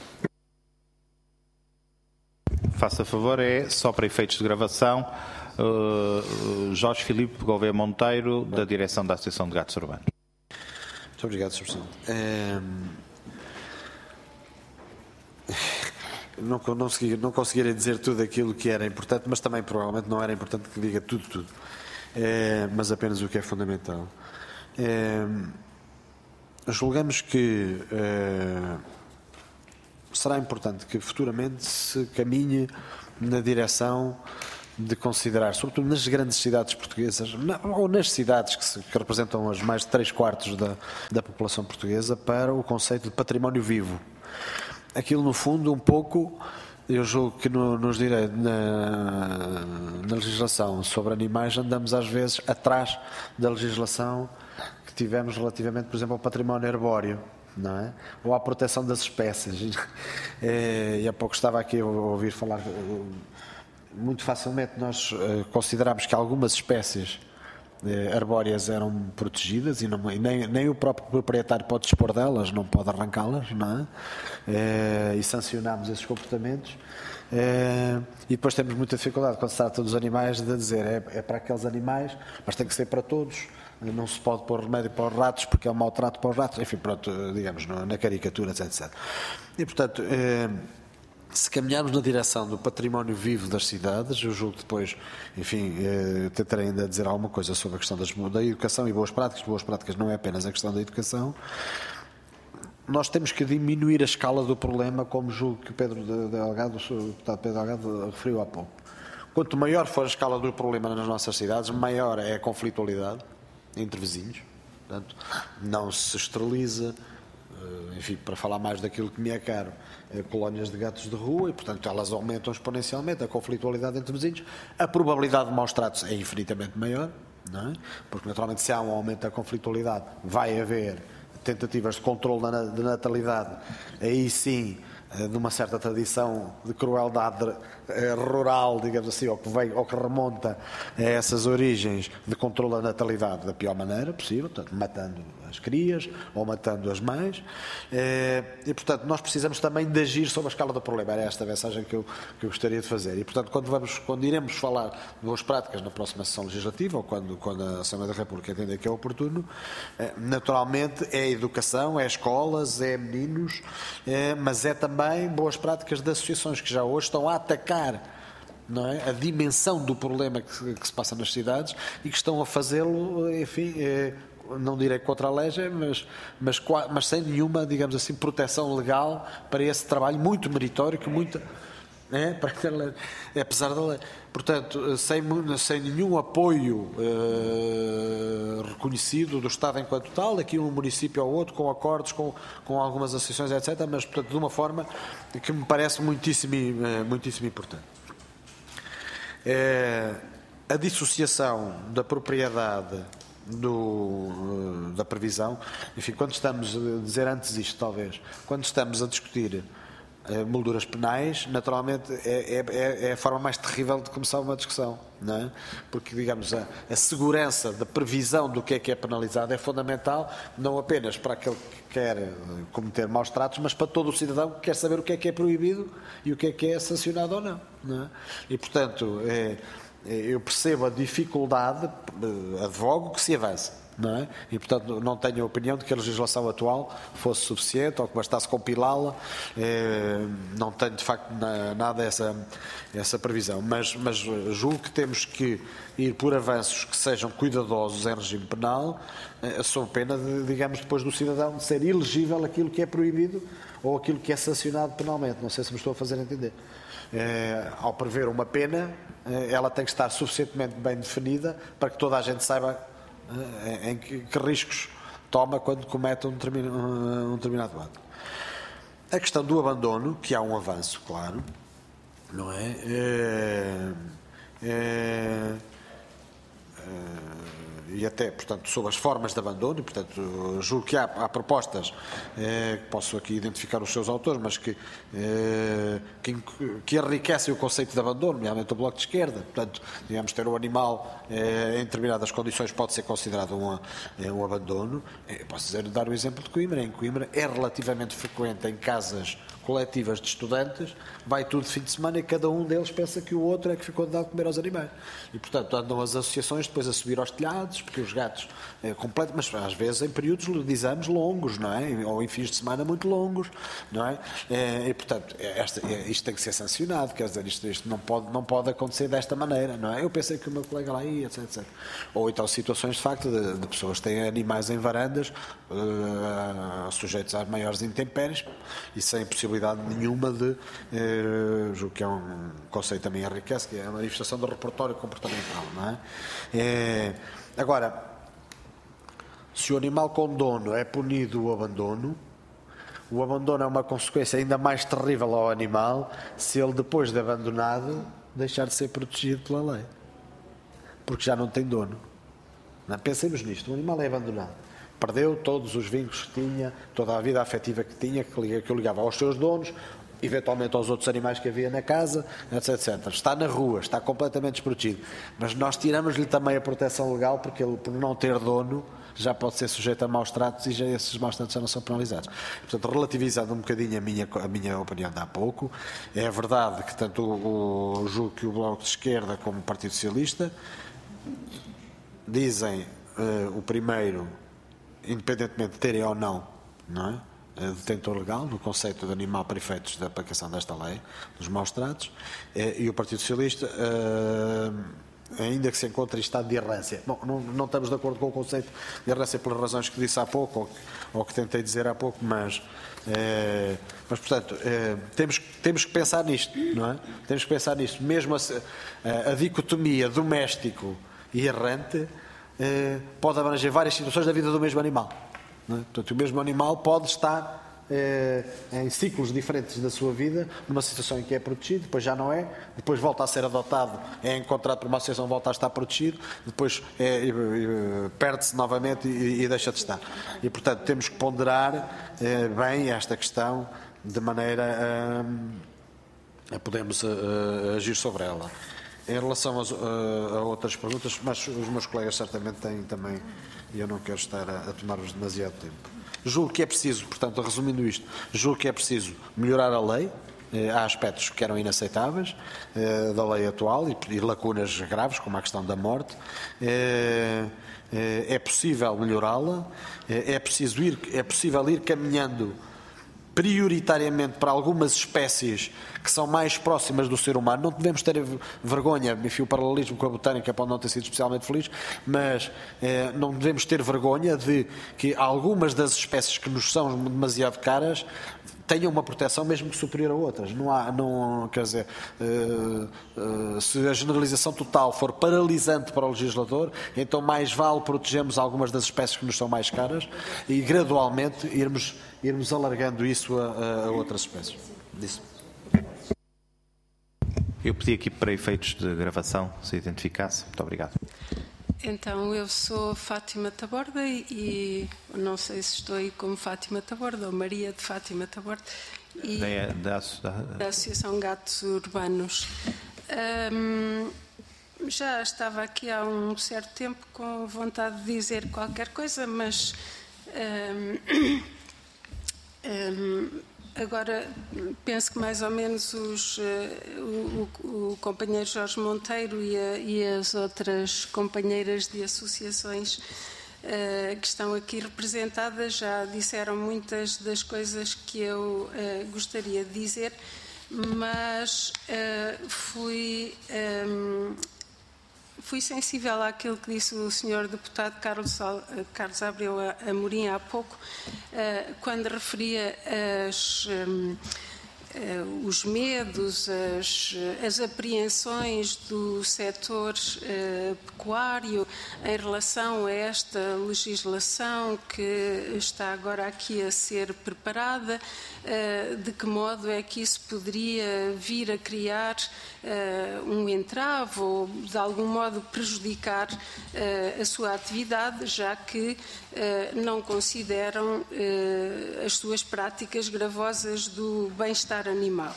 Faça favor, é só para efeitos de gravação. Uh, Jorge Filipe Gouveia Monteiro, da direção da Associação de Gatos Urbanos. Muito obrigado, senhor Presidente. É... Não, não, consegui, não conseguirei dizer tudo aquilo que era importante, mas também provavelmente não era importante que diga tudo, tudo. É, mas apenas o que é fundamental. É, julgamos que é, será importante que futuramente se caminhe na direção de considerar, sobretudo nas grandes cidades portuguesas, ou nas cidades que, se, que representam as mais de três quartos da, da população portuguesa, para o conceito de património vivo. Aquilo, no fundo, um pouco, eu julgo que no, nos direi, na, na legislação sobre animais andamos às vezes atrás da legislação que tivemos relativamente, por exemplo, ao património herbóreo, não é? Ou à proteção das espécies. É, e há pouco estava aqui a ouvir falar... Muito facilmente nós uh, consideramos que algumas espécies uh, arbóreas eram protegidas e, não, e nem, nem o próprio proprietário pode dispor delas, não pode arrancá-las, não é? Uh, e sancionamos esses comportamentos. Uh, e depois temos muita dificuldade quando se trata dos animais de dizer é, é para aqueles animais, mas tem que ser para todos. Não se pode pôr remédio para os ratos porque é um maltrato para os ratos. Enfim, pronto, digamos, na caricatura, etcétera. E, portanto... Uh, Se caminharmos na direção do património vivo das cidades, eu julgo que depois, enfim, eh, tentarei ainda dizer alguma coisa sobre a questão das, da educação e boas práticas. Boas práticas não é apenas a questão da educação. Nós temos que diminuir a escala do problema, como julgo que o Pedro Delgado, o deputado Pedro Delgado referiu há pouco. Quanto maior for a escala do problema nas nossas cidades, maior é a conflitualidade entre vizinhos. Portanto, não se esteriliza, enfim, para falar mais daquilo que me é caro, colónias de gatos de rua, e portanto elas aumentam exponencialmente a conflitualidade entre vizinhos. A probabilidade de maus tratos é infinitamente maior, não é? Porque naturalmente se há um aumento da conflitualidade vai haver tentativas de controle da natalidade, aí sim de uma certa tradição de crueldade rural, digamos assim, ou que, vem, ou que remonta a essas origens de controle da natalidade da pior maneira possível, portanto, matando as crias ou matando as mães. E, portanto, nós precisamos também de agir sobre a escala do problema. Era esta a mensagem que eu, que eu gostaria de fazer. E, portanto, quando, vamos, quando iremos falar de boas práticas na próxima sessão legislativa, ou quando, quando a Assembleia da República entender que é oportuno, naturalmente é educação, é escolas, é meninos, é, mas é também boas práticas de associações que já hoje estão a atacar, não é, a dimensão do problema que, que se passa nas cidades e que estão a fazê-lo, enfim, é, não direi contra a lei, mas, mas, mas sem nenhuma, digamos assim, proteção legal para esse trabalho muito meritório, que muito, é, para ter lei, é, apesar da lei. Portanto, sem, sem nenhum apoio eh, reconhecido do Estado enquanto tal, aqui um município ou outro, com acordos, com, com algumas associações, etcétera, mas, portanto, de uma forma que me parece muitíssimo, muitíssimo importante. É, a dissociação da propriedade do, da previsão, enfim, quando estamos a dizer antes isto, talvez, quando estamos a discutir molduras penais, naturalmente é, é, é a forma mais terrível de começar uma discussão, não é? Porque, digamos, a, a segurança da previsão do que é que é penalizado é fundamental, não apenas para aquele que quer cometer maus tratos, mas para todo o cidadão que quer saber o que é que é proibido e o que é que é sancionado ou não, não é? E, portanto, é, eu percebo a dificuldade, advogo que se avance, não é? E, portanto, não tenho a opinião de que a legislação atual fosse suficiente ou que bastasse compilá-la. Eh, não tenho, de facto, na, nada essa, essa previsão. Mas, mas julgo que temos que ir por avanços que sejam cuidadosos em regime penal, eh, sob pena, de, digamos, depois do cidadão de ser elegível aquilo que é proibido ou aquilo que é sancionado penalmente. Não sei se me estou a fazer entender. Eh, ao prever uma pena, eh, ela tem que estar suficientemente bem definida para que toda a gente saiba em que, que riscos toma quando comete um determinado, um determinado ato. A questão do abandono, que há um avanço, claro, não é? É, é, é e até, portanto, sobre as formas de abandono, e, portanto, julgo que há, há propostas, eh, que posso aqui identificar os seus autores, mas que, eh, que, que enriquecem o conceito de abandono, nomeadamente o Bloco de Esquerda. Portanto, digamos, ter o animal eh, em determinadas condições pode ser considerado um, eh, um abandono. Eh, posso dizer, dar o exemplo de Coimbra. Em Coimbra é relativamente frequente em casas coletivas de estudantes, vai tudo de fim de semana e cada um deles pensa que o outro é que ficou de dar de comer aos animais. E, portanto, andam as associações depois a subir aos telhados, porque os gatos, é, completo, mas às vezes em períodos de exames longos, não é? Ou em fins de semana muito longos, não é? É, e, portanto, esta, é, isto tem que ser sancionado, quer dizer, isto, isto não, pode, não pode acontecer desta maneira, não é? Eu pensei que o meu colega lá ia, etc, etcétera. Ou então situações, de facto, de, de pessoas que têm animais em varandas, uh, sujeitos às maiores intempéries e sem possibilidade nenhuma de, eh, julgo que é um conceito também enriquece, que é a manifestação do repertório comportamental, não é? É, agora, se o animal com dono é punido o abandono, o abandono é uma consequência ainda mais terrível ao animal se ele, depois de abandonado, deixar de ser protegido pela lei, porque já não tem dono. Não é? Pensemos nisto, o animal é abandonado, perdeu todos os vínculos que tinha, toda a vida afetiva que tinha, que o ligava aos seus donos, eventualmente aos outros animais que havia na casa, etc, etcétera. Está na rua, está completamente desprotegido. Mas nós tiramos-lhe também a proteção legal, porque ele, por não ter dono, já pode ser sujeito a maus tratos e já, esses maus tratos já não são penalizados. Portanto, relativizando um bocadinho a minha, a minha opinião de há pouco, é verdade que tanto o, o julgo que o Bloco de Esquerda como o Partido Socialista dizem uh, o primeiro, independentemente de terem ou não, não é, detentor legal, no conceito de animal para efeitos da aplicação desta lei, dos maus tratos, e o Partido Socialista, ainda que se encontre em estado de errância. Bom, não, não estamos de acordo com o conceito de errância pelas razões que disse há pouco, ou, ou que tentei dizer há pouco, mas, é, mas portanto, é, temos, temos que pensar nisto, não é? Temos que pensar nisto. Mesmo a, a, a dicotomia doméstico e errante Eh, pode abranger várias situações da vida do mesmo animal, não é? Portanto, o mesmo animal pode estar eh, em ciclos diferentes da sua vida, numa situação em que é protegido, depois já não é, depois volta a ser adotado, é encontrado por uma associação, volta a estar protegido, depois é, é, perde-se novamente e, e deixa de estar. E, portanto, temos que ponderar eh, bem esta questão de maneira a, a podermos a, a agir sobre ela. Em relação às, a, a outras perguntas, mas os meus colegas certamente têm também, e eu não quero estar a, a tomar-vos demasiado tempo. Julgo que é preciso, portanto, resumindo isto, julgo que é preciso melhorar a lei. Há aspectos que eram inaceitáveis eh, da lei atual e, e lacunas graves, como a questão da morte. Eh, eh, é possível melhorá-la, eh, é, preciso ir, é possível ir caminhando prioritariamente para algumas espécies que são mais próximas do ser humano. Não devemos ter vergonha, enfim, o paralelismo com a botânica pode não ter sido especialmente feliz, mas eh, não devemos ter vergonha de que algumas das espécies que nos são demasiado caras tenham uma proteção mesmo que superior a outras. Não há, não, quer dizer, uh, uh, se a generalização total for paralisante para o legislador, então mais vale protegermos algumas das espécies que nos são mais caras e gradualmente irmos, irmos alargando isso a, a outras espécies. Isso. Eu pedi aqui para efeitos de gravação, se identificasse. Muito obrigado. Então, eu sou Fátima Taborda e não sei se estou aí como Fátima Taborda ou Maria de Fátima Taborda. E da, da, da... da Associação Gatos Urbanos. Um, já estava aqui há um certo tempo com vontade de dizer qualquer coisa, mas um, um, agora penso que mais ou menos os, o, o, o companheiro Jorge Monteiro e, a, e as outras companheiras de associações uh, que estão aqui representadas já disseram muitas das coisas que eu uh, gostaria de dizer, mas uh, fui... Um, Fui sensível àquilo que disse o senhor deputado Carlos, Carlos Abreu Amorim há pouco, quando referia as, os medos, as, as apreensões do setor pecuário em relação a esta legislação que está agora aqui a ser preparada, de que modo é que isso poderia vir a criar um entrave ou de algum modo prejudicar a sua atividade, já que não consideram as suas práticas gravosas do bem-estar animal.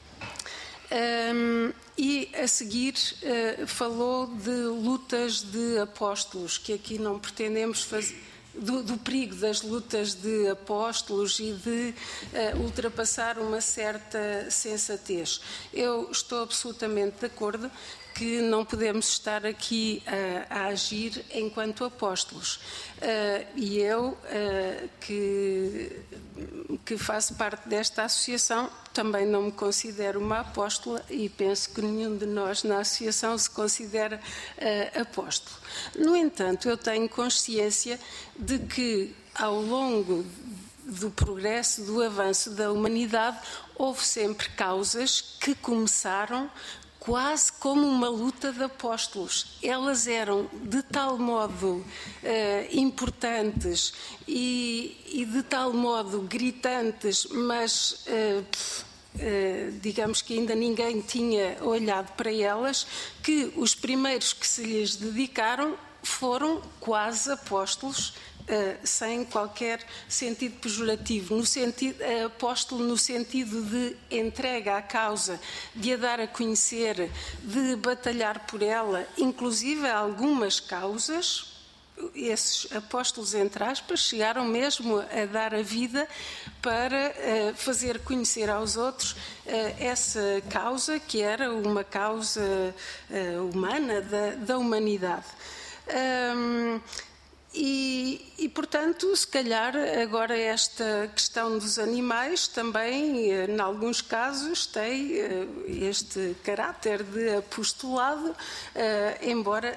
Um, e a seguir uh, falou de lutas de apóstolos, que aqui não pretendemos fazer, do, do perigo das lutas de apóstolos e de uh, ultrapassar uma certa sensatez. Eu estou absolutamente de acordo que não podemos estar aqui uh, a agir enquanto apóstolos. Uh, e eu, uh, que, que faço parte desta associação, também não me considero uma apóstola e penso que nenhum de nós na associação se considera uh, apóstolo. No entanto, eu tenho consciência de que, ao longo do progresso, do avanço da humanidade, houve sempre causas que começaram quase como uma luta de apóstolos. Elas eram de tal modo uh, importantes e, e de tal modo gritantes, mas uh, uh, digamos que ainda ninguém tinha olhado para elas, que os primeiros que se lhes dedicaram foram quase apóstolos, Uh, sem qualquer sentido pejorativo, no sentido, uh, apóstolo no sentido de entrega à causa, de a dar a conhecer, de batalhar por ela, inclusive algumas causas, esses apóstolos, entre aspas, chegaram mesmo a dar a vida para uh, fazer conhecer aos outros uh, essa causa, que era uma causa uh, humana, da, da humanidade. Um, E, e, portanto, se calhar agora esta questão dos animais também, em alguns casos, tem este caráter de apostolado, embora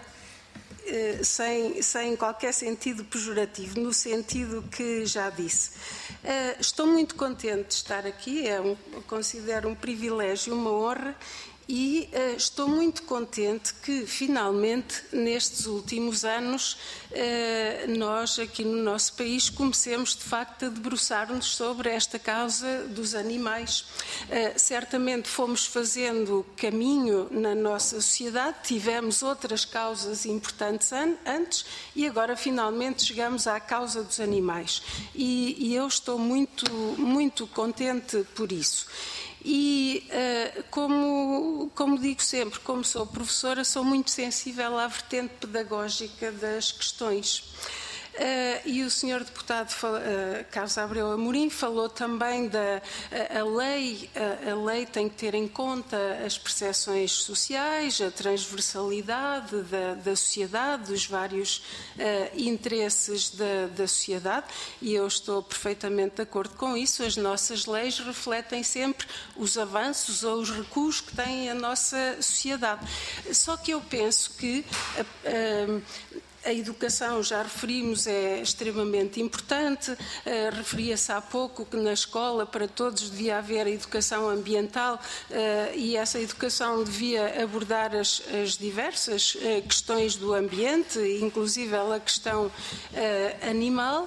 sem, sem qualquer sentido pejorativo, no sentido que já disse. Estou muito contente de estar aqui, é um, considero um privilégio, uma honra, e uh, estou muito contente que, finalmente, nestes últimos anos, uh, nós, aqui no nosso país, comecemos, de facto, a debruçar-nos sobre esta causa dos animais. Uh, certamente fomos fazendo caminho na nossa sociedade, tivemos outras causas importantes an antes e agora, finalmente, chegamos à causa dos animais. E, e eu estou muito, muito contente por isso. E, uh, como, como digo sempre, como sou professora, sou muito sensível à vertente pedagógica das questões. Uh, e o senhor deputado uh, Carlos Abreu Amorim falou também da a, a lei, a, a lei tem que ter em conta as percepções sociais, a transversalidade da, da sociedade, dos vários uh, interesses da, da sociedade, e eu estou perfeitamente de acordo com isso. As nossas leis refletem sempre os avanços ou os recuos que tem a nossa sociedade. Só que eu penso que uh, uh, a educação, já referimos, é extremamente importante. Uh, referia-se há pouco que na escola para todos devia haver educação ambiental uh, e essa educação devia abordar as, as diversas uh, questões do ambiente, inclusive a questão uh, animal.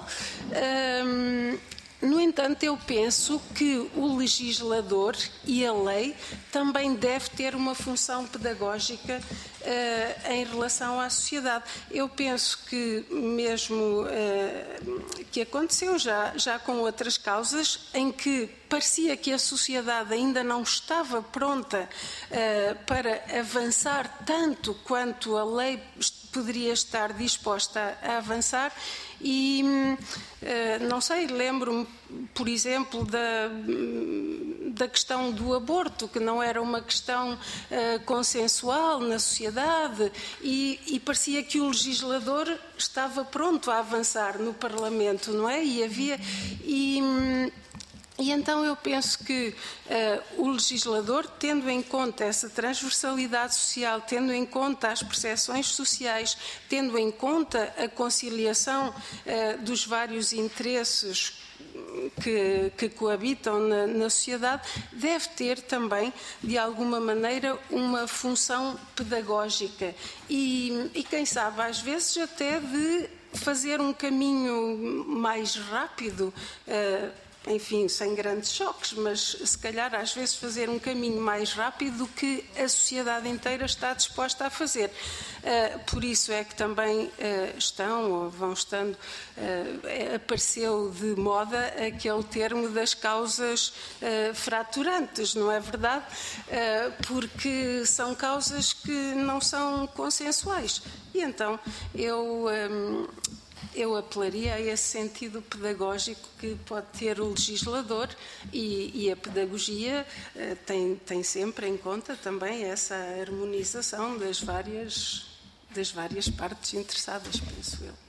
Uh, No entanto, eu penso que o legislador e a lei também deve ter uma função pedagógica uh, em relação à sociedade. Eu penso que mesmo uh, que aconteceu já, já com outras causas em que parecia que a sociedade ainda não estava pronta uh, para avançar tanto quanto a lei poderia estar disposta a avançar. E, não sei, lembro-me, por exemplo, da, da questão do aborto, que não era uma questão uh, consensual na sociedade, e, e parecia que o legislador estava pronto a avançar no Parlamento, não é? E havia... E, E então eu penso que uh, o legislador, tendo em conta essa transversalidade social, tendo em conta as percepções sociais, tendo em conta a conciliação uh, dos vários interesses que, que coabitam na, na sociedade, deve ter também, de alguma maneira, uma função pedagógica e, e quem sabe, às vezes até de fazer um caminho mais rápido, uh, enfim, sem grandes choques, mas se calhar às vezes fazer um caminho mais rápido do que a sociedade inteira está disposta a fazer. Uh, por isso é que também uh, estão, ou vão estando, uh, apareceu de moda aquele termo das causas uh, fraturantes, não é verdade? Uh, porque são causas que não são consensuais. E então eu... Um, Eu apelaria a esse sentido pedagógico que pode ter o legislador e, e a pedagogia uh, tem, tem sempre em conta também essa harmonização das várias, das várias partes interessadas, penso eu.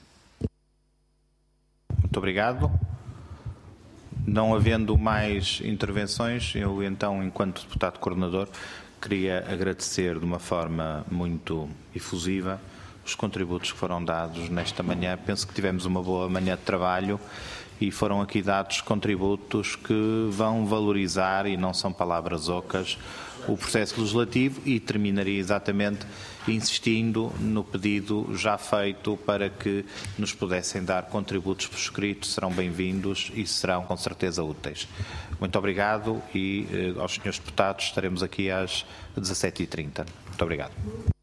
Muito obrigado. Não havendo mais intervenções, eu então, enquanto deputado coordenador, queria agradecer de uma forma muito efusiva os contributos que foram dados nesta manhã. Penso que tivemos uma boa manhã de trabalho e foram aqui dados contributos que vão valorizar, e não são palavras ocas, o processo legislativo, e terminaria exatamente insistindo no pedido já feito para que nos pudessem dar contributos por escrito. Serão bem-vindos e serão com certeza úteis. Muito obrigado e eh, aos senhores deputados estaremos aqui às dezassete e trinta. Muito obrigado.